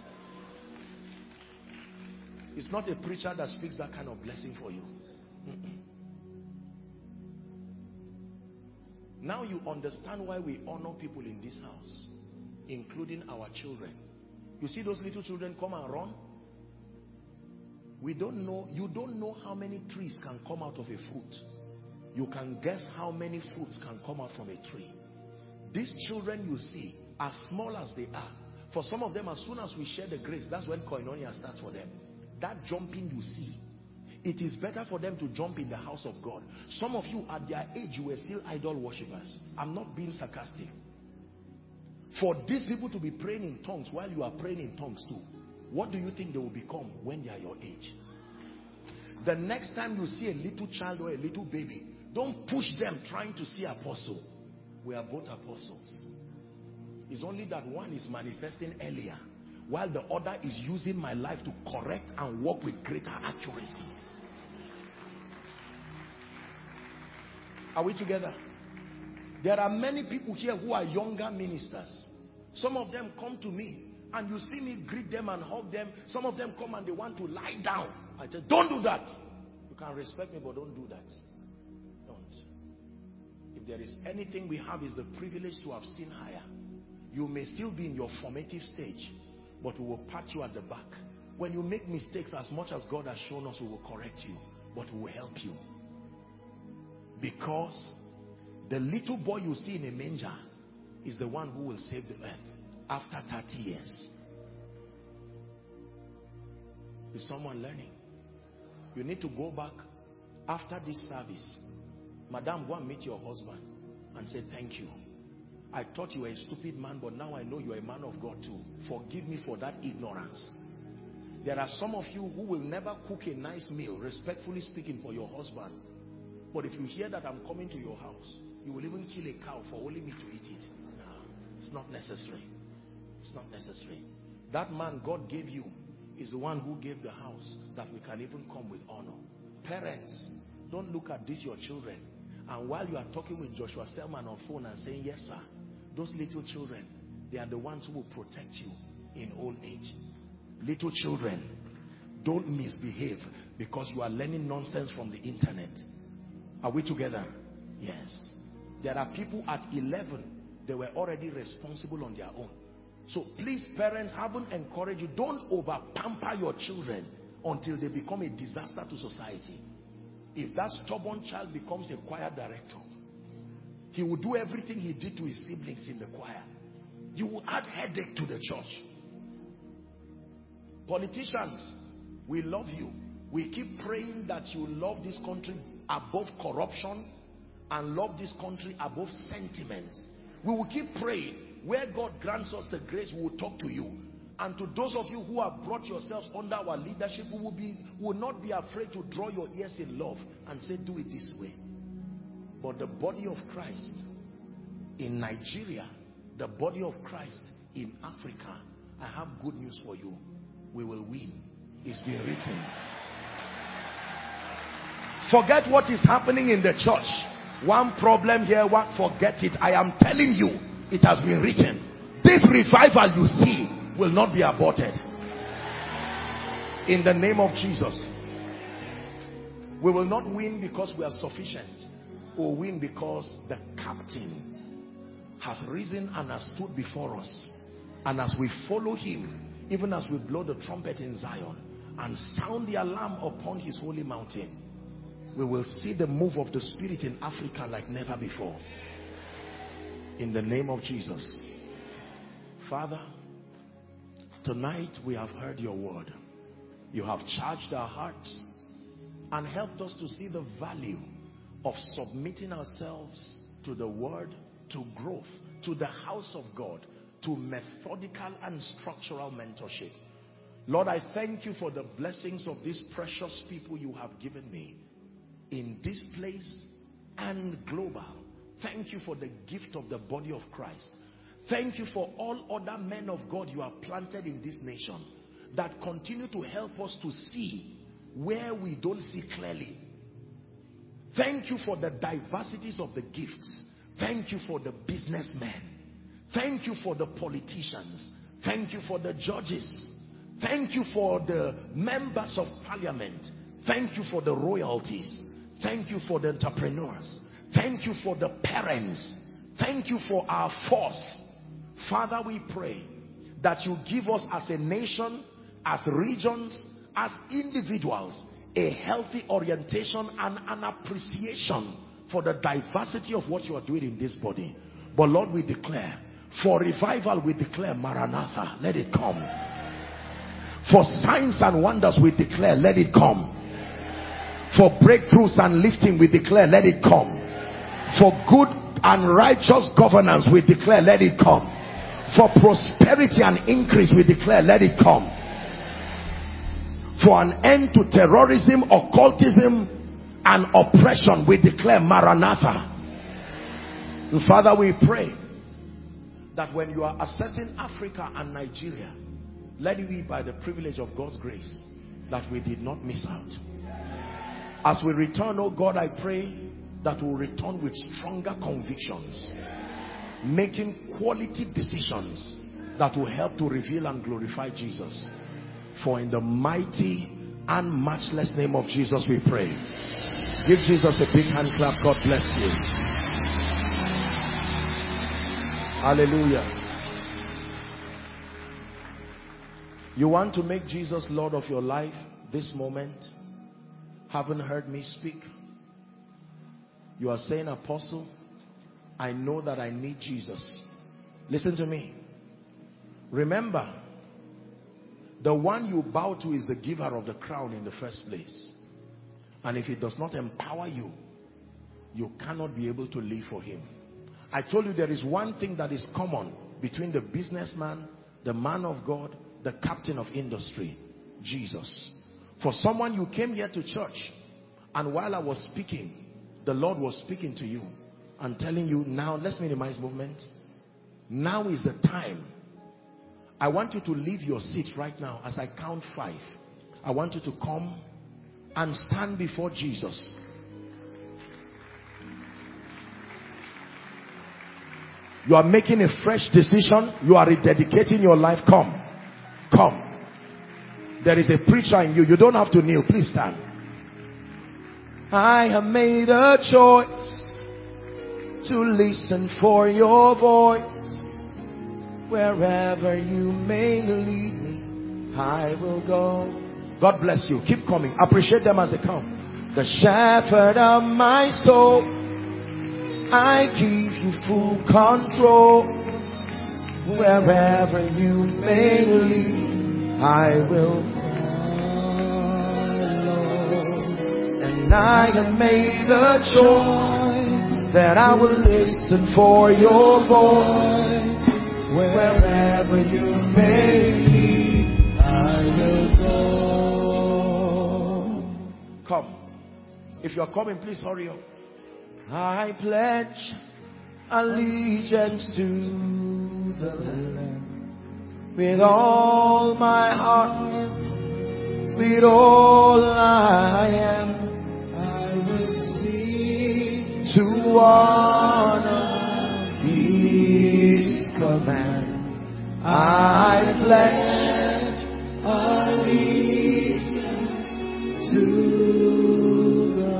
It's not a preacher that speaks that kind of blessing for you. Mm-mm. Now you understand why we honor people in this house, including our children. You see those little children come and run? We don't know, you don't know how many trees can come out of a fruit. You can guess how many fruits can come out from a tree. These children you see, as small as they are, for some of them, as soon as we share the grace, that's when koinonia starts for them. That jumping you see, it is better for them to jump in the house of God. Some of you at their age, you were still idol worshippers. I'm not being sarcastic. For these people to be praying in tongues while you are praying in tongues too, what do you think they will become when they are your age? The next time you see a little child or a little baby, don't push them trying to see apostle. We are both apostles. It's only that one is manifesting earlier, while the other is using my life to correct and work with greater accuracy. Are we together? There are many people here who are younger ministers. Some of them come to me and you see me greet them and hug them. Some of them come and they want to lie down. I say, don't do that. You can respect me, but don't do that. Don't. If there is anything we have, is the privilege to have seen higher. You may still be in your formative stage, but we will pat you at the back. When you make mistakes, as much as God has shown us, we will correct you, but we will help you. Because the little boy you see in a manger is the one who will save the earth after thirty years. Is someone learning? You need to go back after this service. Madam, go and meet your husband and say, thank you. I thought you were a stupid man, but now I know you are a man of God too. Forgive me for that ignorance. There are some of you who will never cook a nice meal, respectfully speaking, for your husband. But if you hear that I'm coming to your house, you will even kill a cow for only me to eat it. No, it's not necessary. It's not necessary. That man God gave you is the one who gave the house that we can even come with honor. Parents, don't look at this, your children. And while you are talking with Joshua Selman on phone and saying, yes, sir, those little children, they are the ones who will protect you in old age. Little children, don't misbehave because you are learning nonsense from the internet. Are we together? Yes. There are people at eleven, they were already responsible on their own. So please, parents, haven't encouraged you. Don't over pamper your children until they become a disaster to society. If that stubborn child becomes a choir director, he will do everything he did to his siblings in the choir. You will add headache to the church. Politicians, we love you. We keep praying that you love this country above corruption and love this country above sentiments. We will keep praying. Where God grants us the grace, we will talk to you. And to those of you who have brought yourselves under our leadership, we will, be, will not be afraid to draw your ears in love and say, do it this way. But the body of Christ in Nigeria, the body of Christ in Africa, I have good news for you. We will win. It's been written. Forget what is happening in the church. One problem here, one, forget it. I am telling you, it has been written. This revival you see will not be aborted. In the name of Jesus. We will not win because we are sufficient. We will win because the captain has risen and has stood before us. And as we follow him, even as we blow the trumpet in Zion and sound the alarm upon his holy mountain, we will see the move of the Spirit in Africa like never before. In the name of Jesus. Father, tonight we have heard your word. You have charged our hearts and helped us to see the value of submitting ourselves to the word, to growth, to the house of God, to methodical and structural mentorship. Lord, I thank you for the blessings of these precious people you have given me in this place and global. Thank you for the gift of the body of Christ. Thank you for all other men of God you have planted in this nation that continue to help us to see where we don't see clearly. Thank you for the diversities of the gifts. Thank you for the businessmen. Thank you for the politicians. Thank you for the judges. Thank you for the members of parliament. Thank you for the royalties. Thank you for the entrepreneurs. Thank you for the parents. Thank you for our force. Father, we pray that you give us as a nation, as regions, as individuals, a healthy orientation and an appreciation for the diversity of what you are doing in this body. But Lord, we declare, for revival we declare Maranatha, let it come. For signs and wonders we declare, let it come. For breakthroughs and lifting we declare, let it come. For good and righteous governance we declare, let it come. For prosperity and increase we declare, let it come. For an end to terrorism, occultism and oppression we declare Maranatha. And Father, we pray that when you are assessing Africa and Nigeria, let it be by the privilege of God's grace that we did not miss out. As we return, oh God, I pray that we'll return with stronger convictions, making quality decisions that will help to reveal and glorify Jesus. For in the mighty and matchless name of Jesus we pray. Give Jesus a big hand clap. God bless you. Hallelujah. You want to make Jesus Lord of your life this moment? Haven't heard me speak? You are saying, Apostle, I know that I need Jesus. Listen to me. Remember, the one you bow to is the giver of the crown in the first place. And if he does not empower you, you cannot be able to live for him. I told you there is one thing that is common between the businessman, the man of God, the captain of industry, Jesus. For someone, you came here to church, and while I was speaking, the Lord was speaking to you and telling you, now let's minimize movement. Now is the time. I want you to leave your seat right now as I count five. I want you to come and stand before Jesus. You are making a fresh decision. You are rededicating your life. Come. Come. There is a preacher in you. You don't have to kneel. Please stand. I have made a choice to listen for your voice. Wherever you may lead me, I will go. God bless you. Keep coming. Appreciate them as they come. The shepherd of my soul, I give you full control. Wherever you may lead, I will follow. And I have made a choice that I will listen for your voice. Wherever you may lead, I will go. Come. If you are coming, please hurry up. I pledge allegiance to the Lamb with all my heart, with all I am. I will seek to honor His command. I pledge allegiance to the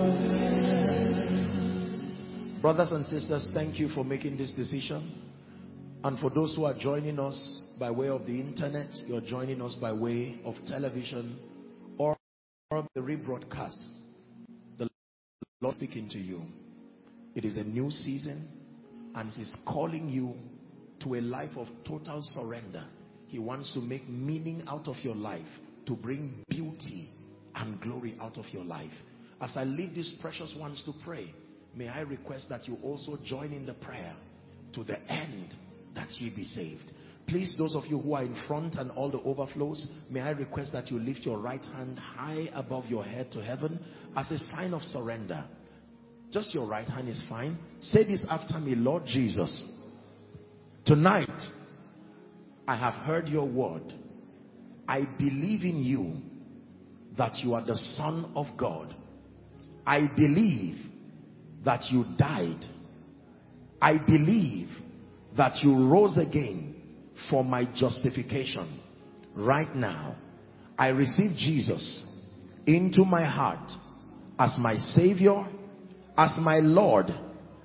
Lamb. Brothers and sisters, thank you for making this decision. And for those who are joining us by way of the internet, you're joining us by way of television or the rebroadcast, the Lord speaking to you. It is a new season, and He's calling you to a life of total surrender. He wants to make meaning out of your life, to bring beauty and glory out of your life. As I lead these precious ones to pray, may I request that you also join in the prayer to the end that ye be saved. Please, those of you who are in front and all the overflows, may I request that you lift your right hand high above your head to heaven as a sign of surrender. Just your right hand is fine. Say this after me. Lord Jesus, tonight I have heard your word. I believe in you, that you are the Son of God. I believe that you died. I believe that you rose again for my justification. Right now, I receive Jesus into my heart as my Savior, as my Lord,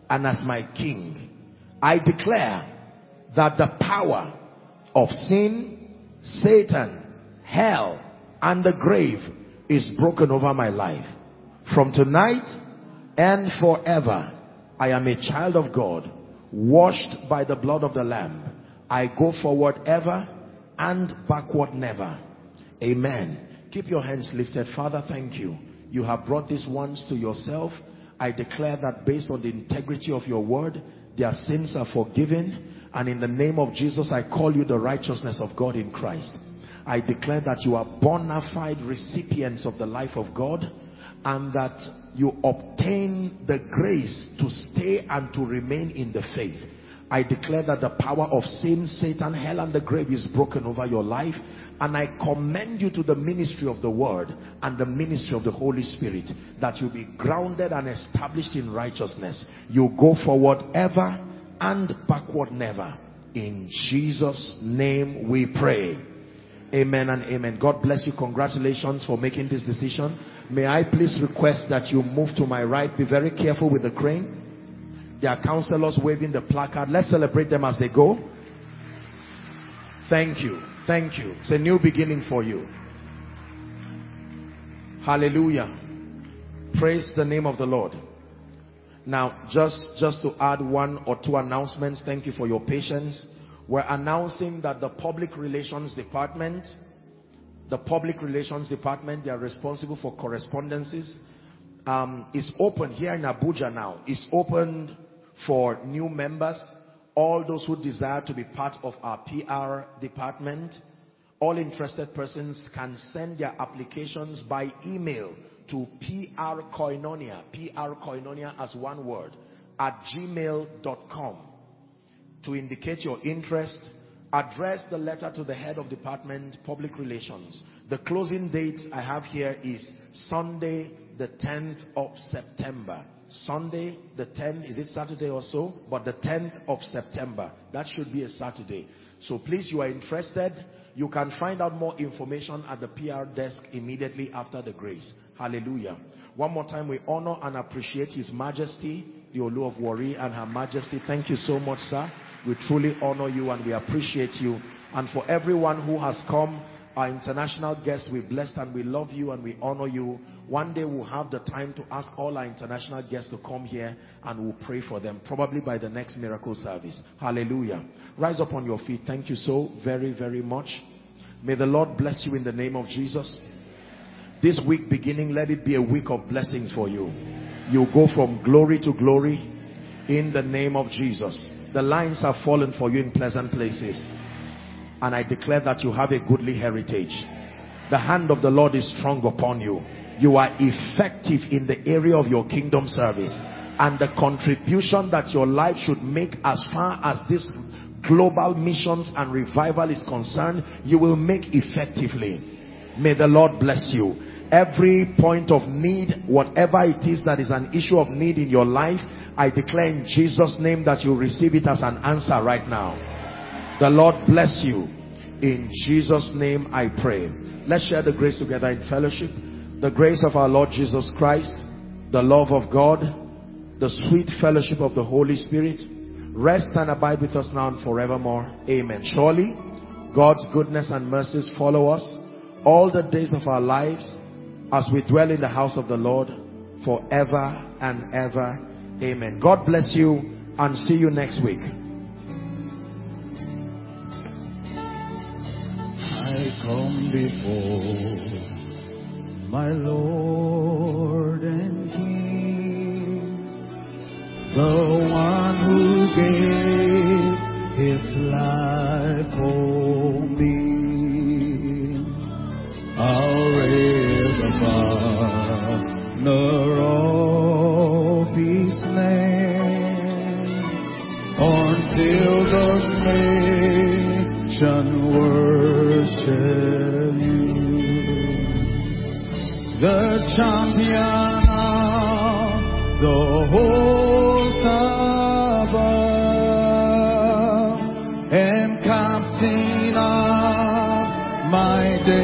and as my King. I declare that the power of sin, Satan, hell, and the grave is broken over my life. From tonight and forever, I am a child of God, washed by the blood of the Lamb. I go forward ever and backward never. Amen. Keep your hands lifted. Father, thank you. You have brought these ones to yourself. I declare that based on the integrity of your word, their sins are forgiven. And in the name of Jesus, I call you the righteousness of God in Christ. I declare that you are bona fide recipients of the life of God, and that you obtain the grace to stay and to remain in the faith. I declare that the power of sin, Satan, hell, and the grave is broken over your life. And I commend you to the ministry of the word and the ministry of the Holy Spirit, that you be grounded and established in righteousness. You go forward ever and backward never. In Jesus' name we pray. Amen and amen. God bless you. Congratulations for making this decision. May I please request that you move to my right. Be very careful with the crane. There are counselors waving the placard. Let's celebrate them as they go. Thank you. Thank you. It's a new beginning for you. Hallelujah. Praise the name of the Lord. Now, just, just to add one or two announcements. Thank you for your patience. We're announcing that the Public Relations Department, the Public Relations Department, they are responsible for correspondences, um, is open here in Abuja now. It's opened for new members, all those who desire to be part of our P R department. All interested persons can send their applications by email to prkoinonia, prkoinonia as one word, at gmail dot com. To indicate your interest, address the letter to the head of department, Public Relations. The closing date I have here is Sunday, the tenth of September. Sunday, the tenth, is it Saturday or so? But the tenth of September. That should be a Saturday. So please, you are interested, you can find out more information at the P R desk immediately after the grace. Hallelujah. One more time, we honor and appreciate His Majesty, the Olu of Warri, and Her Majesty. Thank you so much, sir. We truly honor you and we appreciate you. And for everyone who has come, our international guests, we bless and we love you and we honor you. One day we'll have the time to ask all our international guests to come here and we'll pray for them, probably by the next miracle service. Hallelujah. Rise up on your feet. Thank you so very, very much. May the Lord bless you in the name of Jesus. This week beginning, let it be a week of blessings for you. You go from glory to glory in the name of Jesus. The lines have fallen for you in pleasant places. And I declare that you have a goodly heritage. The hand of the Lord is strong upon you. You are effective in the area of your kingdom service. And the contribution that your life should make as far as this global missions and revival is concerned, you will make effectively. May the Lord bless you. Every point of need, whatever it is that is an issue of need in your life, I declare in Jesus' name that you receive it as an answer right now. The Lord bless you. In Jesus' name I pray. Let's share the grace together in fellowship. The grace of our Lord Jesus Christ, the love of God, the sweet fellowship of the Holy Spirit, rest and abide with us now and forevermore. Amen. Surely, God's goodness and mercies follow us all the days of our lives, as we dwell in the house of the Lord forever and ever. Amen. God bless you and see you next week. I come before my Lord and King, the one who gave His life for me. I'll raise the banner of His name until the nation worship you. The champion of the host above and captain of my day.